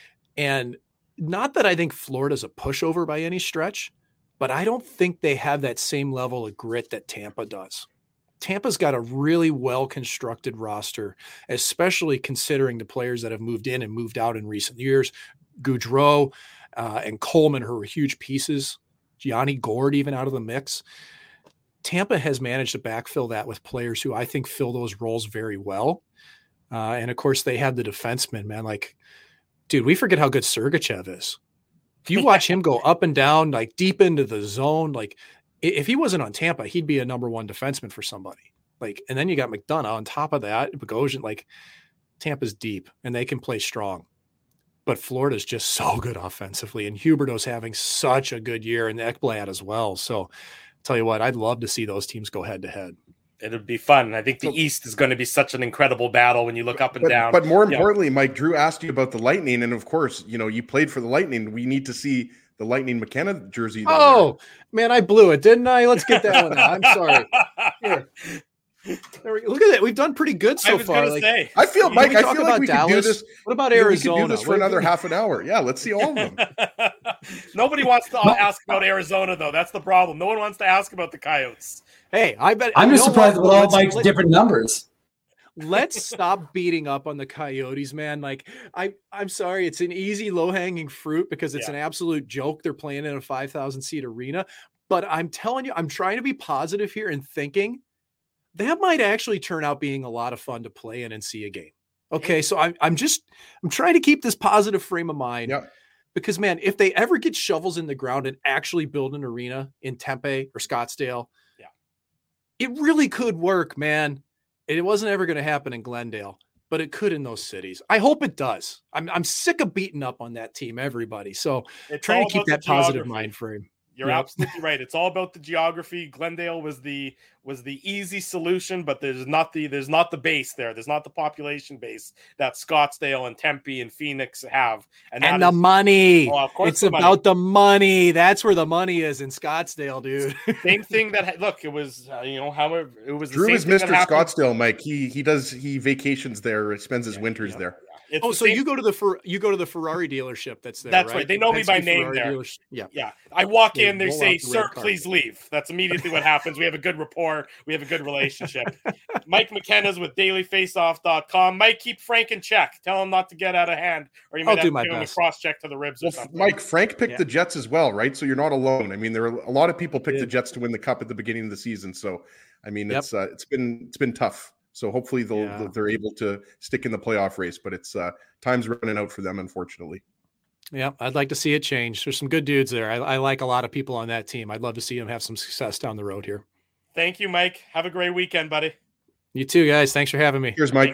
And not that I think Florida's a pushover by any stretch, but I don't think they have that same level of grit that Tampa does. Tampa's got a really well-constructed roster, especially considering the players that have moved in and moved out in recent years. Goudreau uh, and Coleman, who are huge pieces. Gianni Gord even out of the mix. Tampa has managed to backfill that with players who I think fill those roles very well. Uh, and, of course, they have the defensemen, man. Like, dude, we forget how good Sergachev is. If you watch him go up and down, like deep into the zone, like if he wasn't on Tampa, he'd be a number one defenseman for somebody. Like, and then you got McDonough on top of that, Bogosian. Like, Tampa's deep and they can play strong, but Florida's just so good offensively, and Huberdeau's having such a good year, and Ekblad as well. So, I'll tell you what, I'd love to see those teams go head to head. It'd be fun. I think the East is going to be such an incredible battle when you look up and but, down. But more you importantly, know. Mike, Drew asked you about the Lightning, and of course, you know, you played for the Lightning. We need to see the Lightning McKenna jersey. Oh, there. Man, I blew it, didn't I? Let's get that one out. I'm sorry. Here. There we go. Look at that. We've done pretty good so I was far. Like, say. I feel, Mike, I feel like we Dallas? could do this. What about you know, Arizona? We could do this for what another half an hour. Yeah, let's see all of them. Nobody wants to ask about Arizona, though. That's the problem. No one wants to ask about the Coyotes. Hey, I bet. I'm just surprised with all Mike's let, different numbers. Let's stop beating up on the Coyotes, man. Like, I, I'm sorry. It's an easy, low-hanging fruit because it's yeah. an absolute joke. They're playing in a five thousand seat arena. But I'm telling you, I'm trying to be positive here and thinking that might actually turn out being a lot of fun to play in and see a game. Okay, so I'm, I'm just I'm trying to keep this positive frame of mind. Yeah. Because, man, if they ever get shovels in the ground and actually build an arena in Tempe or Scottsdale, yeah, it really could work, man. It wasn't ever going to happen in Glendale, but it could in those cities. I hope it does. I'm I'm sick of beating up on that team, everybody. So it's trying to keep that positive geography. mind frame. You're yep. absolutely right. It's all about the geography. Glendale was the was the easy solution, but there's not the there's not the base there. There's not the population base that Scottsdale and Tempe and Phoenix have. And, and the is, money. Oh, of course it's the about money. the money. That's where the money is in Scottsdale, dude. Same thing that look. It was uh, you know however it was. The Drew same is thing Mister that Scottsdale, Mike. He he does he vacations there. Spends his yeah, winters yeah, there. Yeah. It's oh, so same... you go to the Fer- you go to the Ferrari dealership that's there. That's right. right. They know the me by Penske name Ferrari there. Dealership. Yeah, yeah. I walk they in, they say, the "Sir, please leave." That's immediately what happens. We have a good rapport. We have a good relationship. Mike McKenna's with daily faceoff dot com. Mike, keep Frank in check. Tell him not to get out of hand, or you might I'll have do to my give him a best. cross check to the ribs or Well, something. Mike, Frank picked Yeah. the Jets as well, right? So you're not alone. I mean, there are a lot of people picked Yeah. the Jets to win the cup at the beginning of the season. So, I mean, Yep. it's uh, it's been it's been tough. So hopefully they'll Yeah. they're able to stick in the playoff race. But it's uh, time's running out for them, unfortunately. Yeah, I'd like to see it change. There's some good dudes there. I, I like a lot of people on that team. I'd love to see them have some success down the road here. Thank you, Mike. Have a great weekend, buddy. You too, guys. Thanks for having me. Cheers, Mike. Take care.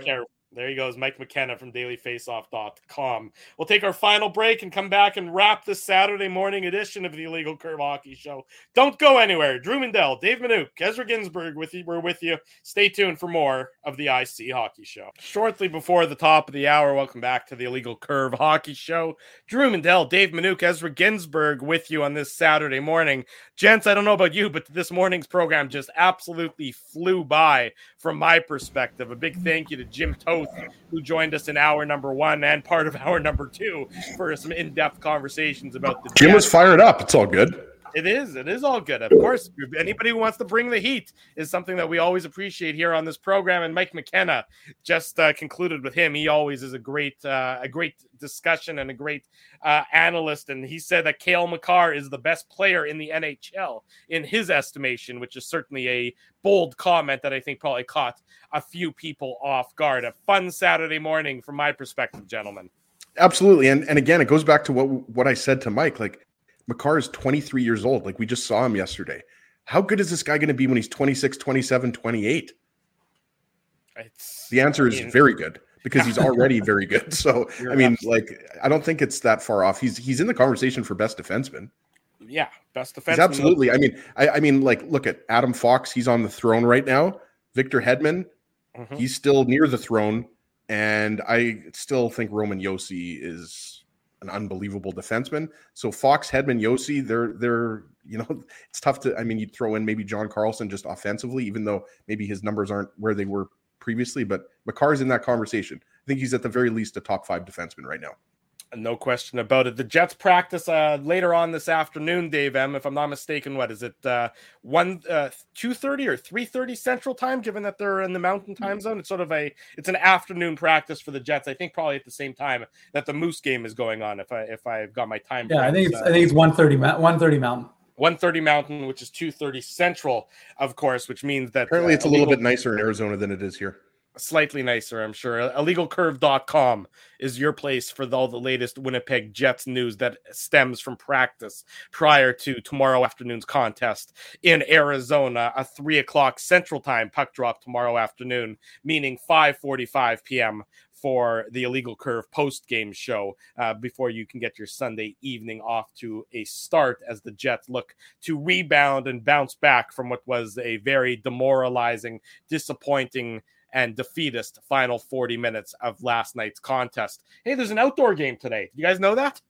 There he goes, Mike McKenna from daily faceoff dot com. We'll take our final break and come back and wrap this Saturday morning edition of the Illegal Curve Hockey Show. Don't go anywhere. Drew Mindell, Dave Minuk, Ezra Ginsburg with you. We're with you. Stay tuned for more of the I C Hockey Show. Shortly before the top of the hour, welcome back to the Illegal Curve Hockey Show. Drew Mindell, Dave Minuk, Ezra Ginsburg with you on this Saturday morning. Gents, I don't know about you, but this morning's program just absolutely flew by from my perspective. A big thank you to Jim Toth, who joined us in hour number one and part of hour number two for some in-depth conversations about the Jim Jets. was fired up. It's all good. It is. It is all good. Of course, anybody who wants to bring the heat is something that we always appreciate here on this program. And Mike McKenna just uh, concluded with him. He always is a great, uh, a great discussion and a great uh, analyst. And he said that Cale Makar is the best player in the N H L in his estimation, which is certainly a bold comment that I think probably caught a few people off guard. A fun Saturday morning from my perspective, gentlemen. Absolutely. And and again, it goes back to what what I said to Mike. Like, Makar is twenty-three years old. Like, we just saw him yesterday. How good is this guy going to be when he's twenty-six, twenty-seven, twenty-eight? It's, the answer is I mean, very good, because he's already very good. So, I mean, like, I don't think it's that far off. He's he's in the conversation for best defenseman. Yeah, best defenseman. He's absolutely. I mean, I, I mean, like, look at Adam Fox. He's on the throne right now. Victor Hedman, mm-hmm. he's still near the throne. And I still think Roman Josi is an unbelievable defenseman. So Fox, Hedman, Josi, they're they're you know, it's tough to. I mean, you'd throw in maybe John Carlson just offensively, even though maybe his numbers aren't where they were previously. But Makar's in that conversation. I think he's at the very least a top five defenseman right now. No question about it. The Jets practice uh, later on this afternoon, Dave M. If I'm not mistaken, what is it? Uh, one, uh, two thirty or three thirty Central Time. Given that they're in the Mountain Time Zone, it's sort of a it's an afternoon practice for the Jets. I think probably at the same time that the Moose game is going on. If I if I've got my time. Yeah, frames, I think it's uh, I think it's one thirty one thirty Mountain. one thirty Mountain, which is two thirty Central, of course, which means that Apparently, uh, it's a little illegal- bit nicer in Arizona than it is here. Slightly nicer, I'm sure. illegal curve dot com is your place for all the latest Winnipeg Jets news that stems from practice prior to tomorrow afternoon's contest in Arizona. A three o'clock Central Time puck drop tomorrow afternoon, meaning five forty-five p.m. for the Illegal Curve post-game show uh, before you can get your Sunday evening off to a start as the Jets look to rebound and bounce back from what was a very demoralizing, disappointing, and defeatist final forty minutes of last night's contest. Hey, there's an outdoor game today. You guys know that?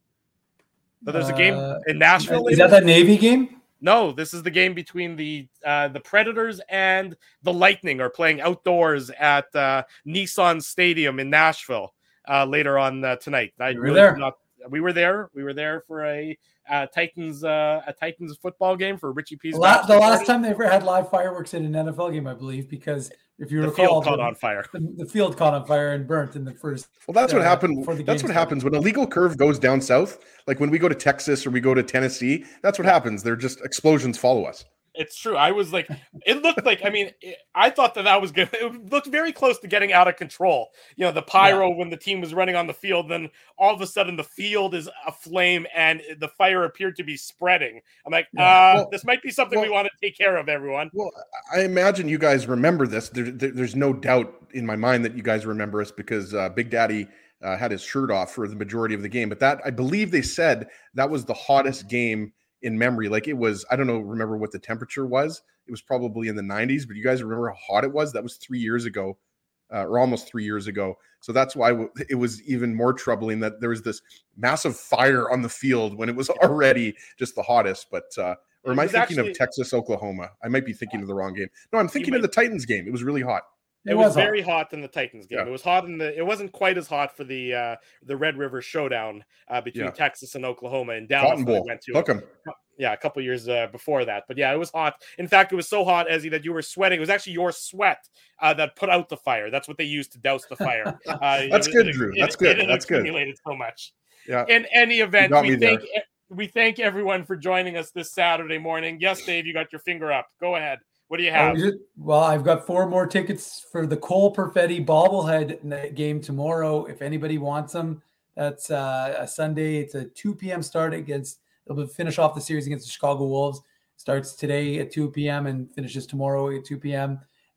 So there's a game Uh, in Nashville. Is that that Navy game? No, this is the game between the uh, the Predators and the Lightning are playing outdoors at uh, Nissan Stadium in Nashville uh, later on uh, tonight. I You were really there. did Not, we were there. We were there for a uh, Titans uh, a Titans football game for Richie P's. The, la- the bachelor last party. time they ever had live fireworks in an N F L game, I believe, because if you The recall, field caught the- on fire. The, the field caught on fire and burnt in the first. Well, that's what uh, happened. before the That's game what started. happens when a legal curve goes down south. Like when we go to Texas or we go to Tennessee, that's what happens. They're just explosions follow us. It's true. I was like, it looked like, I mean, it, I thought that that was good. It looked very close to getting out of control. You know, the pyro when the team was running on the field, then all of a sudden the field is aflame and the fire appeared to be spreading. I'm like, Yeah. uh, Well- this might be something we well- want to take care of, everyone. Well, I imagine you guys remember this. There, there- there's no doubt in my mind that you guys remember us because uh, Big Daddy uh, had his shirt off for the majority of the game. But that, I believe they said that was the hottest game in memory. Like it was, I don't know, remember what the temperature was. It was probably in the nineties, but you guys remember how hot it was? That was three years ago, uh, or almost three years ago. So that's why w- it was even more troubling that there was this massive fire on the field when it was already just the hottest. But, uh, or am It I was thinking actually- of Texas, Oklahoma? I might be thinking of the wrong game. No, I'm thinking of might- the Titans game. It was really hot. It, It was, was hot. very hot in the Titans game. Yeah. It was hot in the. It wasn't quite as hot for the uh, the Red River Showdown uh, between Yeah. Texas and Oklahoma in Dallas. Cotton that I Bowl. went to. Hook 'em. Yeah, a couple years uh, before that. But yeah, it was hot. In fact, it was so hot, Ezzy, that you were sweating. It was actually your sweat uh, that put out the fire. That's what they used to douse the fire. Uh, That's it- good, it- Drew. it- That's good. It, it That's good. accumulated so much. Yeah. In any event, got we me there. thank we thank everyone for joining us this Saturday morning. Yes, Dave, you got your finger up. Go ahead. What do you have? Oh, Well, I've got four more tickets for the Cole Perfetti bobblehead n- game tomorrow. If anybody wants them, that's uh, a Sunday. It's a two p.m. start against. They'll finish off the series against the Chicago Wolves. Starts today at two p.m. and finishes tomorrow at two p.m.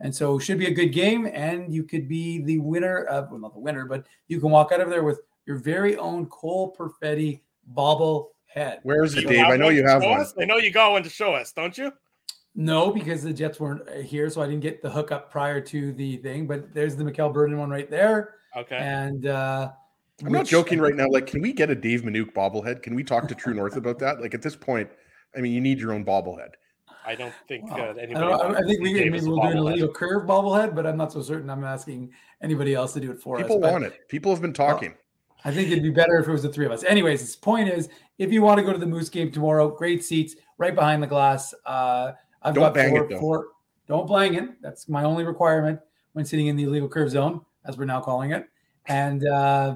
And so it should be a good game, and you could be the winner of, well, not the winner, but you can walk out of there with your very own Cole Perfetti bobblehead. Where is it, You Dave? have I know one you to have show one. us? I know you got one to show us, don't you? No, because the Jets weren't here, so I didn't get the hookup prior to the thing. But there's the Mikkel Burden one right there. Okay. And uh, I'm not joking right now. Like, can we get a Dave Minuk bobblehead? Can we talk to True North about that? Like, at this point, I mean, you need your own bobblehead. I don't think uh, I, anybody. don't, I think we gave maybe us a we'll do an bobblehead. illegal curve bobblehead, but I'm not so certain. I'm asking anybody else to do it for People us. But, want it. People have been talking. Well, I think it'd be better if it was the three of us. Anyways, his point is, if you want to go to the Moose game tomorrow, great seats right behind the glass. Uh, I've Don't got bang four, it, though. four. Don't bang it. That's my only requirement when sitting in the illegal curve zone, as we're now calling it. And uh,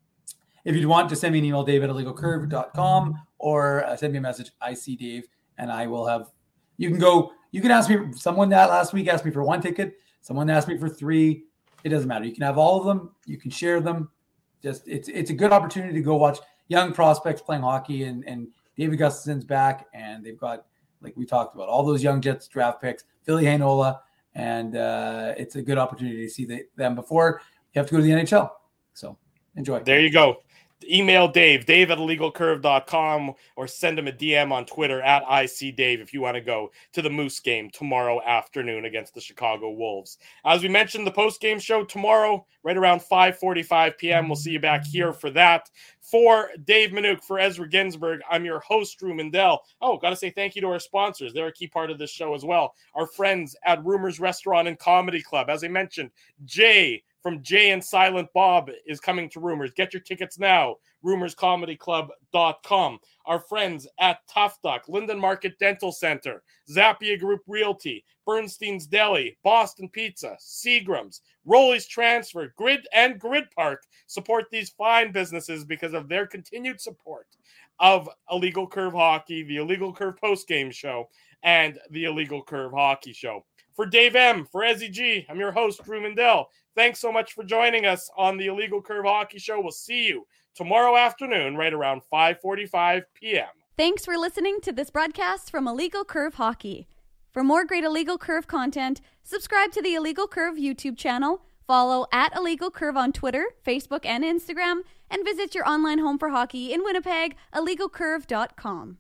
if you want to send me an email, Dave at illegal curve dot com, or uh, send me a message, I see Dave, and I will have. You can go. You can ask me. Someone that last week asked me for one ticket. Someone asked me for three. It doesn't matter. You can have all of them. You can share them. Just it's it's a good opportunity to go watch young prospects playing hockey, and and David Gustafson's back, and they've got, like we talked about, all those young Jets draft picks, Philly Heinola, and uh, it's a good opportunity to see the, them before you have to go to the N H L. So enjoy. There you go. Email Dave, Dave at illegal curve dot com, or send him a D M on Twitter at I C Dave if you want to go to the Moose game tomorrow afternoon against the Chicago Wolves. As we mentioned, the post-game show tomorrow, right around five forty-five p.m. We'll see you back here for that. For Dave Minuk, for Ezra Ginsburg, I'm your host, Drew Mindell. Oh, got to say thank you to our sponsors. They're a key part of this show as well. Our friends at Rumors Restaurant and Comedy Club. As I mentioned, Jay from Jay and Silent Bob is coming to Rumors. Get your tickets now, rumors comedy club dot com. Our friends at Tough Duck, Linden Market Dental Center, Zappia Group Realty, Bernstein's Deli, Boston Pizza, Seagram's, Rolly's Transfer, Grid and Grid Park support these fine businesses because of their continued support of Illegal Curve Hockey, the Illegal Curve postgame show, and the Illegal Curve Hockey Show. For Dave M., for Ezzy G., I'm your host, Drew Mindell. Thanks so much for joining us on the Illegal Curve Hockey Show. We'll see you tomorrow afternoon, right around five forty-five p.m. Thanks for listening to this broadcast from Illegal Curve Hockey. For more great Illegal Curve content, subscribe to the Illegal Curve YouTube channel, follow at Illegal Curve on Twitter, Facebook, and Instagram, and visit your online home for hockey in Winnipeg, illegal curve dot com.